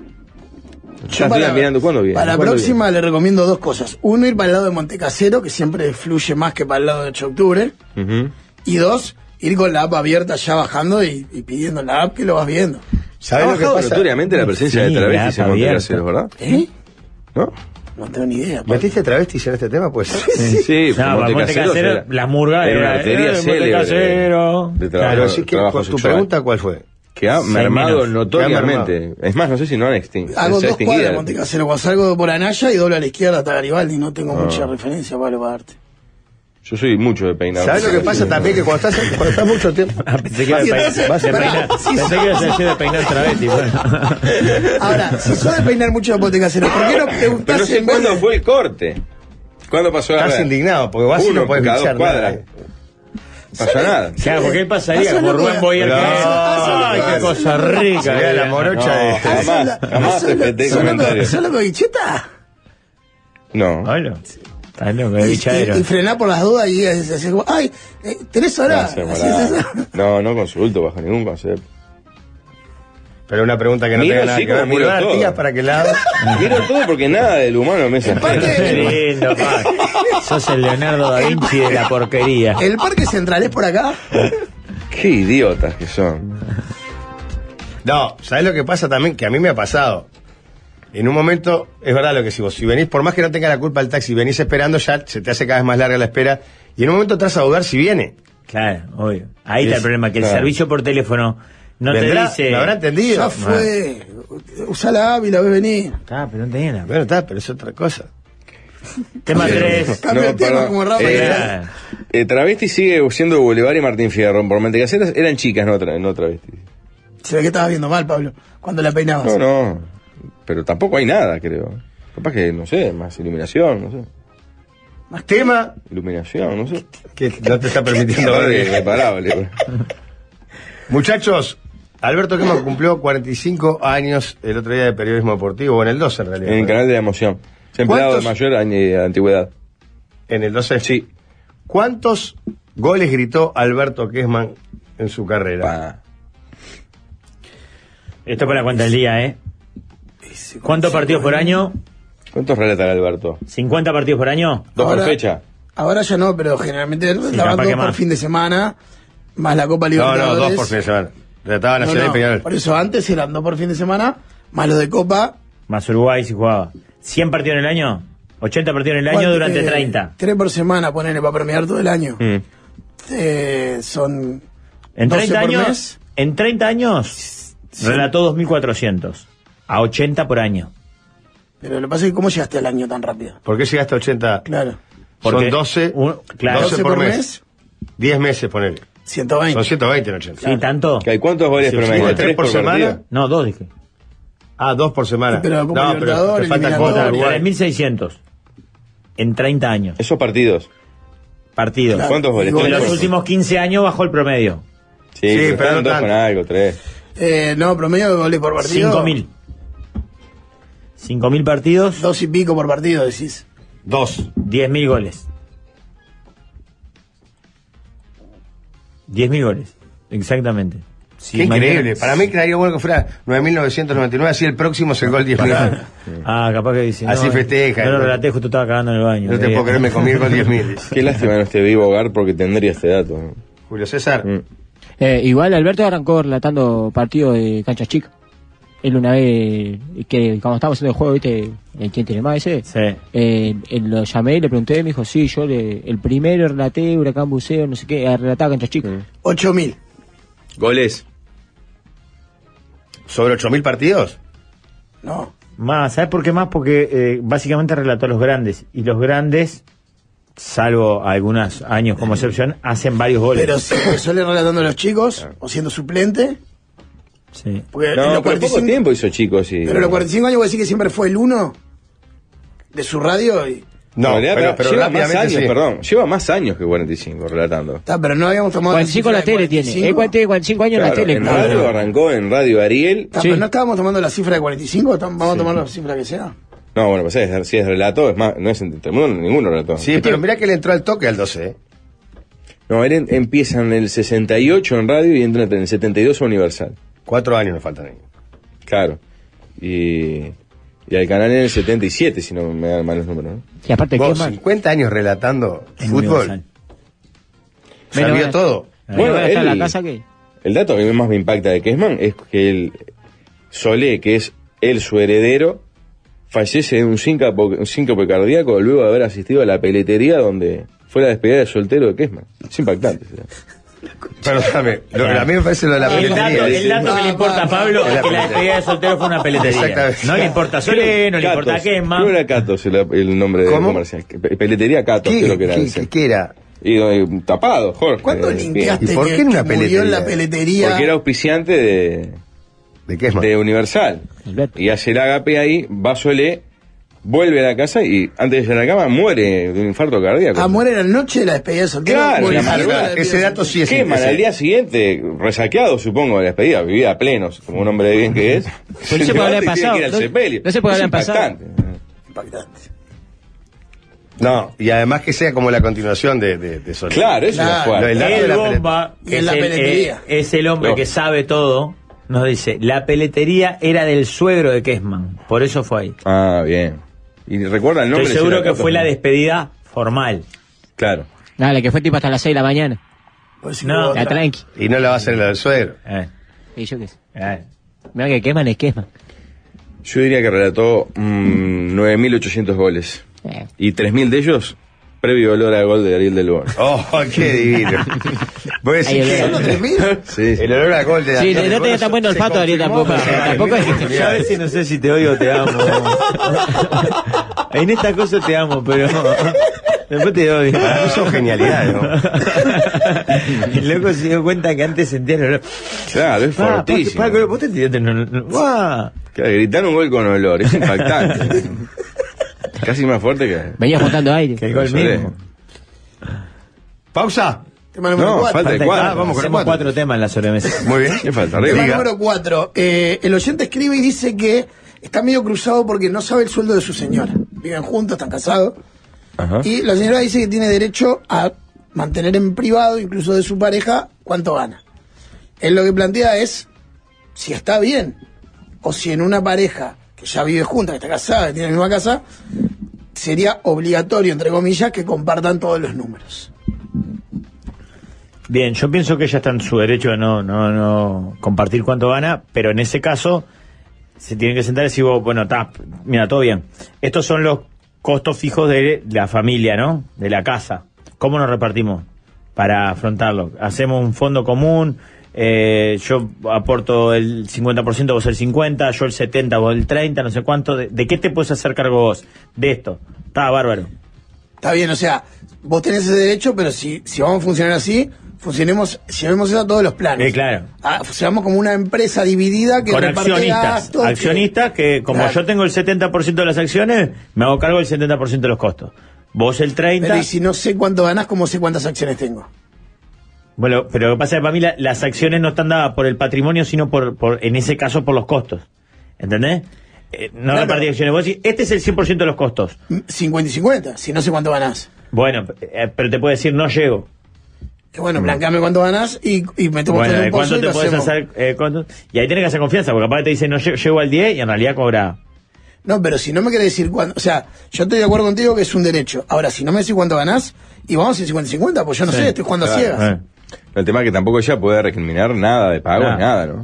Yo Ya para, estoy mirando cuándo viene. para la ¿Cuándo próxima le recomiendo dos cosas. Uno, ir para el lado de Montecasero, que siempre fluye más que para el lado de ocho de octubre. viene? Ujú. Y dos, ir con la app abierta ya bajando y, y pidiendo en la app que lo vas viendo. ¿Sabes Ha lo que bajado pasa? notoriamente la presencia Sí, de travestis la en app Montecaseros, abierta. ¿verdad? ¿Eh? ¿No? No tengo ni idea. ¿Metiste travestis en este tema? Pues Sí, No, para Montecaseros Montecasero, era- las murgas era una era- arteria era de célebre Montecasero. de trabajo, Claro, sí que trabajo cu- tu sexual. pregunta ¿cuál fue? Que ha Sí, mermado menos. notoriamente. Es más, no sé si no han extin- Hago se ha dos extinguido. cuadras de Montecasero. Cuando salgo por Anaya y doblo a la izquierda hasta Garibaldi. No tengo Ah. mucha referencia, Pablo, para darte. Yo soy mucho de peinar. ¿Sabes lo que pasa también? Que cuando estás, cuando estás mucho tiempo... Ah, pensé que iba a Sí, peinar, entonces, de pará, peinar- sí, pensé que ibas a decir de peinar travesti. Bueno. Ahora, si sos de peinar mucho de Montecasero, ¿por qué no Pero preguntás no sé en vez cuándo de- fue el corte. ¿Cuándo pasó la Estás red? indignado, porque vas y Uno no puedes cada dos pinchar cuadras. nada. Pasó nada. Claro, porque él pasaría Eso como no Rubén puede- Boyer. No, que- eso Ay, no qué puede cosa ser. rica. Sería la eh. morocha de- Jamás, jamás respeté ¿Sos loco- comentarios. ¿Sos loco bicheta? No. Bueno, estás loco, Y, de y, bichadero. y frenar por las dudas y es- es- es como, ay, eh, ¿tenés hora? No, se Así demoraba. es eso. no, no consulto bajo ningún concepto. Pero una pregunta que no Miro, tenga nada sí, que ver. como miro Miro todo. Artigas para que la haga. Miro todo porque nada del humano me es ajeno. Qué lindo, pa. Sos el Leonardo da Vinci de la porquería. ¿El Parque Central es por acá? Qué idiotas que son. No, ¿sabes lo que pasa también? Que a mí me ha pasado. En un momento, es verdad lo que decís vos, si venís, por más que no tenga la culpa el taxi, venís esperando, ya se te hace cada vez más larga la espera, y en un momento entras a dudar si viene. Claro, obvio. Ahí está Es- el problema, que el claro. servicio por teléfono no ¿Vendrá? te dice... ¿Me habrá entendido? Ya fue. Usá la app y la ves venir. Ah, pero no tenía nada. Bueno, está, pero es otra cosa. Tema tres. Cambia el tema perdón. como Rafa. Eh, Claro. eh, travesti sigue siendo Boulevard y Martín Fierro. Por Montecaseros eran chicas, no, tra no travestis. Se ve que estabas viendo mal, Pablo, cuando la peinabas. No, no. Pero tampoco hay nada, creo. Capaz que, no sé, más iluminación, no sé. Más tema Iluminación, no sé. que no te está permitiendo Capaz que ver. reparable. Muchachos, Alberto Quema cumplió cuarenta y cinco años el otro día de periodismo deportivo, o en el doce en realidad. En el canal de la emoción. Es empleado de mayor añ- antigüedad. ¿En el doce? Sí. ¿Cuántos goles gritó Alberto Quesman en su carrera? Pa. Esto para la cuenta del día, ¿eh? ¿Cuántos partidos por año? ¿Cuántos relata Alberto? ¿cincuenta partidos por año? ¿Dos Ahora- por fecha? Ahora ya no, pero generalmente Sí, daban capaz dos que por más. fin de semana, más la Copa No, Libertadores. no, dos por fin de semana. Trataba No, Nacional no, y Peñarol. por eso antes eran dos por fin de semana, más los de Copa. Más Uruguay si jugaba. ¿cien partidos en el año? ¿ochenta partidos en el año ¿Cuánto? durante Eh, treinta? Tres por semana, ponele, para premiar todo el año. Mm. Eh, son En doce treinta por años, mes. en treinta años relató dos mil cuatrocientos. A ochenta por año. Pero lo que pasa es que ¿cómo llegaste al año tan rápido? ¿Por qué llegaste a ochenta? Claro. Porque Son doce, un- claro. doce por mes. diez meses, ponele. ciento veinte. Son ciento veinte en ochenta. ¿Sí, tanto? ¿Hay cuántos goles Si promedio? fuiste tres por semana. partido? No, dos dije. Ah, dos por semana. Pero Copa no, Libertadores, te falta eliminatoria. cuota de Uruguay. tres mil seiscientos. En treinta años. Esos partidos. Partidos. Claro. ¿Cuántos goles? Y En goles. los ¿Tres? últimos quince años bajó el promedio. Sí, Sí, pero pero están no dos tanto. con algo, tres. Eh, no, promedio de goles por partido. cinco mil. cinco mil partidos, Dos y pico por partido, decís. Dos. diez mil goles. diez mil goles. Exactamente. Si Qué mañana- increíble. Para mí quedaría bueno que fuera nueve mil novecientos noventa y nueve, así el próximo es el gol diez mil. Ah, capaz que dice. Así no, festeja, No lo ¿no? relaté, justo estaba cagando en el baño. No te puedo creer, me comí el gol diez mil. Qué lástima no esté vivo Hogar porque tendría este dato. ¿no? Julio César. Mm. Eh, igual Alberto arrancó relatando partidos de canchas chicas. Él una vez, que cuando estábamos haciendo el juego, ¿viste? ¿En quién tiene más ese? Sí. Eh, él lo llamé y le pregunté, me dijo, sí, yo le, el primero relaté Huracán Buceo, no sé qué, eh, relataba canchas chicas. Ocho mil. Goles. ¿Sobre ocho mil partidos? No. Más, ¿sabes por qué más? Porque eh, básicamente relató a los grandes. Y los grandes, salvo algunos años como excepción, hacen varios goles. Pero si empezó le relatando a los chicos, o siendo suplente. Sí. Porque en No, los pero cuarenta y poco cinco tiempo hizo chicos y... Pero a los cuarenta y cinco años voy a decir que siempre fue el uno de su radio y. No, En realidad, pero, pero lleva más rápidamente años, sí. perdón. Lleva más años que cuarenta y cinco relatando. Está, pero no habíamos tomado. cuarenta y cinco en la cifra de tele tiene. cuarenta y Él cinco. tiene cuarenta y cinco años en la Claro, tele. en claro. radio arrancó en Radio Ariel. Está, Sí. pero no estábamos tomando la cifra de cuarenta y cinco, estamos- vamos a tomar la cifra que sea. No, bueno, pues es, si es relato, es más, no es entre mundo, ninguno relató. Sí, pero mirá que le entró al toque al doce, ¿eh? No, él en- empieza en el sesenta y ocho en radio y entra en el setenta y dos a Universal. Cuatro años nos faltan ahí. Claro. Y, y al canal en el setenta y siete, si no me dan mal los números, ¿no? Y aparte, ¿qué Vos, más? cincuenta años relatando En fútbol. Universal. Menos Sabía mal. todo. Bueno, Bueno, está en él- la casa que... El dato que más me impacta de Kessman es que él, Solé, que es él su heredero, fallece de un síncope, un síncope cardíaco luego de haber asistido a la peletería donde fue la despedida de soltero de Kessman. Es impactante. ¿sí? Pero dame, lo, a mí me parece lo de la El dato, peletería. el dato que le importa a Pablo es que la despedida de soltero fue una peletería. Exactamente. No le importa a Solé, no le importa a Catos. Kessman. Creo que era Catos el, el nombre de ¿Cómo? comercial. Pe- Peletería Catos, ¿Qué, creo que era. qué- ese. qué- qué era? Y, eh, tapado, Jorge. ¿Cuándo eh, linkeaste ¿Y por que, qué en una que murió en la peletería? peletería? Porque era auspiciante de, ¿De qué es más? de Universal. Alberto. Y hace el agape ahí, va Solé, vuelve a la casa y antes de llegar a la cama muere de un infarto cardíaco. Ah, muere la noche de la despedida de soltero. Claro, Buenísimo, la madrugada. la despedida Ese de dato soltero. sí es Queman ese. al día siguiente, resaqueado supongo de la despedida, vivía a plenos, como un hombre de bien que es. Pero no se puede haber levanta y tiene pasado, que ir al no- sepelio. no se puede Es haber pasado. impactante. Impactante. No, y además que sea como la continuación de, de, de Solé. Claro, eso Claro. es fuerte. El dato de El la bomba, Y que en es la el, peletería. eh, es el hombre No. que sabe todo, nos dice, la peletería era del suegro de Kessman, por eso fue ahí. Ah, bien. ¿Y recuerda el nombre? Estoy seguro Si era que fue Catos? la despedida formal. Claro. Dale, que fue tipo hasta las seis de la mañana. Pues sí, No, hubo La otra. tranqui. Y no la va a hacer la del suegro. Eh, Y yo qué sé. eh. Mira que queman es queman. Yo diría que relató mm, nueve mil ochocientos goles. Eh. Y tres mil de ellos, previo olor al gol de Ariel del Bono. Oh, qué divino. Voy a decir Ahí que olor. ¿tres mil? Sí, sí. el olor a gol de Sí, Daniel no del tenía Bono tan buen se olfato Ariel confirmó tampoco. para Tampoco es que- Yo a veces no sé si te odio o te amo. En esta cosa te amo, pero después te odio. Para mí son genialidades, ¿no? El loco se dio cuenta que antes sentía el olor. Claro, es Ah, pa- fortísimo. pa- vos te tiraste en el- ¡Guau! Claro, gritar un gol con olor, es impactante. Casi más fuerte que... Venía juntando aire. Que el gol Solé. mismo. Pausa. Tema número No, cuatro. falta de Falta cuatro. cuatro, vamos con el hacemos cuatro. cuatro temas en la sobremesa. Muy bien. ¿Qué falta? Tema Arriba. Diga. número cuatro. Eh, el oyente escribe y dice que está medio cruzado porque no sabe el sueldo de su señora. Viven juntos, están casados. Ajá. Y la señora dice que tiene derecho a mantener en privado, incluso de su pareja, cuánto gana. Él lo que plantea es si está bien o si en una pareja que ya vive junta, que está casada, que tiene la misma casa, sería obligatorio, entre comillas, que compartan todos los números. Bien, yo pienso que ella está en su derecho de no, no, no compartir cuánto gana, pero en ese caso se tienen que sentar y decir, vos, bueno, está, mira, todo bien. Estos son los costos fijos de la familia, ¿no? De la casa. ¿Cómo nos repartimos para afrontarlo? ¿Hacemos un fondo común? Eh, yo aporto el cincuenta por ciento, vos el cincuenta por ciento, yo el setenta por ciento, vos el treinta por ciento, no sé cuánto. ¿De, de qué te puedes hacer cargo vos? De esto. Está bárbaro. Está bien, o sea, vos tenés ese derecho, pero si, si vamos a funcionar así, funcionemos, llevemos eso a todos los planos. Eh, claro. Ah, seamos como una empresa dividida que Con reparte accionistas. gastos, que- Accionistas que, como Claro. yo tengo el setenta por ciento de las acciones, me hago cargo del setenta por ciento de los costos. Vos el treinta por ciento. Pero y si no sé cuánto ganás, ¿cómo sé cuántas acciones tengo? Bueno, pero lo que pasa es que para mí la- las acciones no están dadas por el patrimonio, sino por, por en ese caso, por los costos. ¿Entendés? Eh, no Claro. repartir acciones. Vos decís, este es el cien por ciento de los costos. cincuenta y cincuenta, si no sé cuánto ganás. Bueno, eh, pero te puede decir, no llego. Que bueno, blanqueame cuánto ganás y, y metemos Bueno, todo en ¿de un pozo cuánto y te lo podés hacemos. hacer? Eh, cuánto? Y ahí tenés que hacer confianza, porque capaz te dice, no llego, llego al diez y en realidad cobra. No, pero si no me querés decir cuánto, o sea, yo estoy de acuerdo contigo que es un derecho. Ahora, si no me decís cuánto ganás, y vamos a hacer cincuenta y cincuenta, pues yo no Sí. sé, estoy jugando a Claro. ciegas. Eh. El tema es que tampoco ella puede recriminar nada de pago, Nada. nada, ¿no?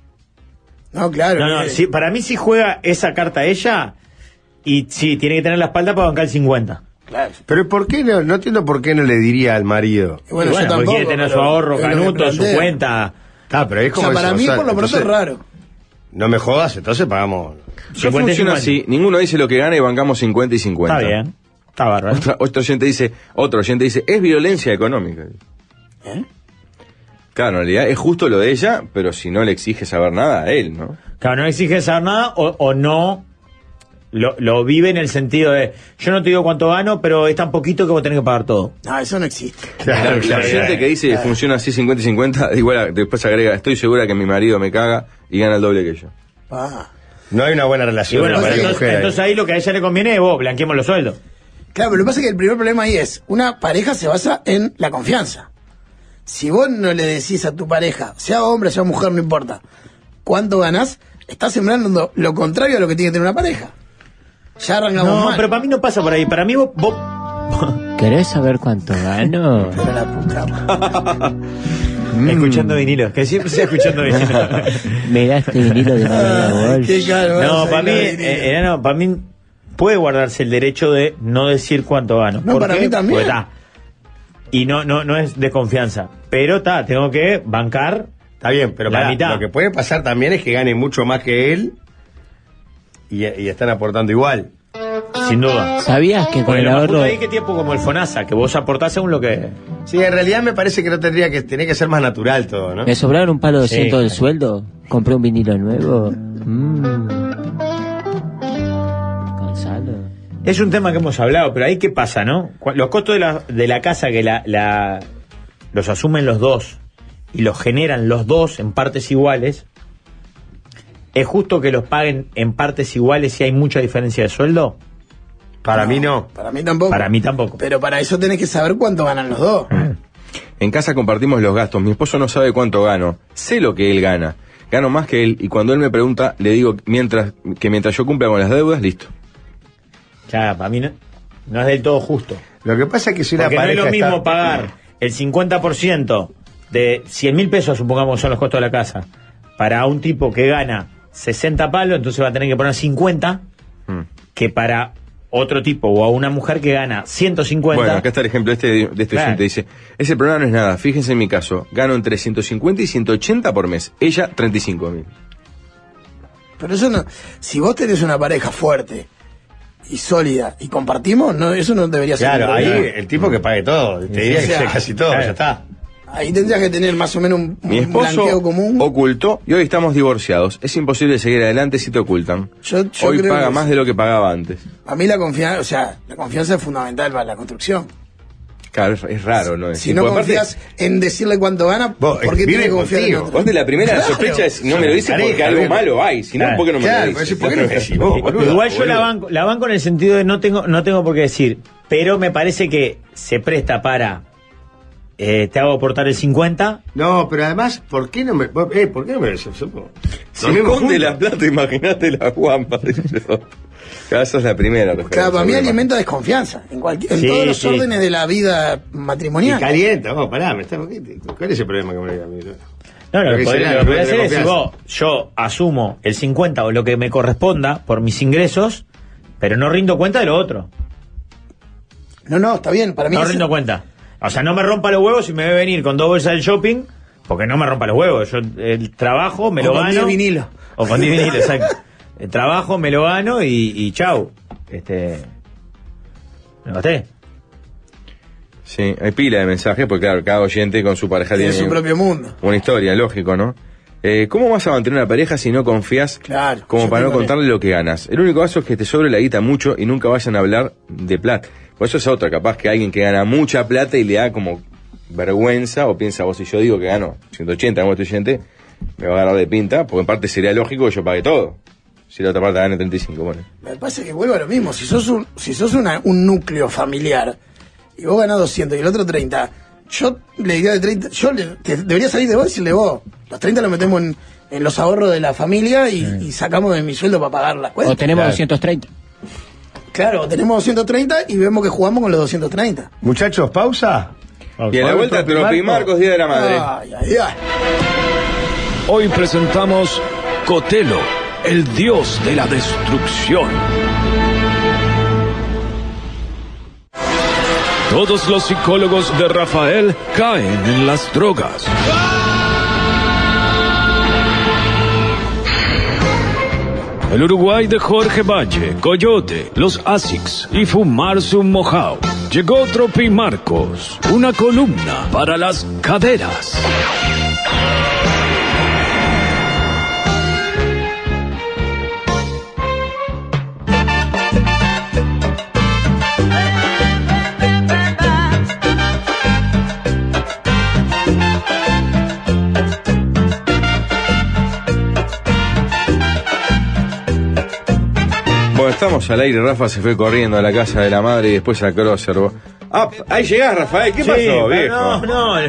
No, claro. No, no, eh, sí, para mí sí juega esa carta ella y sí, tiene que tener la espalda para bancar el cincuenta. claro. Pero ¿por qué no? No entiendo por qué no le diría al marido. Y bueno, Y yo porque tampoco. quiere tener su pero ahorro, es lo que canuto, su planteo. cuenta. Ah, pero es O como sea, para eso, mí, o sea, por lo pronto, es entonces, raro. No me jodas, entonces pagamos. No cincuenta y funciona cincuenta. así. Ninguno dice lo que gana y bancamos cincuenta y cincuenta. Está bien, está bárbaro. Otra, otro oyente dice, otro oyente dice, es violencia económica. ¿Eh? Claro, en realidad es justo lo de ella, pero si no le exige saber nada a él, ¿no? Claro, no exige saber nada o, o no lo, lo vive en el sentido de yo no te digo cuánto gano, pero es tan poquito que vos tenés que pagar todo. No, eso no existe. La, la oyente que dice funciona así cincuenta y cincuenta, igual a- después agrega, estoy segura que mi marido me caga y gana el doble que yo. Ah. No hay una buena Y relación. bueno, entre pero marido y entonces, mujer ahí. entonces ahí lo que a ella le conviene es vos, blanqueemos los sueldos. Claro, pero lo que pasa es que el primer problema ahí es, una pareja se basa en la confianza. Si vos no le decís a tu pareja, sea hombre, sea mujer, no importa, cuánto ganás, estás sembrando lo contrario a lo que tiene que tener una pareja. Ya arrancamos No, mal. pero para mí no pasa por ahí. Para mí vos... vos ¿Querés saber cuánto gano? Pero la puta madre. Escuchando vinilos, que siempre estoy escuchando vinilos. Me da este vinilo de Mariana Ay, Walsh. qué caro, No, vas a para mí, ir a venir. eh, enano, para mí puede guardarse el derecho de no decir cuánto gano. No, ¿Por para qué? mí también. Porque está. Y no, no, no es desconfianza. Pero está, tengo que bancar. Está bien, pero La pará, mitad. lo que puede pasar también es que gane mucho más que él y, y están aportando igual. Sin duda. ¿Sabías que con Porque el lo más justo ahorro... ahí que tiempo como el FONASA, que vos aportás según lo que... Sí, en realidad me parece que no tendría que tener que ser más natural todo, ¿no? Me sobraron un palo de Sí, ciento del claro. sueldo. Compré un vinilo nuevo. Mm. Gonzalo. Es un tema que hemos hablado, pero ahí qué pasa, ¿no? Cu- Los costos de la, de la casa que la, la los asumen los dos y los generan los dos en partes iguales, ¿es justo que los paguen en partes iguales si hay mucha diferencia de sueldo? Para mí no. Para mí tampoco. Para mí tampoco. Pero para eso tenés que saber cuánto ganan los dos. En casa compartimos los gastos. Mi esposo no sabe cuánto gano. Sé lo que él gana. Gano más que él y cuando él me pregunta, le digo mientras que mientras yo cumpla con las deudas, listo. Ya, para mí no, no es del todo justo. Lo que pasa es que si una Porque no es pareja lo mismo está- pagar el cincuenta por ciento de cien mil pesos, supongamos son los costos de la casa, para un tipo que gana sesenta palos, entonces va a tener que poner cincuenta, Mm. que para otro tipo o a una mujer que gana ciento cincuenta. Bueno, acá está el ejemplo este de, de este Claro. oyente. Dice, ese problema no es nada. Fíjense en mi caso. Gano entre ciento cincuenta y ciento ochenta por mes. Ella, treinta y cinco mil. Pero eso no. Si vos tenés una pareja fuerte y sólida y compartimos, no, eso no debería ser. Claro, un ahí problema. el tipo que pague todo. Te diría o que sea, sea casi todo, claro. ya está. Ahí tendrías que tener más o menos un, Mi un esposo blanqueo común. ocultó y hoy estamos divorciados. Es imposible seguir adelante si te ocultan. Yo- yo hoy creo paga que más sí. de lo que pagaba antes. A mí la confianza, o sea, la confianza es fundamental para la construcción. Claro, es, es raro, ¿no? Si no confías en decirle cuánto gana, Vos, ¿por qué vive tiene que confiar en contigo. otro? Aparte, la primera Claro. sospecha es, no me lo dice Pareja, porque algo bien. malo hay, si no, Claro. ¿por qué no me Claro, lo dice? ¿por qué no me decís vos, boludo? Igual yo la Boludo. banco, la banco en el sentido de no tengo, no tengo por qué decir, pero me parece que se presta para eh, te hago aportar el cincuenta. No, pero además, ¿por qué no me, vos, eh, ¿por qué no me decís? Se Dormimos esconde juntos. la plata, imagínate la guampa. Esa es la primera referencia. Claro, para mí Seguro. alimenta desconfianza en, cualquier, en Sí, todos los sí. órdenes de la vida Y matrimonial. calienta, vos, pará, me estás, ¿cuál es el problema que me diga a mí? No, no, Lo lo que que será, podría, lo no que podría tener hacer es decir, confianza. vos, yo asumo el cincuenta o lo que me corresponda por mis ingresos, pero no rindo cuenta de lo otro. No, no, está bien, para mí No es- rindo cuenta. O sea, no me rompa los huevos si me ve venir con dos bolsas del shopping, porque no me rompa los huevos. Yo el trabajo me O lo con gano. diez vinilos. O con diez vinilos, exacto. El trabajo me lo gano y, y chau. Este. Me gasté. Sí, hay pila de mensajes, porque claro, cada oyente con su pareja tiene tiene su propio mundo. una historia, lógico, ¿no? Eh, ¿Cómo vas a mantener una pareja si no confías Claro. como yo para no tengo contarle lo que ganas? El único caso es que te sobre la guita mucho y nunca vayan a hablar de plata. Por eso es otra, capaz que alguien que gana mucha plata y le da como vergüenza, o piensa, vos, si yo digo que gano ciento ochenta como este oyente, me va a agarrar de pinta, porque en parte sería lógico que yo pague todo. Si la otra parte gana treinta y cinco, bueno. Me pasa que vuelvo a lo mismo. Si sos un, si sos una- un núcleo familiar y vos ganás doscientos y el otro treinta, yo le diría de treinta, yo le, te- debería salir de vos y decirle vos, los treinta los metemos en, en los ahorros de la familia y, y sacamos de mi sueldo para pagar las cuentas. O tenemos Claro. doscientos treinta. Claro, o tenemos doscientos treinta y vemos que jugamos con los doscientos treinta. Muchachos, pausa. Y a la vuelta, Tropimarcos, Día de la Madre. Ay, ay, ay. Hoy presentamos Cotelo, el dios de la destrucción. Todos los psicólogos de Rafael caen en las drogas. El Uruguay de Jorge Valle, Coyote, los Asics y Fumarse un Mojao. Llegó Tropimarcos, una columna para las caderas. Bueno, estamos al aire, Rafa se fue corriendo a la casa de la madre y después a Crosser. Ah, ahí llegás, Rafael, ¿qué Sí, pasó, pero viejo? no,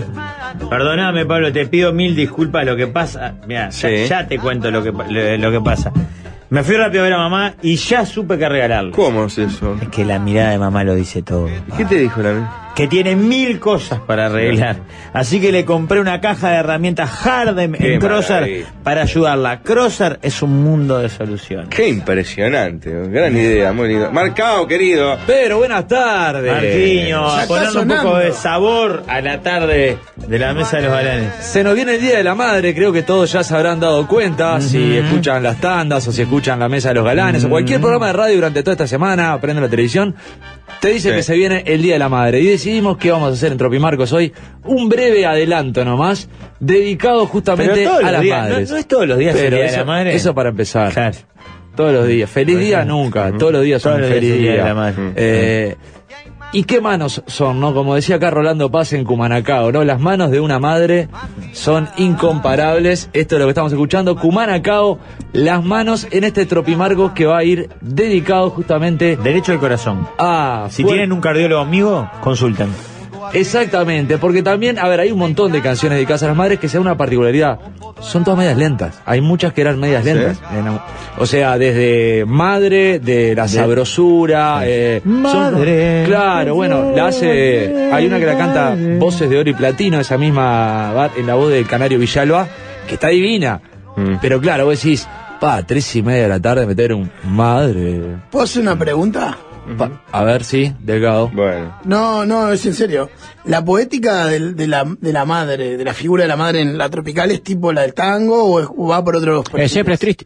no. Perdóname, Pablo, te pido mil disculpas. Lo que pasa, mira, Sí. ya, ya te cuento lo que, pa- lo, lo que pasa. Me fui rápido a ver a mamá y ya supe qué regalarle. ¿Cómo es eso? Es que la mirada de mamá lo dice todo. ¿Qué te dijo la Que tiene mil cosas para arreglar. Así que le compré una caja de herramientas Hardem Qué en Crosser maravilla. para ayudarla. Crosser es un mundo de soluciones. Qué impresionante, gran idea, muy lindo. Marcado, querido. Pero buenas tardes. Marquiño, Ya a está ponerle un poco sonando. de sabor a la tarde de la mesa de los galanes. Se nos viene el Día de la Madre, creo que todos ya se habrán dado cuenta, si escuchan las tandas o si escuchan la mesa de los galanes o cualquier programa de radio durante toda esta semana, prende la televisión, te dice Sí. que se viene el Día de la Madre. Y decidimos que vamos a hacer en Tropimarcos hoy un breve adelanto nomás, dedicado justamente Pero todos a los las días, madres. no- no es todos los días el Pero Día de eso, la Madre. Eso para empezar. Claro. Todos los días. Feliz día nunca. Todos los días son Todos un los días feliz es el Día de día. la Madre. Eh, ¿Y qué manos son, no? Como decía acá Rolando Paz en Cumanacao, ¿no? Las manos de una madre son incomparables. Esto es lo que estamos escuchando. Cumanacao, las manos en este Tropimarcos que va a ir dedicado justamente Derecho al corazón. a... Si fuer- tienen un cardiólogo amigo, consulten. Exactamente, porque también, a ver, hay un montón de canciones dedicadas a las madres que sea una particularidad. Son todas medias lentas. Hay muchas que eran medias Sí. lentas. Eh, no. O sea, desde madre, de la sabrosura. eh, son- Madre. claro, bueno, la hace. Hay una que la canta Voces de Oro y Platino, esa misma va- en la voz del Canario Villalba, que está divina. Mm. Pero claro, vos decís, pa, tres y media de la tarde meter un madre. ¿Puedo hacer una pregunta? Pa- a ver, sí, Delgado. Bueno, No, no, es en serio. La poética del- de, la, de la madre, de la figura de la madre en la tropical, ¿es tipo la del tango o, es- o va por otros Eh, perfiles? siempre es triste.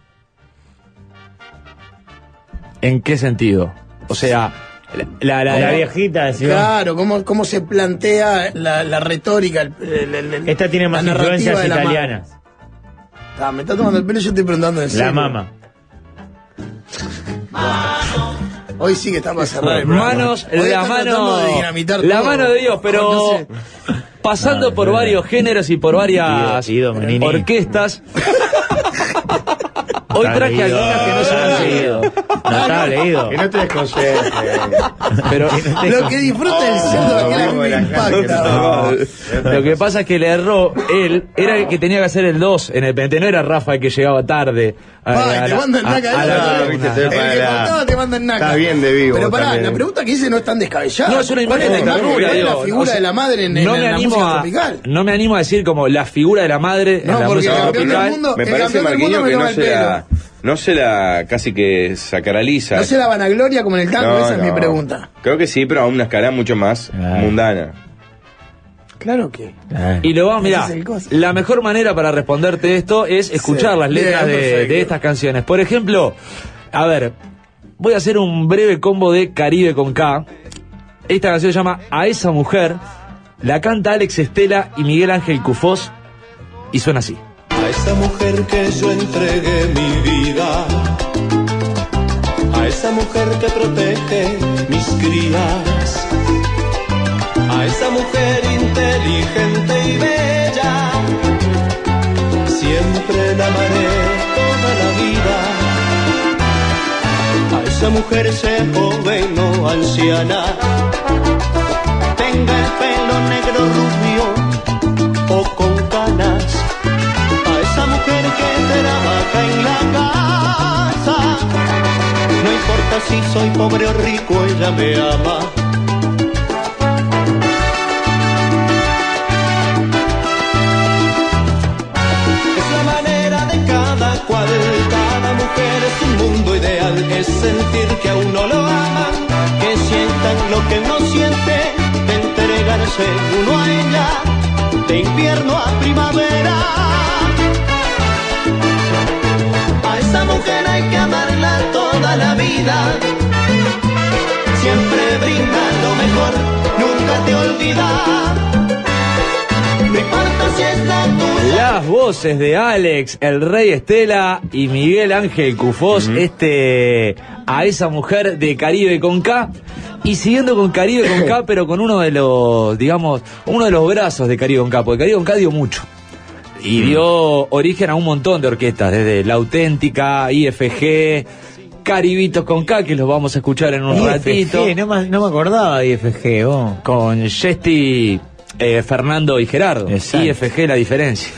¿En qué sentido? O sea, la, la, La, la- viejita, decía. Claro, ¿cómo, cómo se plantea la, la retórica? el- el- el- el- Esta tiene más la narrativa influencias de la madre? italianas. Ah, me está tomando el pelo y yo estoy preguntando en serio. La mama. Hoy sí que está para cerrar el programa. Manos, Hoy la están tratando mano, de dinamitar la todo. mano de Dios, pero No sé. pasando No, por no, no. varios géneros y por varias Ido, Ido, Menini. orquestas. Hoy Está traje leído. algunas que no se han seguido. No estaba leído. Que no te desconcentres. Pero Lo que disfruta el cerdo es que a mí me impacta. lo que pasa es que le erró él, era el que tenía que hacer el dos en el pendiente, no era Rafa el que llegaba tarde. a- Ay, a te la- mandan a- naca. a eh, la- el viste, que estoy para la- faltaba te mandan naca. Está bien de vivo Pero pará, también. la pregunta que hice no es tan descabellada. No, es una ¿Cuál imagen es la de ternura? ternura, ¿Es la digo, figura o sea, de la madre en, en no me la animo música a, tropical? no me animo a decir como la figura de la madre en No, la porque música el campeón del tropical. mundo- Me el parece, campeón del mundo Marquinhos, me que toma no el se la, no se la casi que sacraliza. No sé la vanagloria como en el tango, No, esa es mi no. pregunta. Creo que sí, pero a una escala mucho más mundana. Claro que. Y lo vamos, mirá, Ese es el coso. la mejor manera para responderte esto es escuchar Sí, las letras bien, de, perfecto. de estas canciones. Por ejemplo, a ver, voy a hacer un breve combo de Caribe con K. Esta canción se llama A esa mujer, la canta Alex Estela y Miguel Ángel Cufós, y suena así. A esa mujer que yo entregué mi vida, a esa mujer que protege mis crías, a esa mujer inteligente y bella, siempre la amaré toda la vida. A esa mujer sea joven o anciana, tenga el pelo negro rubio o con canas, a esa mujer que trabaja en la casa, no importa si soy pobre o rico, ella me ama. Es la manera de cada cual, cada mujer es un mundo ideal, es sentir que a uno lo aman, que sientan lo que uno siente, de entregarse uno a ella, de invierno a primavera. A esa mujer hay que amarla toda la vida, siempre brinda lo mejor, nunca te olvida. No importa si es la tuya. Las voces de Alex, el Rey Estela y Miguel Ángel Cufós, este A esa mujer de Caribe con K. Y siguiendo con Caribe con K, pero con uno de los, digamos, uno de los brazos de Caribe con K, porque Caribe con K dio mucho. Y dio origen a un montón de orquestas, desde La Auténtica, I F G, Caribitos con K, que los vamos a escuchar en un I F G, ratito. no, me, no me acordaba de I F G, vos. Con Jesti, eh, Fernando y Gerardo. Exacto. I F G, la diferencia.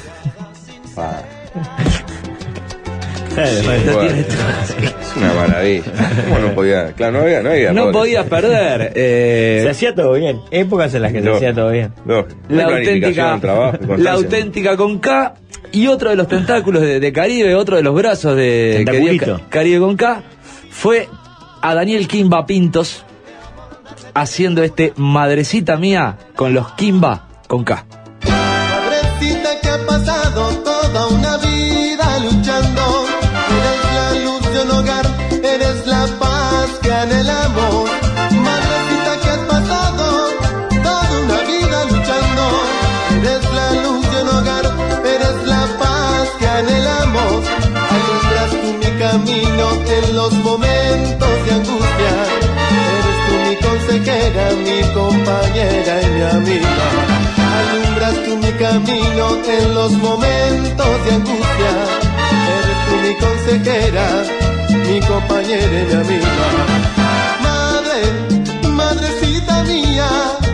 Sí, bueno, es una maravilla. ¿Cómo no podía? Claro, no había, no había. No errores. podías perder. eh, Se hacía todo bien. Épocas en las que se No. hacía todo bien. No, la planificación, auténtica, trabajo, la constancia. auténtica con K. Y otro de los tentáculos de, de Caribe, otro de los brazos de que dio Tentaculito. Ca- Caribe con K, fue a Daniel Kimba Pintos haciendo este Madrecita Mía con los Kimba con K. Madrecita que ha pasado toda una vida luchando, eres la luz de un hogar, eres la paz que anhelamos. Madrecita que has pasado toda una vida luchando, eres la luz de un hogar, eres la paz que anhelamos. Alumbras tú mi camino en los momentos de angustia, eres tú mi consejera, mi compañera y mi amiga. Alumbras tú mi camino en los momentos de angustia, eres tú mi consejera, mi compañera y mi amiga. Madre, madrecita mía,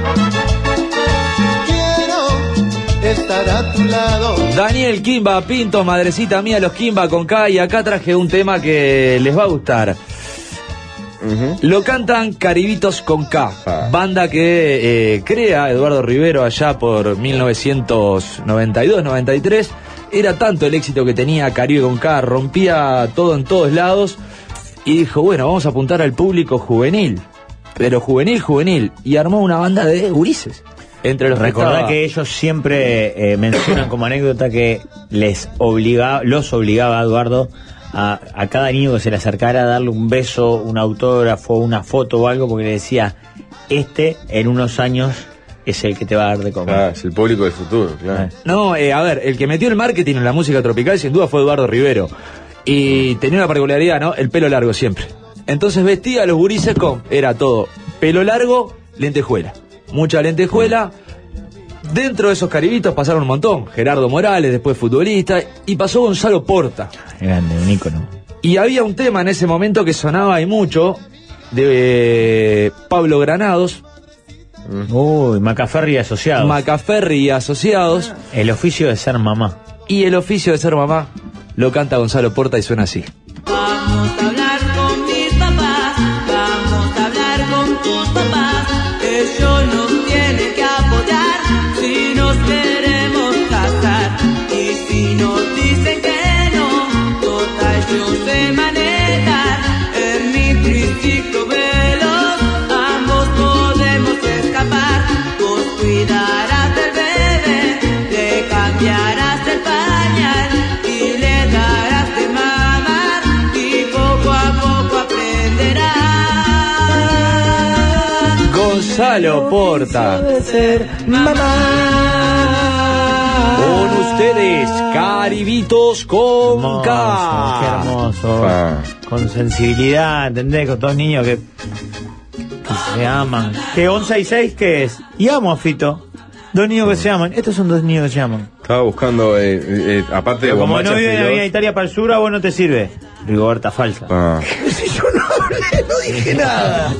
quiero estar a tu lado. Daniel Kimba Pintos, Madrecita Mía, los Kimba con K. Y acá traje un tema que les va a gustar. Lo cantan Caribitos con K, Ah. banda que eh, crea Eduardo Rivero allá por mil novecientos noventa y dos noventa y tres. Era tanto el éxito que tenía Caribe con K, rompía todo en todos lados, y dijo, bueno, vamos a apuntar al público juvenil, pero juvenil, juvenil, y armó una banda de gurises. Entre los Recordá estaba- que ellos siempre eh, mencionan como anécdota que les obligaba, los obligaba a Eduardo a, a cada niño que se le acercara a darle un beso, un autógrafo, una foto o algo, porque le decía, este en unos años es el que te va a dar de comer. Ah, es el público del futuro, claro. No, eh, a ver, el que metió el marketing en la música tropical sin duda fue Eduardo Rivero. Y tenía una particularidad, ¿no? El pelo largo siempre. Entonces vestía a los gurises con, era todo pelo largo, lentejuela, mucha lentejuela. Dentro de esos caribitos pasaron un montón, Gerardo Morales, después futbolista, y pasó Gonzalo Porta. Grande, un ícono. Y había un tema en ese momento que sonaba y mucho, de eh, Pablo Granados. Uy, Macaferri y Asociados. Macaferri y Asociados. El oficio de ser mamá. Y el oficio de ser mamá lo canta Gonzalo Porta y suena así. Vamos a hablar con mis papás, vamos a hablar con tus papás. Ellos nos tienen que apoyar si nos queremos casar. Y si nos dicen que no, total yo sé manejar. En mi triciclo veloz, ambos podemos escapar. Vos cuidarás del bebé, le cambiarás el pañal y le darás de mamar. Y poco a poco aprenderás. Gonzalo Porta. Con ustedes, Caribitos con K. Qué hermoso. Ah. Con sensibilidad, ¿entendés? Con dos niños que, que se aman. ¿Qué once y seis qué es? Y amo a Fito. Dos niños que se aman. Estos son dos niños que se aman. Estaba buscando, eh, eh, aparte de Pero como Bombacha no vive en la Feroz. Avenida Italia para el sur, a vos no te sirve. Rigoberta falsa. Ah. Si yo no hablé, no dije nada.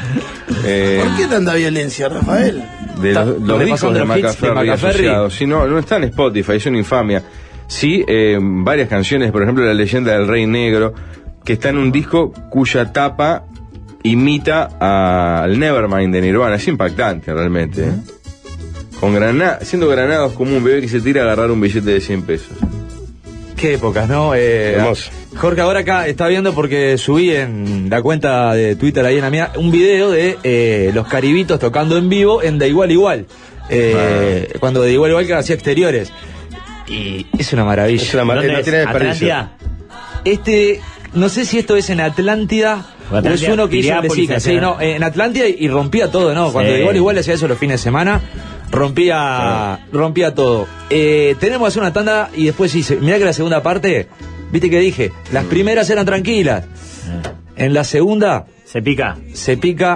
Eh, ¿Por qué tanta violencia, Rafael? de los, los discos de repasando los hits de Macaferri y Macaferri. Asociados. Sí, no, no está en Spotify, es una infamia. Sí, eh, varias canciones, por ejemplo, La leyenda del Rey Negro, que está en un disco cuya tapa imita a- al Nevermind de Nirvana. Es impactante, realmente. ¿eh? Con grana siendo Granados como un bebé que se tira a agarrar un billete de cien pesos. Qué épocas, ¿no? Eh, Hermoso. Jorge, ahora acá está viendo porque subí en la cuenta de Twitter ahí en la mía un video de eh, los Caribitos tocando en vivo en De Igual a Igual. Eh, Ah. Cuando De Igual a Igual que hacía exteriores. Y es una maravilla. Es una mar- ¿Dónde no es? tiene desperdicio. ¿Atlántida? Este, no sé si esto es en Atlántida O o es Atlántida, uno que hizo Piriápolis, Blesica. Sí, Atlántida. no, en Atlántida y, y rompía todo, ¿no? Cuando Sí. De Igual a Igual hacía eso los fines de semana, rompía, rompía todo. Eh, tenemos que hacer una tanda y después sí, se- mirá que la segunda parte, viste que dije, las primeras eran tranquilas. En la segunda Se pica. se pica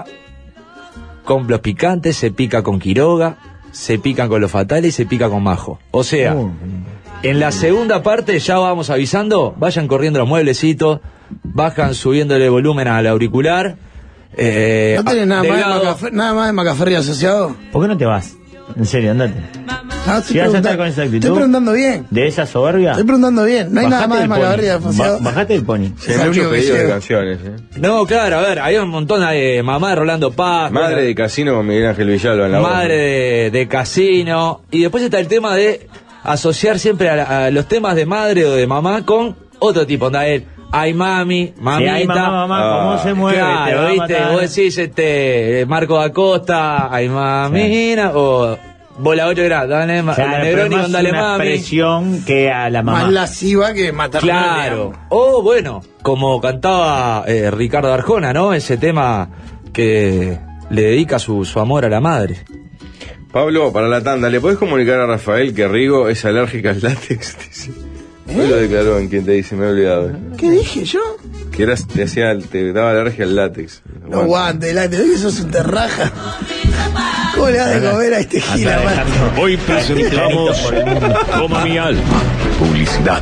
con los picantes, se pica con Quiroga, se pican con los fatales y se pica con Majo. O sea, Uh. en la segunda parte ya vamos avisando, vayan corriendo los mueblecitos, bajan subiéndole volumen al auricular. Eh, ¿No tenés nada más, de Delgado, Macafer- nada más de Macaferri asociado? ¿Por qué no te vas? En serio, andate. Ah, Si vas a estar con esa actitud. Estoy preguntando bien. ¿De esa soberbia? Estoy preguntando bien. No hay nada Bajate más de del Macaferri pony. asociado. Ba- Bajate el pony. Sí, hay muchos pedidos de canciones. ¿eh? No, claro, a ver, había un montón de mamá de Rolando Paz. Madre bueno, de Casino con Miguel Ángel Villalba en la voz. Madre de, de Casino. Y después está el tema de asociar siempre a, la- a los temas de madre o de mamá con otro tipo. Onda, él, ay mami, mamita. ay, mamá, mamá, cómo Ah, se mueve, te va Claro, a viste, matar. vos decís este, Marco da Costa, ay mamina, o Bola ocho grande, dale, ma- Claro, pero Negroni más con dale una mami. expresión que a la mamá. Más lasciva que maternal. Claro. O bueno, como cantaba eh, Ricardo Arjona, ¿no? Ese tema que le dedica su, su amor a la madre. Pablo, para la tanda, ¿le podés comunicar a Rafael que Rigo es alérgica al látex? Dice. Hoy lo declaró en quien te dice, me he olvidado. ¿Qué dije yo? Que eras, te, hacía, te daba alergia al látex. No aguante, la te que sos un terraja. ¿Cómo le das de comer a este gira, man? Hoy presentamos Toma mi alma. Publicidad.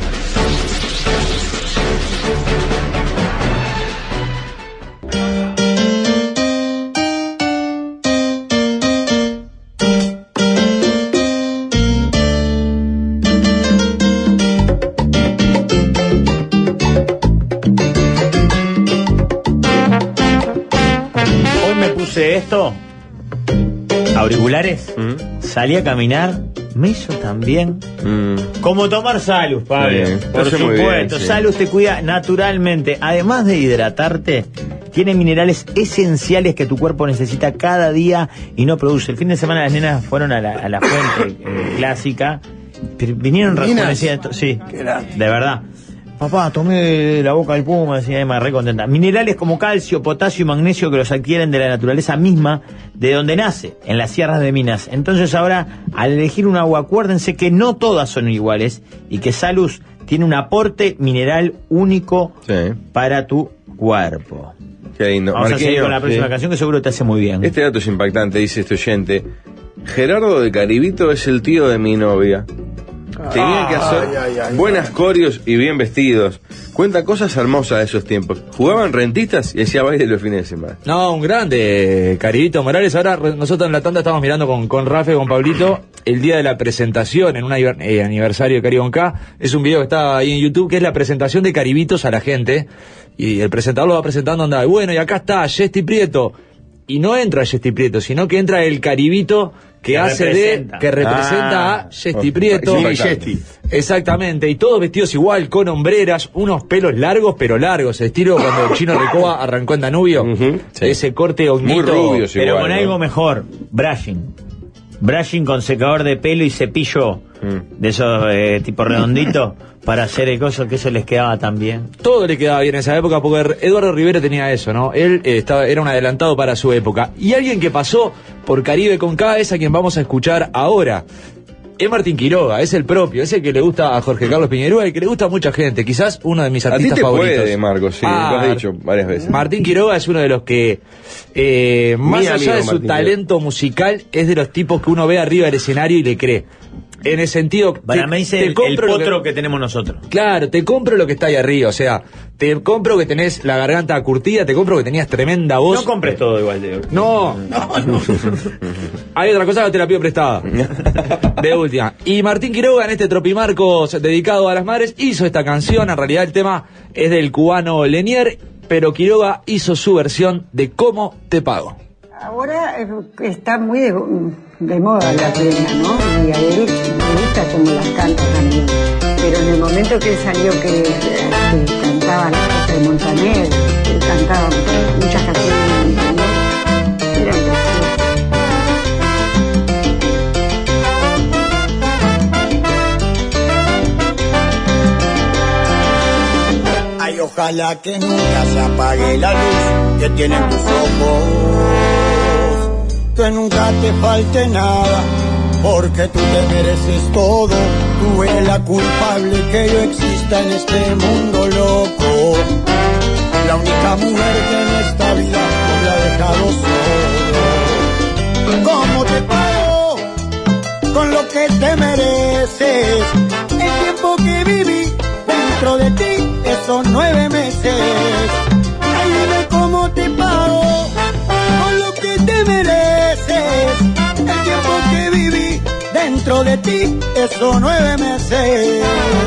Hoy me puse esto, auriculares, salí a caminar, me hizo también Mm. como tomar Salus, Pablo. Sí, Por hace muy supuesto, bien, sí. Salus te cuida naturalmente. Además de hidratarte, tiene minerales esenciales que tu cuerpo necesita cada día y no produce. El fin de semana las nenas fueron a la, a la fuente eh, clásica, pero vinieron ¿Minas? rejuvenecidas. to- Sí, Qué grande. de verdad. Papá, tomé la boca del puma, decía Emma, re contenta. Minerales como calcio, potasio y magnesio que los adquieren de la naturaleza misma, de donde nace, en las sierras de Minas. Entonces ahora, al elegir un agua, acuérdense que no todas son iguales y que Salus tiene un aporte mineral único Sí. para tu cuerpo. Qué lindo. Vamos a seguir Marquinhos, con la próxima sí. canción que seguro te hace muy bien. Este dato es impactante, dice este oyente. Gerardo de Caribito es el tío de mi novia. Tenían que hacer Ay, ay, ay, buenas coreos y bien vestidos. Cuenta cosas hermosas de esos tiempos. Jugaban rentistas y hacía baile los fines de semana. No, un grande, Caribito Morales. Ahora re- nosotros en la tanda estamos mirando con, con Rafa y con Pablito el día de la presentación en un aniver- eh, aniversario de Caribón K. Es un video que está ahí en YouTube, que es la presentación de Caribitos a la gente. Y el presentador lo va presentando, anda, y bueno, y acá está Yesti Prieto. Y no entra Yesti Prieto, sino que entra el Caribito que, Que hace representa. de, que representa Ah, a Yesti oh, Prieto. sí, Yesti. Exactamente, y todos vestidos igual, con hombreras, unos pelos largos pero largos, estilo cuando el Chino Recoba arrancó en Danubio, Ujú, sí. ese corte Muy honguito. rubios Pero igual, con ¿no? algo mejor, brushing. Brushing con secador de pelo y cepillo Mm. de esos eh, tipo redondito para hacer el coso, que eso les quedaba tan bien. Todo le quedaba bien en esa época porque Eduardo Rivero tenía eso, ¿no? Él eh, estaba, era un adelantado para su época. Y alguien que pasó por Caribe con K es a quien vamos a escuchar ahora. Es Martín Quiroga, es el propio, es el que le gusta a Jorge Carlos Piñerúa y que le gusta a mucha gente, quizás uno de mis A ti artistas te favoritos. puede, Marcos, sí, Ah, lo has dicho varias veces. Martín Quiroga es uno de los que, eh, más Mi allá amigo de su Martín talento musical, es de los tipos que uno ve arriba del escenario y le cree. En el sentido, Para te- mí es te el, el compro lo que- potro que... tenemos nosotros. Claro, te compro lo que está ahí arriba, o sea, te compro que tenés la garganta curtida, te compro que tenías tremenda voz. No compres todo igual, Diego. No, hay otra cosa que te la pido prestada. De última. Y Martín Quiroga en este Tropimarcos dedicado a las madres hizo esta canción, en realidad el tema es del cubano Lenier, pero Quiroga hizo su versión de Cómo te pago. Ahora eh, está muy de, de moda la plena, ¿no? Y a él me gusta como las canta también. Pero en el momento que él salió que, que cantaba las cosas de Montaner, que cantaba muchas canciones de Montaner, era precioso. Ay, ojalá que nunca se apague la luz que tienen tus ojos. Que nunca te falte nada, porque tú te mereces todo. Tú eres la culpable que yo exista en este mundo loco. La única mujer que en esta vida no me ha dejado solo. ¿Cómo te pago? Con lo que te mereces. El tiempo que viví dentro de ti, esos nueve meses. Ay, dime cómo te pago con lo que te mereces. El tiempo que viví dentro de ti, esos nueve meses.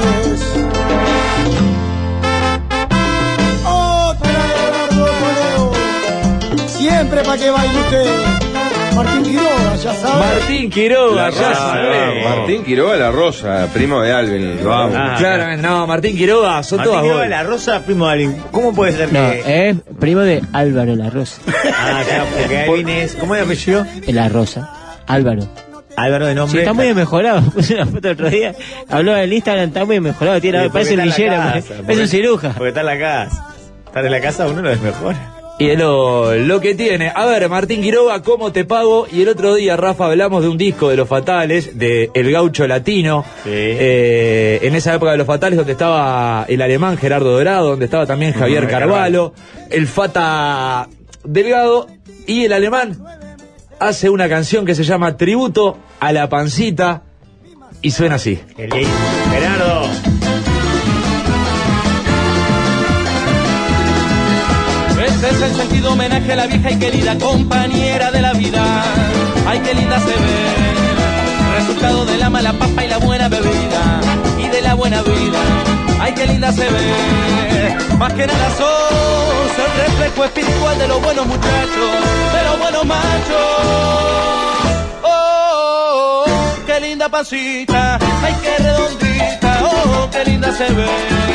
Otra de Eduardo Toledo. Siempre para que baile usted. Martín Quiroga, ya sabe. Martín Quiroga, La ya Rosa, sabe. Martín Quiroga La Rosa, primo de Alvin. Lo amo. Ah, Claramente, no, Martín Quiroga, son Martín todas Quiroga, gol. la Rosa, primo de alguien. ¿Cómo puede ser No, que...? es primo de Álvaro La Rosa. Ah, claro, porque Alvin es... ¿Cómo es el apellido? La Rosa. Álvaro. Álvaro de Sí, nombre. está muy mejorado. Puse una foto el otro día. Habló en Instagram, está muy mejorado. Tiene, Sí, parece un porque está en lillero, la parece casa, parece un ciruja. Porque está en la casa. Estar en la casa uno lo desmejora. Y es lo, lo que tiene. A ver, Martín Quiroga, ¿cómo te pago? Y el otro día, Rafa, hablamos de un disco de Los Fatales, de El Gaucho Latino. Sí. Eh, en esa época de Los Fatales, donde estaba el alemán Gerardo Dorado, donde estaba también Javier Ujú, Carvalho, el Fata Delgado, y el alemán hace una canción que se llama Tributo a la Pancita, y suena así. Qué lindo. Gerardo. Este es el sentido homenaje a la vieja y querida compañera de la vida. Ay, qué linda se ve, resultado de la mala papa y la buena bebida. Y de la buena vida, ay, qué linda se ve. Más que nada sos el reflejo espiritual de los buenos muchachos, de los buenos machos. Oh, oh, oh, qué linda pancita, ay, qué redondita. Oh, qué linda se ve.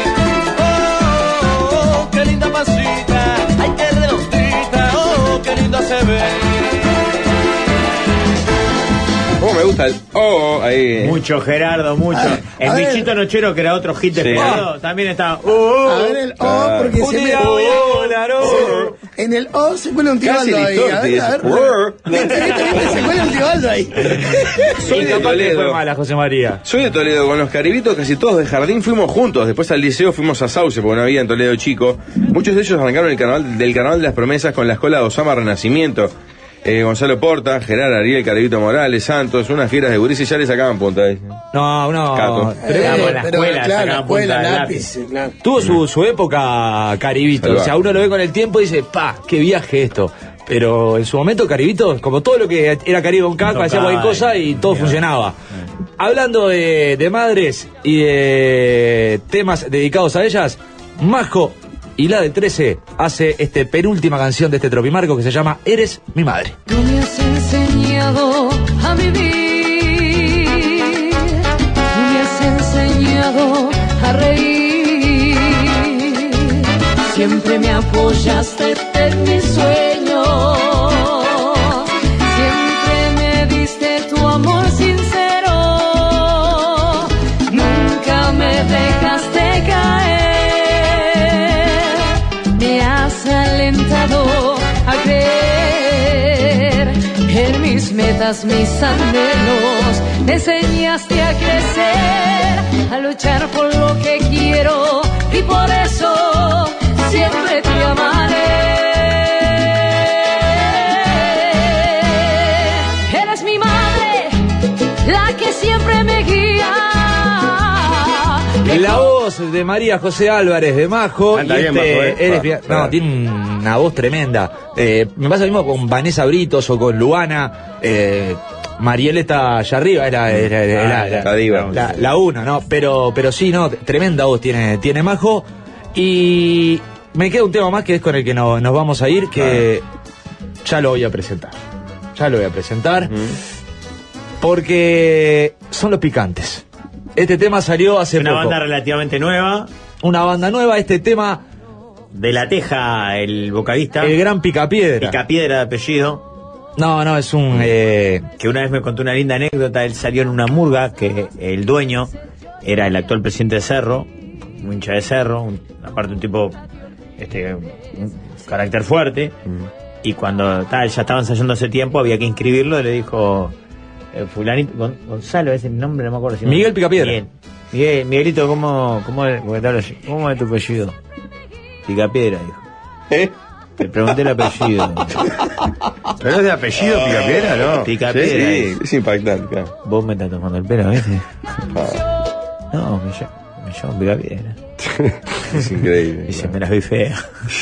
Oh, oh, qué linda pancita, ay, qué redondita. Oh, qué linda se ve. ¿Cómo me gusta el oh, ahí. Mucho Gerardo, mucho. A- el a ver. bichito nochero, que era otro hit de Sí. Gerardo, también está. Uh, uh, A ver el O, Claro. porque un se me... día voy a volar, oh. En el O se cuela un Casi Tibaldo ahí. A ver, a ver. Distorti, Viste, viste, viste, se cuela un Tibaldo ahí. Soy de Incapaz que Toledo. fue mala, José María. Soy de Toledo, con los caribitos casi todos de jardín fuimos juntos, después al liceo fuimos a Sauce porque no había en Toledo chico. Muchos de ellos arrancaron el carnaval, del carnaval de las promesas con la escuela de Osama Renacimiento. Eh, Gonzalo Porta, Gerard Ariel, Caribito Morales, Santos, unas fieras de gurises ya le sacaban punta ahí. No, no. Cato. Pero Eh, Vamos, la pero escuela, claro, sacaban escuela, punta de lápiz, lápiz. claro. tuvo su, su época Caribito. Ahí va. O sea, uno lo ve con el tiempo y dice, pa, qué viaje esto. Pero en su momento Caribito, como todo lo que era Caribe con Caco, hacía cualquier cosa y todo funcionaba. Hablando de, de madres y de temas dedicados a ellas, Majo y la del trece hace este penúltima canción de este Tropimarco que se llama Eres mi madre. Tú me has enseñado a vivir, tú me has enseñado a reír, siempre me apoyaste en mis sueños, siempre me diste tu amor sincero, nunca me dejaste caer, me has alentado a creer en mis metas, mis anhelos, me enseñaste a crecer, a luchar por lo que quiero y por eso siempre te amaré. Eres mi madre, la que siempre me guía. La voz de María José Álvarez de Majo. Canta y bien, este, Majo, ¿eh? eres Ah, bien- no, claro. tiene una voz tremenda. Eh, me pasa lo mismo con Vanessa Britos o con Luana. Eh, Mariel está allá arriba, era, era, era- Ah, era- la diva. la, la una, ¿no? Pero, pero sí, no, tremenda voz tiene, tiene Majo. Y me queda un tema más que es con el que no- nos vamos a ir, que ya lo voy a presentar. Ya lo voy a presentar. Porque son los Picantes. Este tema salió hace Una poco. banda relativamente nueva. Una banda nueva, este tema De La Teja, el vocalista. El gran Picapiedra. Picapiedra de apellido. No, no, es un... Eh... Que una vez me contó una linda anécdota. Él salió en una murga que el dueño era el actual presidente de Cerro, un hincha de Cerro, un- aparte un tipo, este, un carácter fuerte. Y cuando tal, ya estaba ensayando hace tiempo, había que inscribirlo, y le dijo, eh, fulanito, Gon- Gonzalo, ese nombre no me acuerdo. Si Miguel me- Picapiedra. Miguel, Miguel, Miguelito, ¿cómo, cómo, es, ¿cómo es tu apellido? Picapiedra, dijo. ¿Eh? Le pregunté el apellido. ¿Pero es de apellido Picapiedra, no? Picapiedra. Sí, es. es impactante, claro. Vos me estás tomando el pelo, ¿viste? Ah, No, me llamo, me llamo Picapiedra. es increíble. Dice, me las vi fea.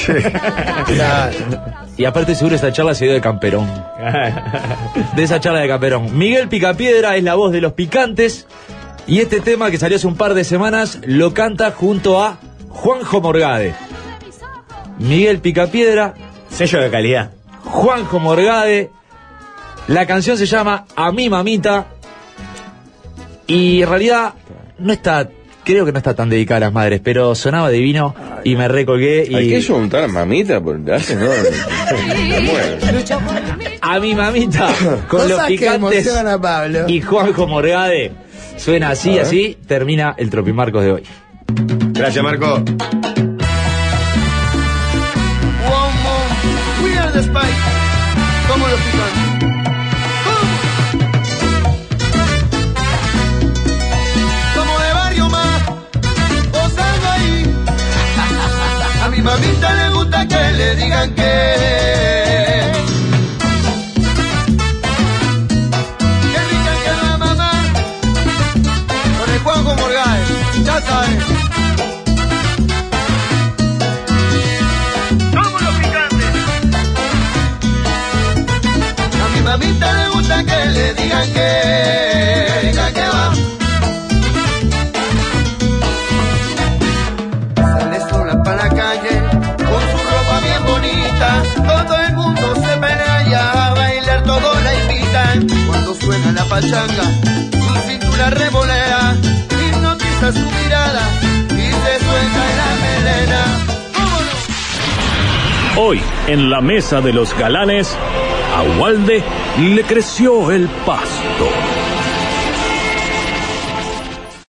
Y aparte seguro esta charla se dio de Camperón. De esa charla de Camperón. Miguel Picapiedra es la voz de Los Picantes. Y este tema que salió hace un par de semanas lo canta junto a Juanjo Morgade. Miguel Picapiedra. Sello de calidad. Juanjo Morgade. La canción se llama A mi mamita. Y en realidad no está, creo que no está tan dedicada a las madres, pero sonaba divino y me recolgué. Y Hay que juntar mamita porque hace, ¿no? Me muero. A mi mamita con Los Cosas que Picantes emocionan a Pablo. y Juanjo Morgade. Suena así, A ver. así termina el Tropimarcos de hoy. Gracias, Marco. We are the Spike, como los picantes. Como de barrio más, posando ahí. A mi mamita le gusta que le digan que. Que rica que la mamá. Con el Juanjo Morgade, ya sabes. A mi mamita le gusta que le digan que, diga que va. Sale sola para la calle con su ropa bien bonita. Todo el mundo se pelea a bailar, todos la invitan. Cuando suena la pachanga, su cintura revolea, hipnotiza su mirada y se suelta en la melena. Hoy, en la mesa de los galanes, a Walde le creció el pasto.